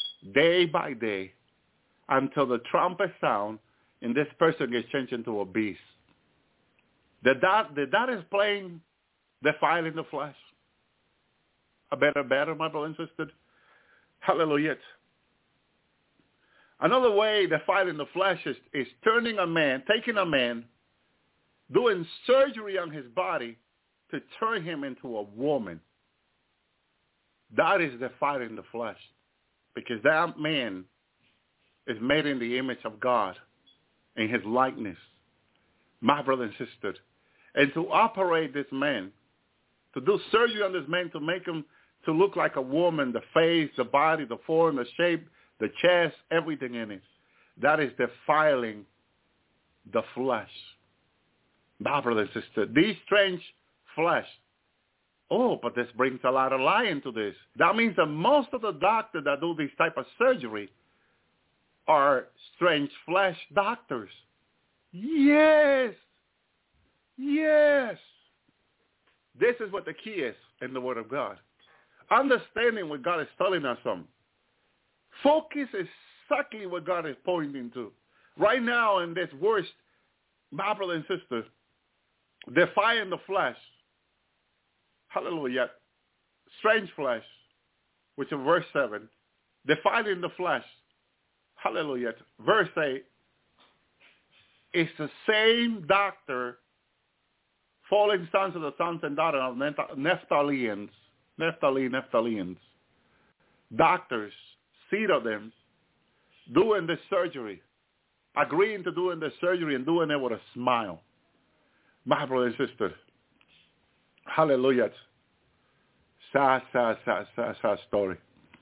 until the trumpet sound and this person gets changed into a beast. That explain defiling the flesh? A better, my brother and sister. Hallelujah. Another way defiling the flesh is taking a man, doing surgery on his body to turn him into a woman. That is defiling the flesh, because that man is made in the image of God, in his likeness, my brother and sister. And to operate this man, to do surgery on this man to make him to look like a woman, the face, the body, the form, the shape, the chest, everything in it, that is defiling the flesh. My brother and sister, these strange flesh. Oh, but this brings a lot of lie into this. That means that most of the doctors that do this type of surgery are strange flesh doctors. Yes. This is what the key is in the Word of God. Understanding what God is telling us from. Focus exactly what God is pointing to. Right now in this verse, my brother and sister, defying the flesh. Hallelujah. Strange flesh, which is verse 7. Defiling the flesh. Hallelujah. Verse 8. It's the same doctor, fallen sons of the sons and daughters of Naphtalians. Doctors, seed of them, doing this surgery, agreeing to doing the surgery and doing it with a smile. My brother and sister, hallelujah. Sad story.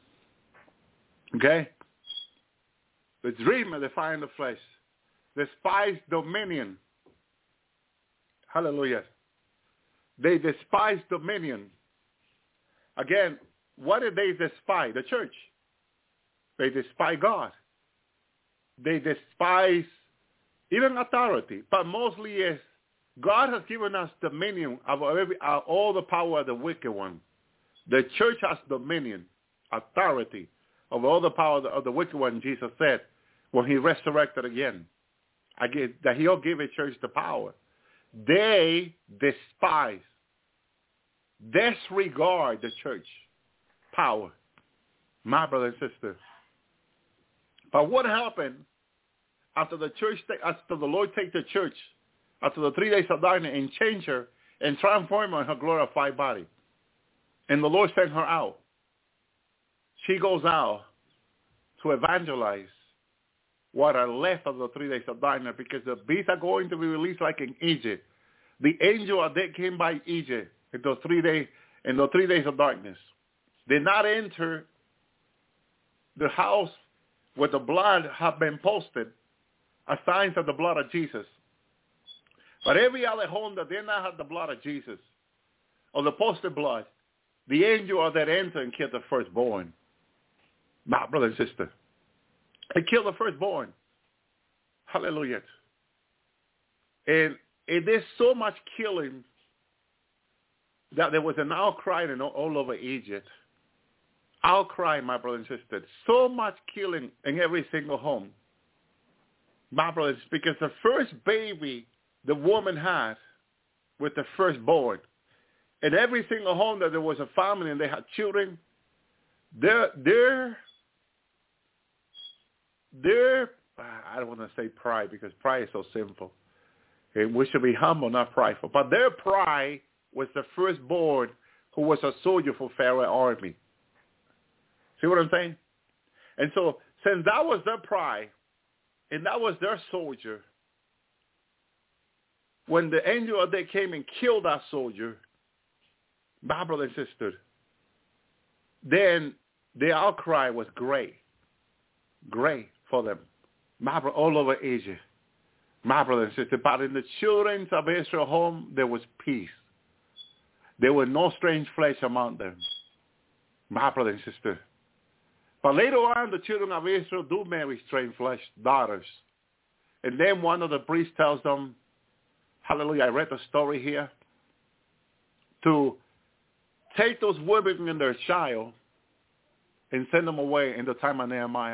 Okay? The dreamer defying the flesh. Despise dominion. Hallelujah. They despise dominion. Again, what did they despise? The church. They despise God. They despise even authority, but mostly is God has given us dominion of all the power of the wicked one. The church has dominion, authority of all the power of the wicked one, Jesus said, when he resurrected again. That he'll give a church the power. They despise, disregard the church power. My brother and sister. But what happened after the Lord take the church, after the 3 days of darkness, and change her and transform her in her glorified body? And the Lord sent her out. She goes out to evangelize what are left of the 3 days of darkness, because the beasts are going to be released like in Egypt. The angel of death came by Egypt in those 3 days of darkness. Did not enter the house where the blood had been posted as signs of the blood of Jesus. But every other home that did not have the blood of Jesus or the posted blood, the angel of that entered and killed the firstborn. My brother and sister. They killed the firstborn. Hallelujah. And it is so much killing that there was an outcry all over Egypt. Outcry, my brothers and sisters. So much killing in every single home. My brothers, because the first baby the woman had with the firstborn, in every single home that there was a family and they had children, their I don't want to say pride because pride is so simple. And we should be humble, not prideful. But their pride was the firstborn who was a soldier for Pharaoh's army. See what I'm saying? And so since that was their pride and that was their soldier, when the angel of death came and killed that soldier, my brother and sister, then the outcry was great for them. My brother, all over Asia, my brother and sister. But in the children of Israel home, there was peace. There were no strange flesh among them, my brother and sister. But later on, the children of Israel do marry strange flesh daughters. And then one of the priests tells them, hallelujah, I read the story here, to take those women and their child and send them away in the time of Nehemiah.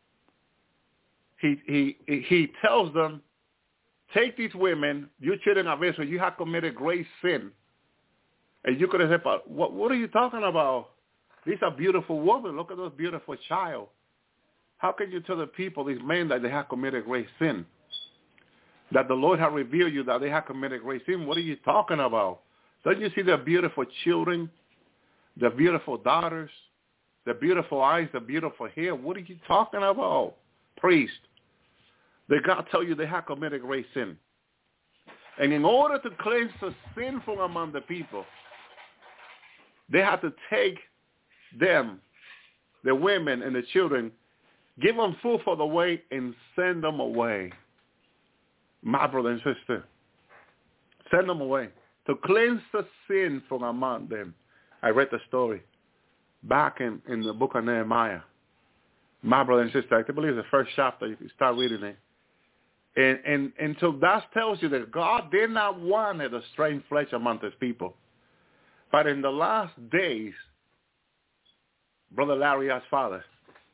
He tells them, take these women, you children of Israel, you have committed great sin. And you could have said, but what are you talking about? These are beautiful women. Look at those beautiful child. How can you tell the people, these men, that they have committed great sin? That the Lord has revealed you that they have committed great sin? What are you talking about? Don't you see the beautiful children, the beautiful daughters, the beautiful eyes, the beautiful hair? What are you talking about, priest? That God tell you they have committed great sin. And in order to cleanse the sin from among the people, they have to take them, the women and the children, give them food for the way and send them away. My brother and sister, send them away to cleanse the sin from among them. I read the story back in the book of Nehemiah. My brother and sister, I believe the first chapter, you can start reading it. And so that tells you that God did not want a strange flesh among his people. But in the last days, Brother Larry asked Father,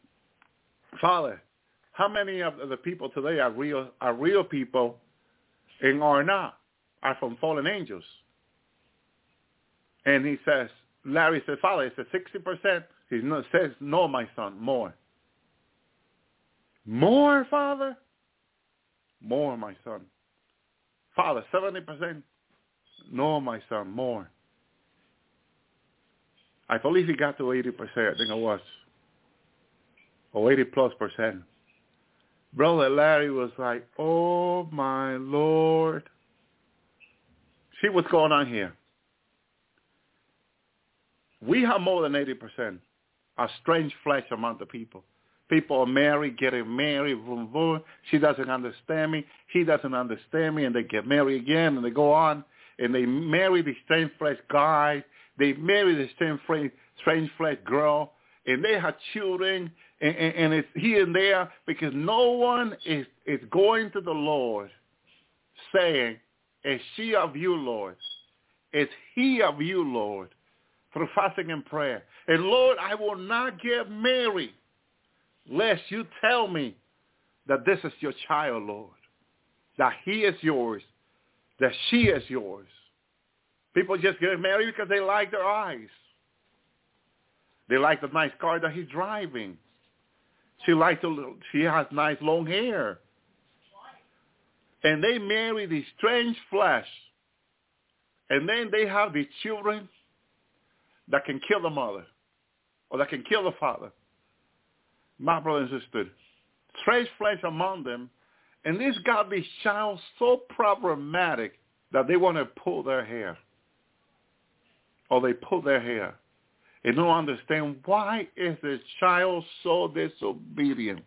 how many of the people today are real people and are not, are from fallen angels? And he says, Larry said, Father, he said 60%. He says, no, my son, more. More, Father? More, my son. Father, 70%? No, my son, more. I believe he got to 80%, I think it was. Or 80+%. Brother Larry was like, oh, my Lord. See what's going on here. We have more than 80%. A strange flesh among the people. People are married, getting married, boom, boom. She doesn't understand me. He doesn't understand me. And they get married again, and they go on. And they marry the strange flesh guy. They marry the strange flesh girl. And they have children. And it's here and there because no one is going to the Lord saying, is she of you, Lord? Is he of you, Lord? Through fasting and prayer. And Lord, I will not get married lest you tell me that this is your child, Lord, that he is yours, that she is yours. People just get married because they like their eyes. They like the nice car that he's driving. She has nice long hair. And they marry the strange flesh. And then they have the children that can kill the mother or that can kill the father. My brother and sister, strange flesh among them, and this got this child so problematic that they want to pull their hair. Or they pull their hair. And don't understand why is this child so disobedient.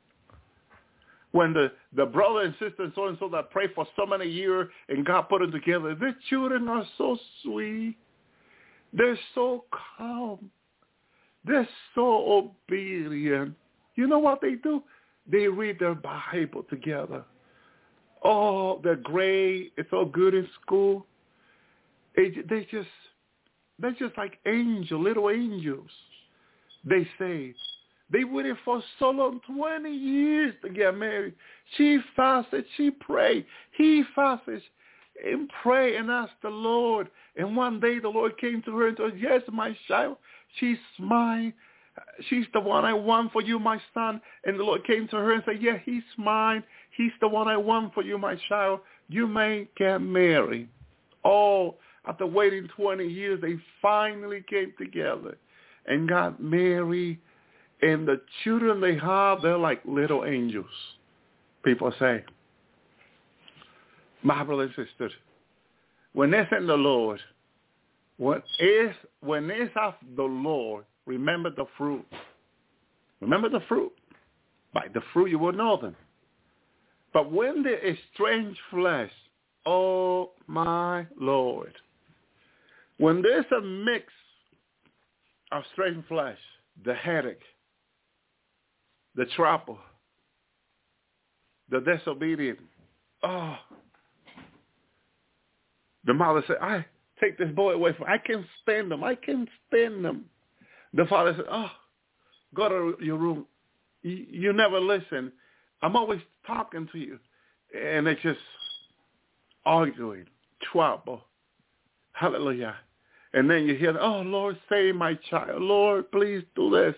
When the brother and sister and so that prayed for so many years and God put them together, their children are so sweet. They're so calm. They're so obedient. You know what they do? They read their Bible together. Oh, they're great. It's so good in school. They're just like angels, little angels. They say, they waited for so long, 20 years to get married. She fasted, she prayed. He fasted and prayed and asked the Lord. And one day the Lord came to her and said, yes, my child, she's mine. She's the one I want for you, my son. And the Lord came to her and said, yeah, he's mine. He's the one I want for you, my child. You may get married. Oh, after waiting 20 years, they finally came together and got married. And the children they have, they're like little angels, people say. My brother and sister, when it's in the Lord, when it's of the Lord, remember the fruit. Remember the fruit. By the fruit you will know them. But when there is strange flesh, oh my Lord, when there's a mix of strange flesh, the headache, the trouble, the disobedient, oh, the mother said, I take this boy away from me. I can't stand them. I can't stand them. The father said, oh, go to your room. You never listen. I'm always talking to you. And it's just arguing, trouble. Hallelujah. And then you hear, oh, Lord, save my child. Lord, please do this.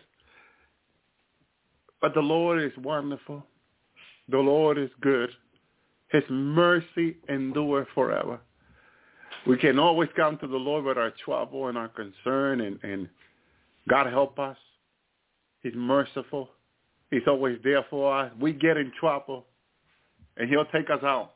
But the Lord is wonderful. The Lord is good. His mercy endures forever. We can always come to the Lord with our trouble and our concern, and God help us. He's merciful. He's always there for us. We get in trouble, and he'll take us out.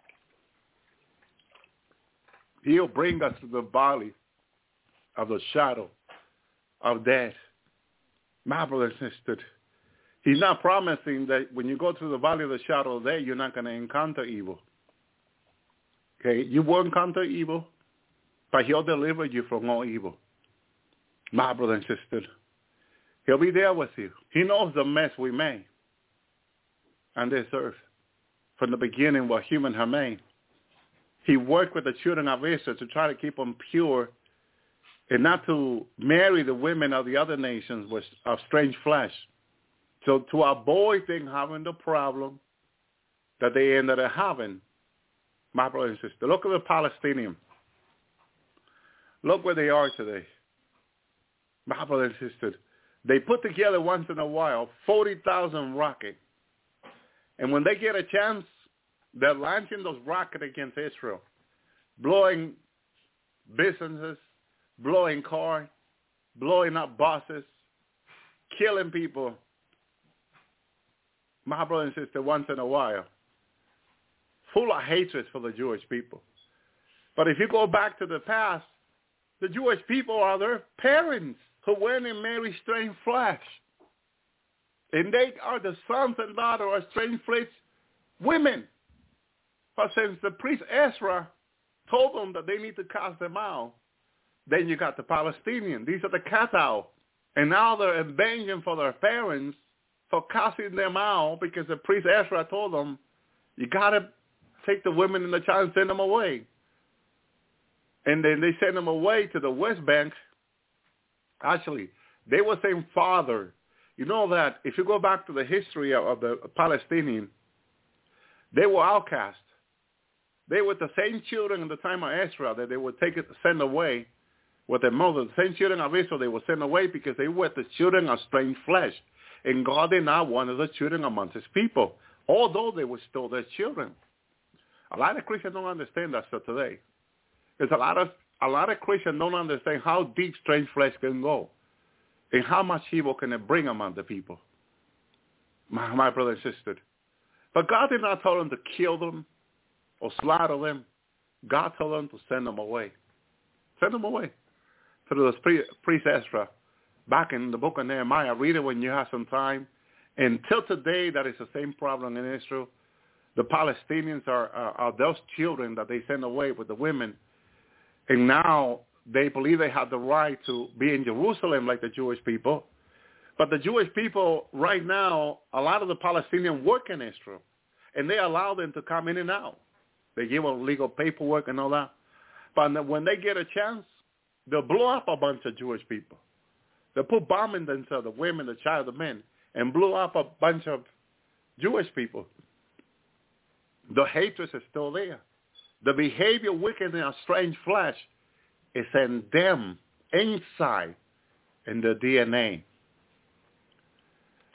He'll bring us to the valley of the shadow of death. My brother and sister, he's not promising that when you go through the valley of the shadow of death, you're not going to encounter evil. Okay, you will encounter evil, but he'll deliver you from all evil. My brother and sister, he'll be there with you. He knows the mess we made on this earth from the beginning what humans have made. He worked with the children of Israel to try to keep them pure and not to marry the women of the other nations of strange flesh. So to avoid them having the problem that they ended up having, my brother and sister, look at the Palestinians. Look where they are today. My brother and sister, they put together once in a while 40,000 rockets. And when they get a chance, they're launching those rockets against Israel, blowing businesses, blowing cars, blowing up buses, killing people. My brother and sister, once in a while, full of hatred for the Jewish people. But if you go back to the past, the Jewish people are their parents who went and married strange flesh. And they are the sons and daughters of strange flesh women. But since the priest Ezra told them that they need to cast them out, then you got the Palestinians. These are the Cathal. And now they're avenging for their parents for casting them out because the priest Ezra told them, you got to take the women and the child and send them away. And then they send them away to the West Bank. Actually, they were saying father. You know that if you go back to the history of the Palestinians, they were outcast. They were the same children in the time of Ezra that they would send away with their mother. The same children of Israel they would send away because they were the children of strange flesh. And God did not want the children amongst his people, although they were still their children. A lot of Christians don't understand that stuff today. Because a lot of Christians don't understand how deep strange flesh can go and how much evil can it bring among the people. My brother and sister. But God did not tell them to kill them or slaughter them. God told them to send them away. Send them away. To the priest Ezra. Back in the book of Nehemiah, read it when you have some time. Until today, that is the same problem in Israel. The Palestinians are those children that they send away with the women. And now they believe they have the right to be in Jerusalem like the Jewish people. But the Jewish people right now, a lot of the Palestinians work in Israel. And they allow them to come in and out. They give them legal paperwork and all that. But when they get a chance, they'll blow up a bunch of Jewish people. They'll put bombs in themselves, the women, the child, the men, and blow up a bunch of Jewish people. The hatred is still there. The behavior, wickedness, and strange flesh is in them, inside, in the DNA.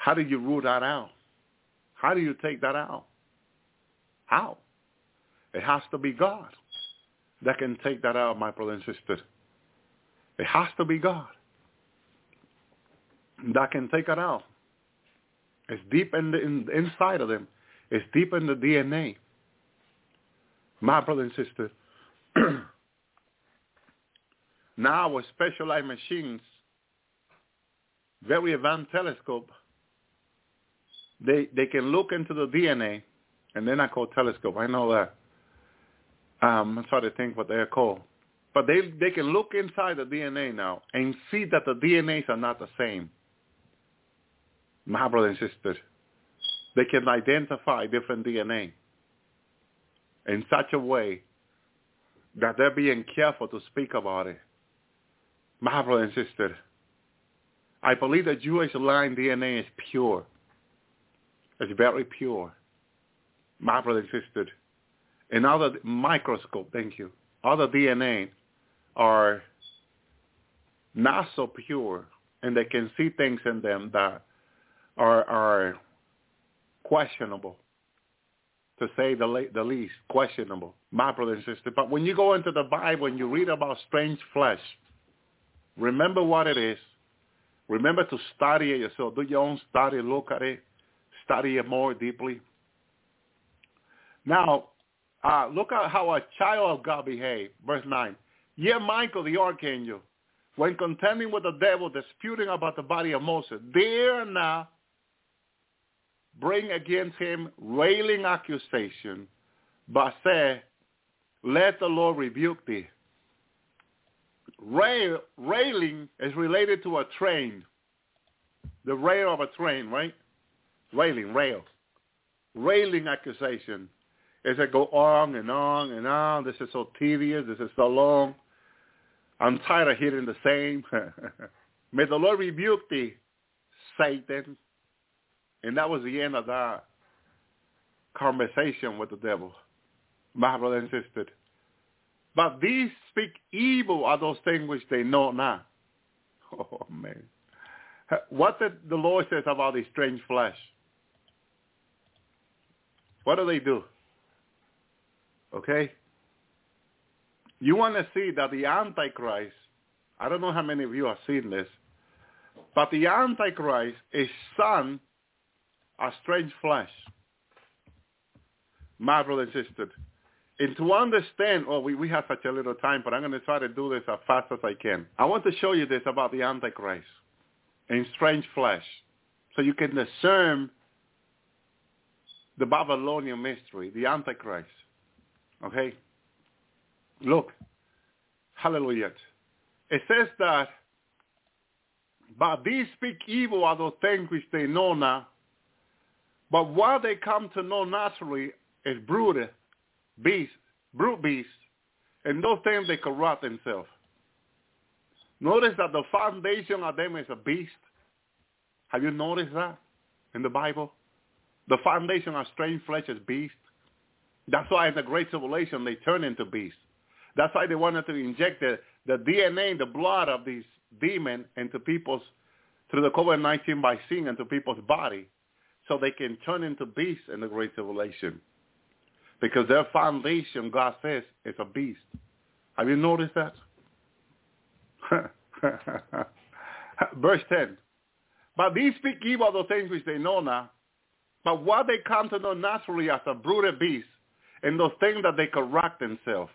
How do you root that out? How do you take that out? How? It has to be God that can take that out, my brother and sister. It has to be God that can take it out. It's deep inside of them. It's deep in the DNA. My brother and sister, now with specialized machines, very advanced telescope, they can look into the DNA, and they're not called telescope. I know that. I'm trying to think what they're called. But they can look inside the DNA now and see that the DNAs are not the same. My brother and sister, they can identify different DNA in such a way that they're being careful to speak about it. My brother and sister, I believe the Jewish line DNA is pure. It's very pure. My brother and sister, in other microscope, thank you, other DNA are not so pure, and they can see things in them that are questionable, to say the least, questionable, my brother and sister. But when you go into the Bible and you read about strange flesh, remember what it is. Remember to study it yourself. Do your own study, look at it, study it more deeply. Now, look at how a child of God behaved. Verse 9. Yet Michael, the archangel, when contending with the devil, disputing about the body of Moses, dare not bring against him railing accusation, but said, let the Lord rebuke thee. Railing is related to a train. The rail of a train, right? Rail. Railing accusation. Is it go on and on and on? This is so tedious. This is so long. I'm tired of hearing the same. May the Lord rebuke thee, Satan. And that was the end of that conversation with the devil, my brother and sister. But these speak evil of those things which they know not. Oh, man. What did the Lord says about these strange flesh? What do they do? Okay? You want to see that the Antichrist, I don't know how many of you have seen this, but the Antichrist is son of strange flesh. My brother and sister. And to understand, we have such a little time, but I'm going to try to do this as fast as I can. I want to show you this about the Antichrist in strange flesh, so you can discern the Babylonian mystery, the Antichrist. Okay? Look. Hallelujah. It says that, but these speak evil of those things which they know not, but what they come to know naturally is brute beasts, and those things they corrupt themselves. Notice that the foundation of them is a beast. Have you noticed that in the Bible? The foundation of strange flesh is beast. That's why in the Great Tribulation they turn into beasts. That's why they wanted to inject the DNA, the blood of these demons into people's, through the COVID-19 vaccine into people's body, so they can turn into beasts in the Great Tribulation. Because their foundation, God says, is a beast. Have you noticed that? Verse 10. But these speak evil of the things which they know not, but what they come to know naturally as a brute beast, and those things that they correct themselves.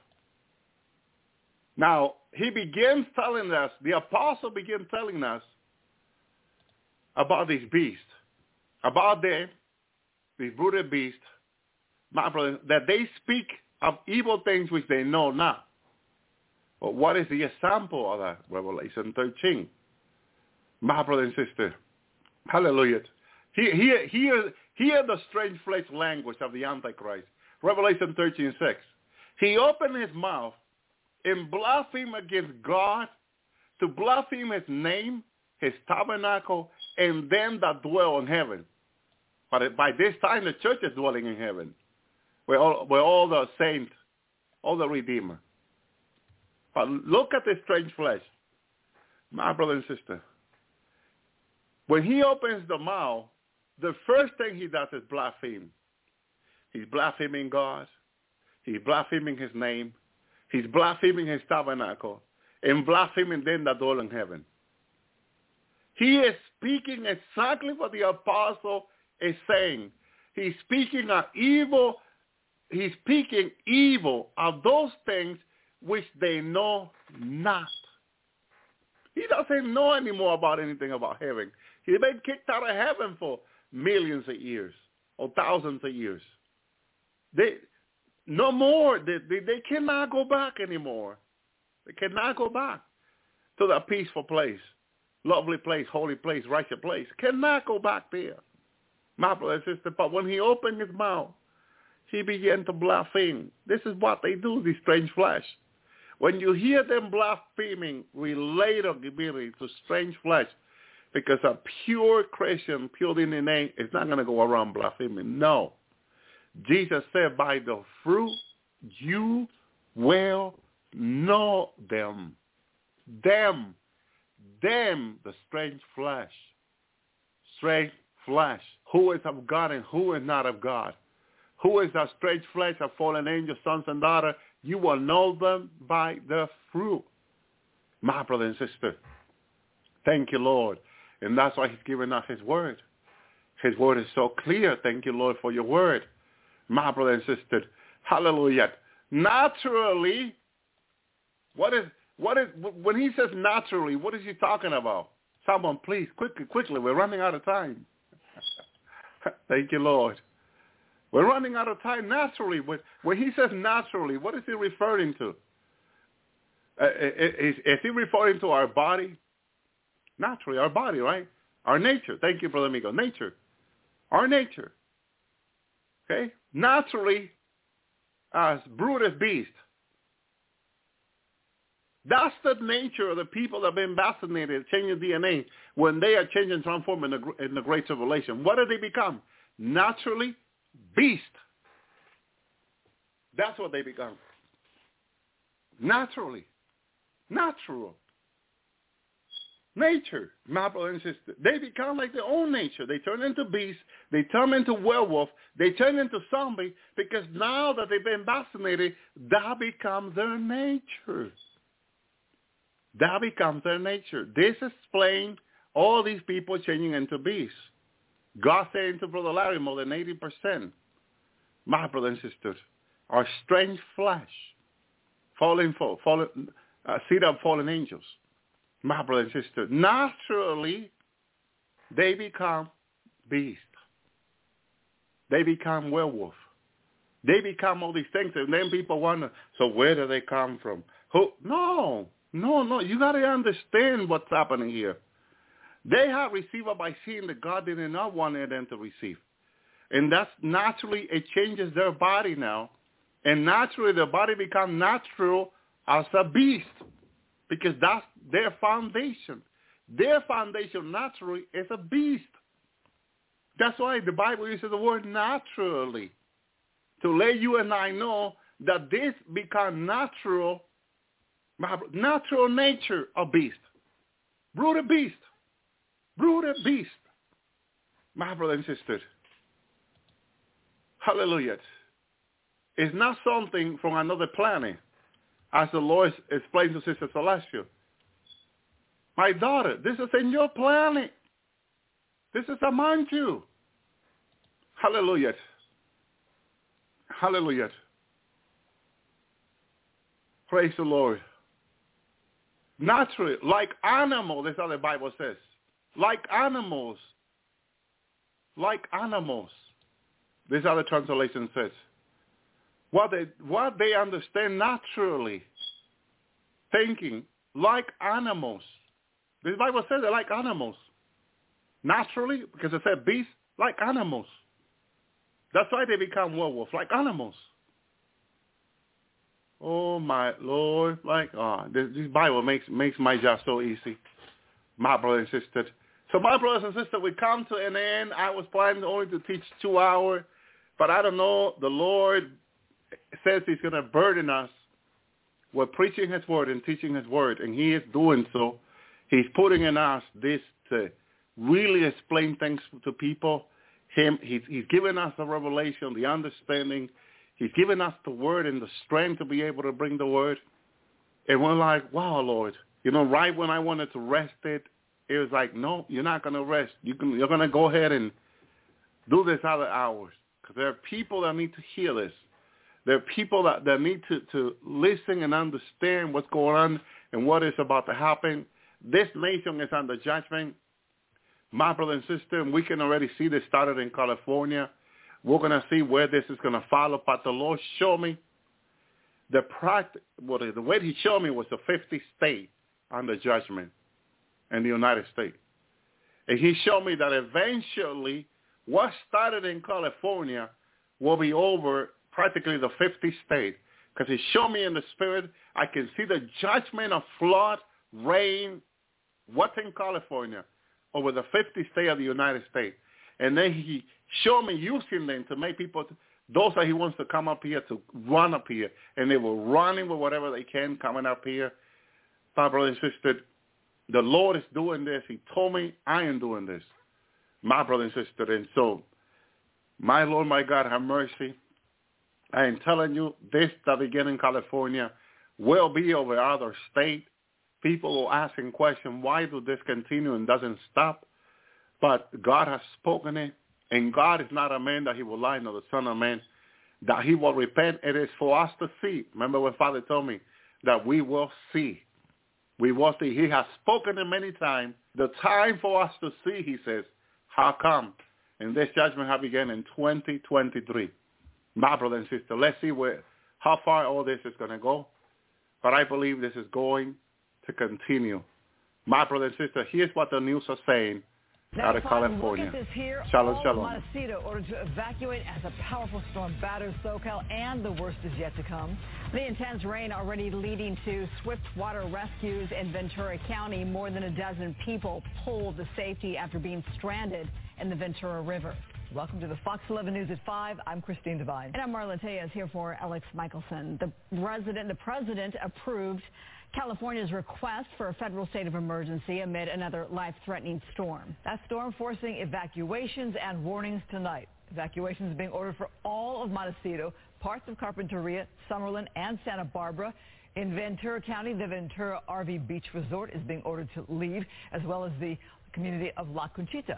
Now, he begins telling us, the apostle begins telling us about these beasts, about them, these brute beasts, my brother, that they speak of evil things which they know not. But what is the example of that? Revelation 13. My brother and sister, hallelujah. Hear the strange flesh language of the Antichrist. Revelation 13:6. He opened his mouth and blasphemed against God, to blaspheme his name, his tabernacle, and them that dwell in heaven. But by this time, the church is dwelling in heaven, where all the saints, all the Redeemer. But look at this strange flesh, my brother and sister. When he opens the mouth, the first thing he does is blaspheme. He's blaspheming God. He's blaspheming his name. He's blaspheming his tabernacle. And blaspheming them that dwell in heaven. He is speaking exactly what the apostle is saying. He's speaking of evil. He's speaking evil of those things which they know not. He doesn't know anymore about anything about heaven. He's been kicked out of heaven for millions of years or thousands of years. No more. They cannot go back anymore. They cannot go back to that peaceful place, lovely place, holy place, righteous place. Cannot go back there. My brother and sister, but when he opened his mouth, he began to blaspheme. This is what they do, these strange flesh. When you hear them blaspheming, relatability to strange flesh, because a pure Christian, pure in the name, is not going to go around blaspheming. No. Jesus said, by the fruit you will know them. Them, the strange flesh. Strange flesh. Who is of God and who is not of God? Who is that strange flesh of fallen angels, sons and daughters? You will know them by the fruit. My brother and sister, thank you, Lord. And that's why he's given us his word. His word is so clear. Thank you, Lord, for your word. My brother and sister, hallelujah. Naturally, what is when he says naturally, what is he talking about? Someone, please, quickly, we're running out of time. Thank you, Lord. We're running out of time. Naturally, when he says naturally, what is he referring to? Is he referring to our body? Naturally, our body, right? Our nature. Thank you, Brother Amigo. Nature. Our nature. Okay? Naturally, as brute as beast. That's the nature of the people that have been vaccinated, changing DNA, when they are changing and transforming in the Great Tribulation. What do they become? Naturally, beast. That's what they become. Naturally. Natural. Nature, my brother and sister. They become like their own nature. They turn into beasts. They turn into werewolf. They turn into zombie, because now that they've been vaccinated, that becomes their nature. That becomes their nature. This explains all these people changing into beasts. God saying to Brother Larry, more than 80%, my brother and sisters, are strange flesh, seed of fallen angels. My brother and sister, naturally, they become beast. They become werewolf. They become all these things, and then people wonder, so where do they come from? Who? No. You got to understand what's happening here. They have received it by seeing that God did not want them to receive. And that's naturally, it changes their body now. And naturally, their body becomes natural as a beast, because that's their foundation. Their foundation naturally is a beast. That's why the Bible uses the word naturally, to let you and I know that this becomes natural nature of beast. Brutal beast. Brutal beast. My brother and sister. Hallelujah. It's not something from another planet, as the Lord explains to Sister Celestial. My daughter, this is in your planet. This is among you. Hallelujah. Hallelujah. Praise the Lord. Naturally, like animals, that's how the Bible says. Like animals. Like animals. This is how the translation says. What they understand naturally. Thinking like animals. The Bible says they're like animals. Naturally, because it said beasts, like animals. That's why they become werewolves, like animals. Oh my Lord, this Bible makes my job so easy. My brothers and sisters. So my brothers and sisters, we come to an end. I was planning only to teach 2 hours, but I don't know. The Lord says he's going to burden us with preaching his word and teaching his word, and he is doing so. He's putting in us this to really explain things to people He's given us the revelation, the understanding. He's given us the word and the strength to be able to bring the word. And we're like, wow, Lord. Right when I wanted to rest it was like, no, you're not going to rest. You're going to go ahead and do this other hours. Because there are people that need to hear this. There are people that need to listen and understand what's going on and what is about to happen. This nation is under judgment. My brother and sister, and we can already see this started in California. We're going to see where this is going to follow. But the Lord showed me the way he showed me was the 50 states under judgment in the United States. And he showed me that eventually what started in California will be over practically the 50 states. Because he showed me in the spirit, I can see the judgment of flood, rain, what's in California, over the 50 states of the United States. And then he showed me using them to make people, those that he wants to come up here, to run up here. And they were running with whatever they can coming up here. My brother and sister, the Lord is doing this. He told me I am doing this. My brother and sister. And so, my Lord, my God, have mercy. I am telling you, this that began in California will be over other states. People are asking questions, why do this continue and doesn't stop? But God has spoken it, and God is not a man that he will lie, nor the son of man that he will repent. It is for us to see. Remember when Father told me that we will see. We will see. He has spoken it many times. The time for us to see, he says, how come? And this judgment has begun in 2023. My brother and sister, let's see how far all this is going to go. But I believe this is going to continue. My brother and sister, here's what the news are saying out of California. Look at this here. Shalom, All shalom. Montecito ordered to evacuate as a powerful storm batters SoCal, and the worst is yet to come. The intense rain already leading to swift water rescues in Ventura County. More than a dozen people pulled to safety after being stranded in the Ventura River. Welcome to the Fox 11 News at 5. I'm Christine Devine. And I'm Marla Tejas here for Alex Michelson. The president approved California's request for a federal state of emergency amid another life-threatening storm. That storm forcing evacuations and warnings tonight. Evacuations being ordered for all of Montecito, parts of Carpinteria, Summerlin, and Santa Barbara. In Ventura County, the Ventura RV Beach Resort is being ordered to leave, as well as the community of La Conchita.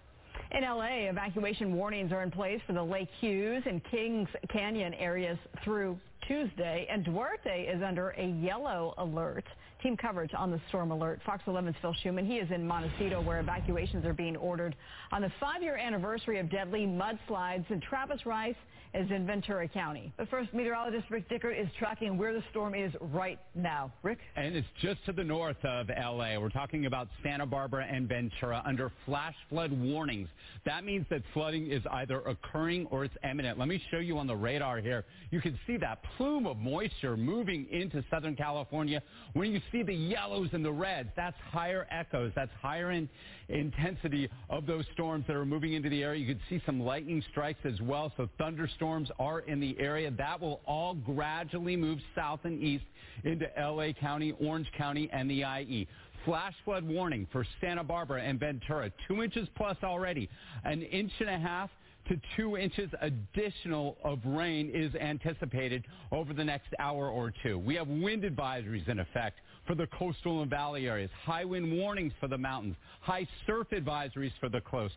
In L.A., evacuation warnings are in place for the Lake Hughes and Kings Canyon areas through Tuesday, and Duarte is under a yellow alert. Team coverage on the storm alert. Fox 11's Phil Schuman. He is in Montecito, where evacuations are being ordered on the 5-year anniversary of deadly mudslides, and Travis Rice is in Ventura County. But first, meteorologist Rick Dickert is tracking where the storm is right now. Rick? And it's just to the north of L.A. We're talking about Santa Barbara and Ventura under flash flood warnings. That means that flooding is either occurring or it's imminent. Let me show you on the radar here. You can see that plume of moisture moving into Southern California. When you see the yellows and the reds, that's higher echoes. That's higher in intensity of those storms that are moving into the area. You can see some lightning strikes as well, so thunderstorms are in the area. That will all gradually move south and east into L.A. County, Orange County, and the IE. Flash flood warning for Santa Barbara and Ventura, 2 inches plus already. 1.5 inches to 2 inches additional of rain is anticipated over the next hour or two. We have wind advisories in effect for the coastal and valley areas, high wind warnings for the mountains, high surf advisories for the coast,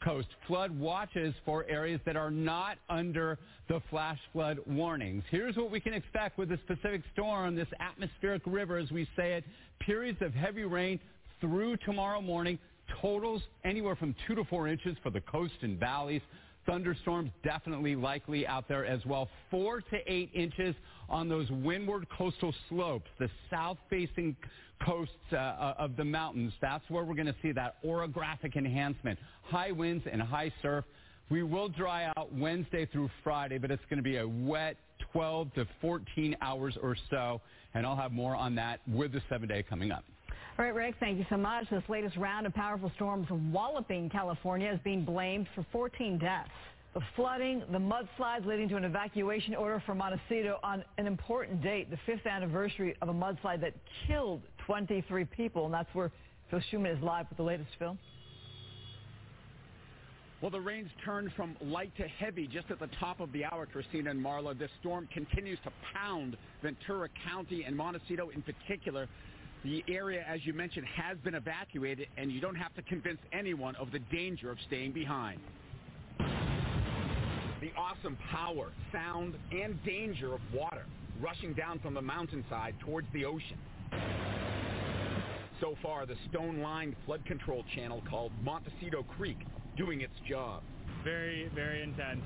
flood watches for areas that are not under the flash flood warnings. Here's what we can expect with this Pacific storm, this atmospheric river, as we say it, periods of heavy rain through tomorrow morning, totals anywhere from 2 to 4 inches for the coast and valleys. Thunderstorms definitely likely out there as well. 4 to 8 inches on those windward coastal slopes, the south-facing coasts of the mountains. That's where we're going to see that orographic enhancement. High winds and high surf. We will dry out Wednesday through Friday, but it's going to be a wet 12 to 14 hours or so, and I'll have more on that with the 7-day coming up. All right, Rick, thank you so much. This latest round of powerful storms walloping California is being blamed for 14 deaths. The flooding, the mudslides leading to an evacuation order for Montecito on an important date, the 5th anniversary of a mudslide that killed 23 people. And that's where Phil Schuman is live with the latest, Phil. Well, the rains turned from light to heavy just at the top of the hour, Christina and Marla. This storm continues to pound Ventura County and Montecito in particular. The area, as you mentioned, has been evacuated, and you don't have to convince anyone of the danger of staying behind. The awesome power, sound, and danger of water rushing down from the mountainside towards the ocean. So far, the stone-lined flood control channel called Montecito Creek doing its job. Very, very intense.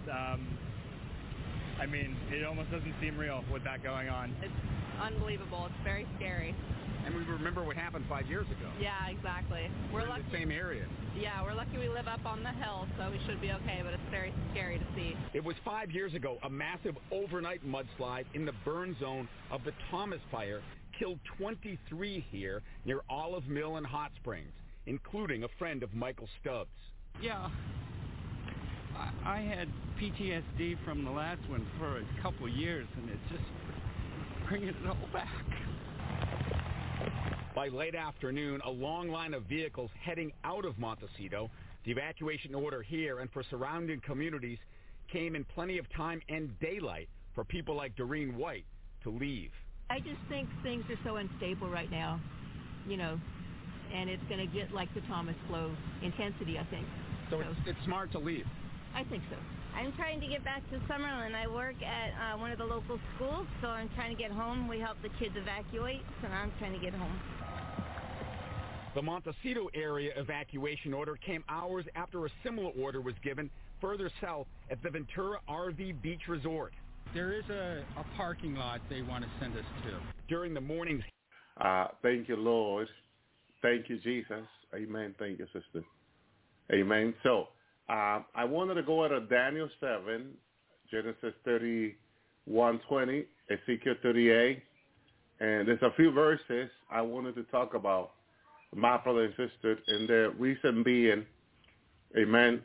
I mean, it almost doesn't seem real with that going on. It's unbelievable. It's very scary. And we remember what happened 5 years ago. Yeah, exactly. We're lucky. In the same area. Yeah, we're lucky we live up on the hill, so we should be okay, but it's very scary to see. It was 5 years ago, a massive overnight mudslide in the burn zone of the Thomas Fire killed 23 here near Olive Mill and Hot Springs, including a friend of Michael Stubbs. Yeah, I had PTSD from the last one for a couple years, and it's just bringing it all back. By late afternoon, a long line of vehicles heading out of Montecito. The evacuation order here and for surrounding communities came in plenty of time and daylight for people like Doreen White to leave. I just think things are so unstable right now, you know, and it's going to get like the Thomas flow intensity, I think. So it's smart to leave. I think so. I'm trying to get back to Summerlin. I work at one of the local schools, so I'm trying to get home. We help the kids evacuate, so now I'm trying to get home. The Montecito area evacuation order came hours after a similar order was given further south at the Ventura RV Beach Resort. There is a parking lot they want to send us to. During the mornings. Thank you, Lord. Thank you, Jesus. Amen. Thank you, sister. Amen. So I wanted to go out of Daniel 7, Genesis 31:20, Ezekiel 38, and there's a few verses I wanted to talk about, my brother and sister, and the reason being, amen,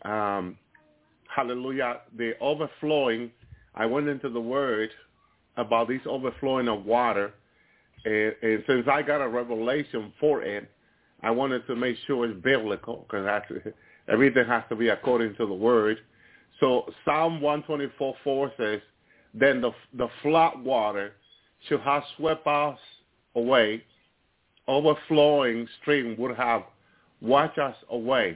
hallelujah, the overflowing. I went into the Word about these overflowing of water, and since I got a revelation for it, I wanted to make sure it's biblical, because everything has to be according to the Word. So Psalm 124:4 says, then the flood water should have swept us away. Overflowing stream would have washed us away,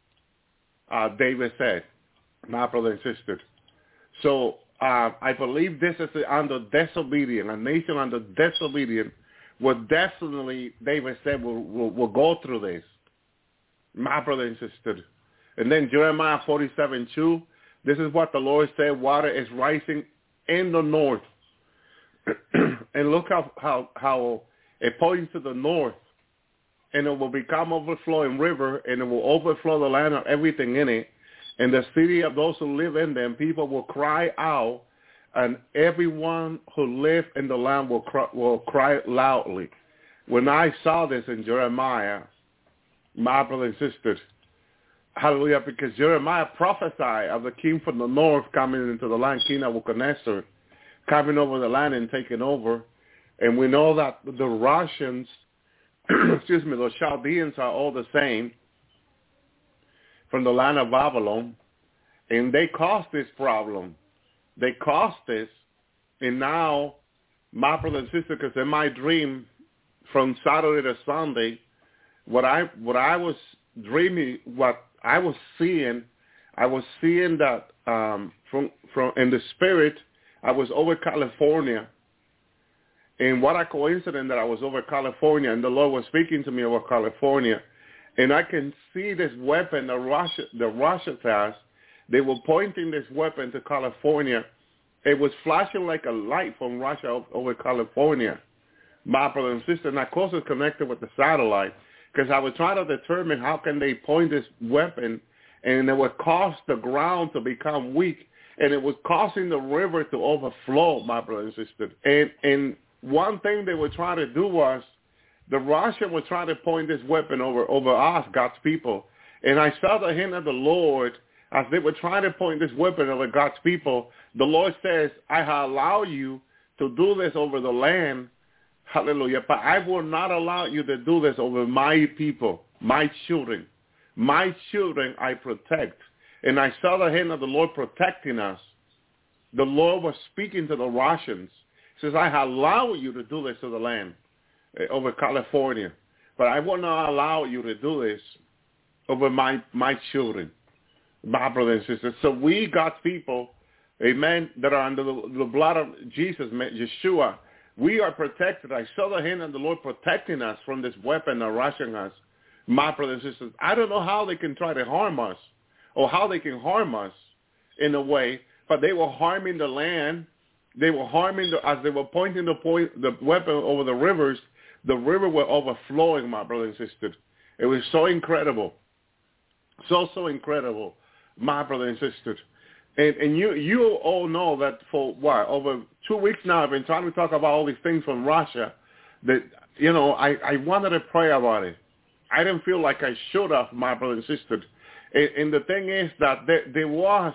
David said, my brother and sister. So I believe this is under disobedience. A nation under disobedience will definitely, David said, will go through this, my brother and sister. And then Jeremiah 47:2, this is what the Lord said, water is rising in the north. And look how it points to the north, and it will become overflowing river, and it will overflow the land of everything in it. And the city of those who live in them, people will cry out, and everyone who lives in the land will cry loudly. When I saw this in Jeremiah, my brother and sisters, hallelujah, because Jeremiah prophesied of the king from the north coming into the land, King Nebuchadnezzar, coming over the land and taking over. And we know that the Russians, the Chaldeans are all the same from the land of Babylon, and they caused this problem. They caused this, and now, my brother and sister, because in my dream from Saturday to Sunday, what I was dreaming, what I was seeing that from in the spirit, I was over California. And what a coincidence that I was over California, and the Lord was speaking to me over California. And I can see this weapon the Russians has. They were pointing this weapon to California. It was flashing like a light from Russia over California. My brother and sister, and I closely connected with the satellite, because I was trying to determine how can they point this weapon, and it would cause the ground to become weak, and it was causing the river to overflow, my brother and sister. And one thing they were trying to do was, the Russian was trying to point this weapon over us, God's people. And I saw the hand of the Lord as they were trying to point this weapon over God's people. The Lord says, I allow you to do this over the land, hallelujah, but I will not allow you to do this over my people, my children. My children I protect. and I saw the hand of the Lord protecting us. The Lord was speaking to the Russians. He says, I allow you to do this to the land over California, but I will not allow you to do this over my children, my brothers and sisters. So we got people, amen, that are under the blood of Jesus, Yeshua. We are protected. I saw the hand of the Lord protecting us from this weapon that Russia has. My brothers and sisters, I don't know how they can try to harm us or how they can harm us in a way, but they were harming the land. They were harming, as they were pointing the weapon over the rivers, the river were overflowing, my brothers and sisters. It was so incredible. So incredible, my brothers and sisters. And you all know that for over 2 weeks now I've been trying to talk about all these things from Russia that, I wanted to pray about it. I didn't feel like I should have, my brothers and sisters. And the thing is that there was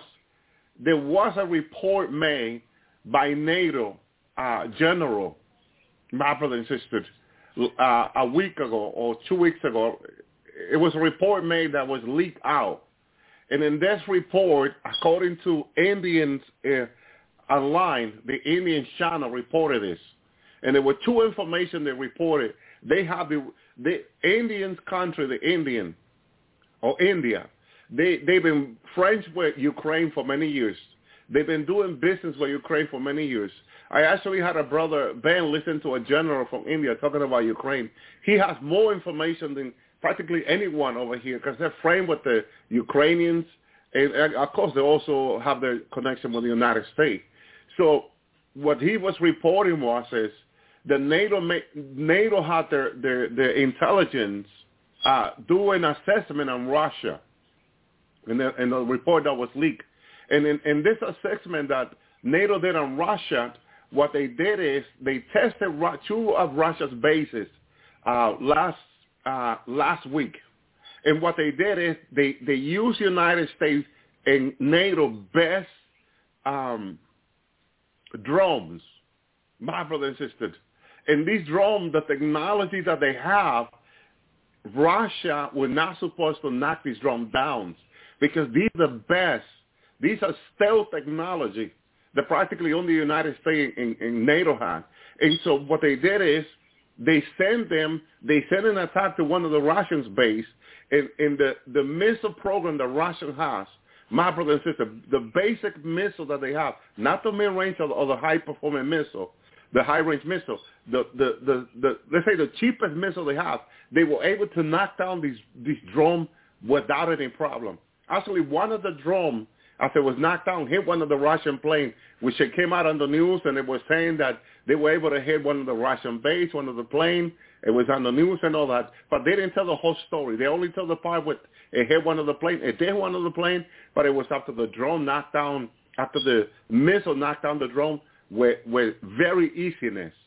a report made by NATO general, my brothers and sisters, a week ago or 2 weeks ago. It was a report made that was leaked out. And in this report, according to Indians online, the Indian channel reported this. And there were two information they reported. They have the Indians country, the Indian, or India. They've been friends with Ukraine for many years. They've been doing business with Ukraine for many years. I actually had a brother, Ben, listen to a general from India talking about Ukraine. He has more information than practically anyone over here because they're framed with the Ukrainians. And of course, they also have their connection with the United States. So what he was reporting is the NATO had their intelligence do an assessment on Russia in the report that was leaked. And in this assessment that NATO did on Russia, what they did is they tested two of Russia's bases last week. And what they did is they used United States and NATO best drones, my brothers and sisters. And these drones, the technology that they have, Russia was not supposed to knock these drones down because these are the best. These are stealth technology that practically only the United States and NATO have. And so what they did is they sent an attack to one of the Russians' base, and the missile program that Russia has, my brother and sister, the basic missile that they have, not the mid-range or the high-performing missile, the high-range missile, the let's say the cheapest missile they have, they were able to knock down these drones without any problem. Actually, one of the drones, as it was knocked down, hit one of the Russian planes, which it came out on the news, and it was saying that they were able to hit one of the Russian base, one of the planes. It was on the news and all that, but they didn't tell the whole story. They only told the part with it hit one of the planes. It hit one of the planes, but it was after the drone knocked down, after the missile knocked down the drone with very easiness.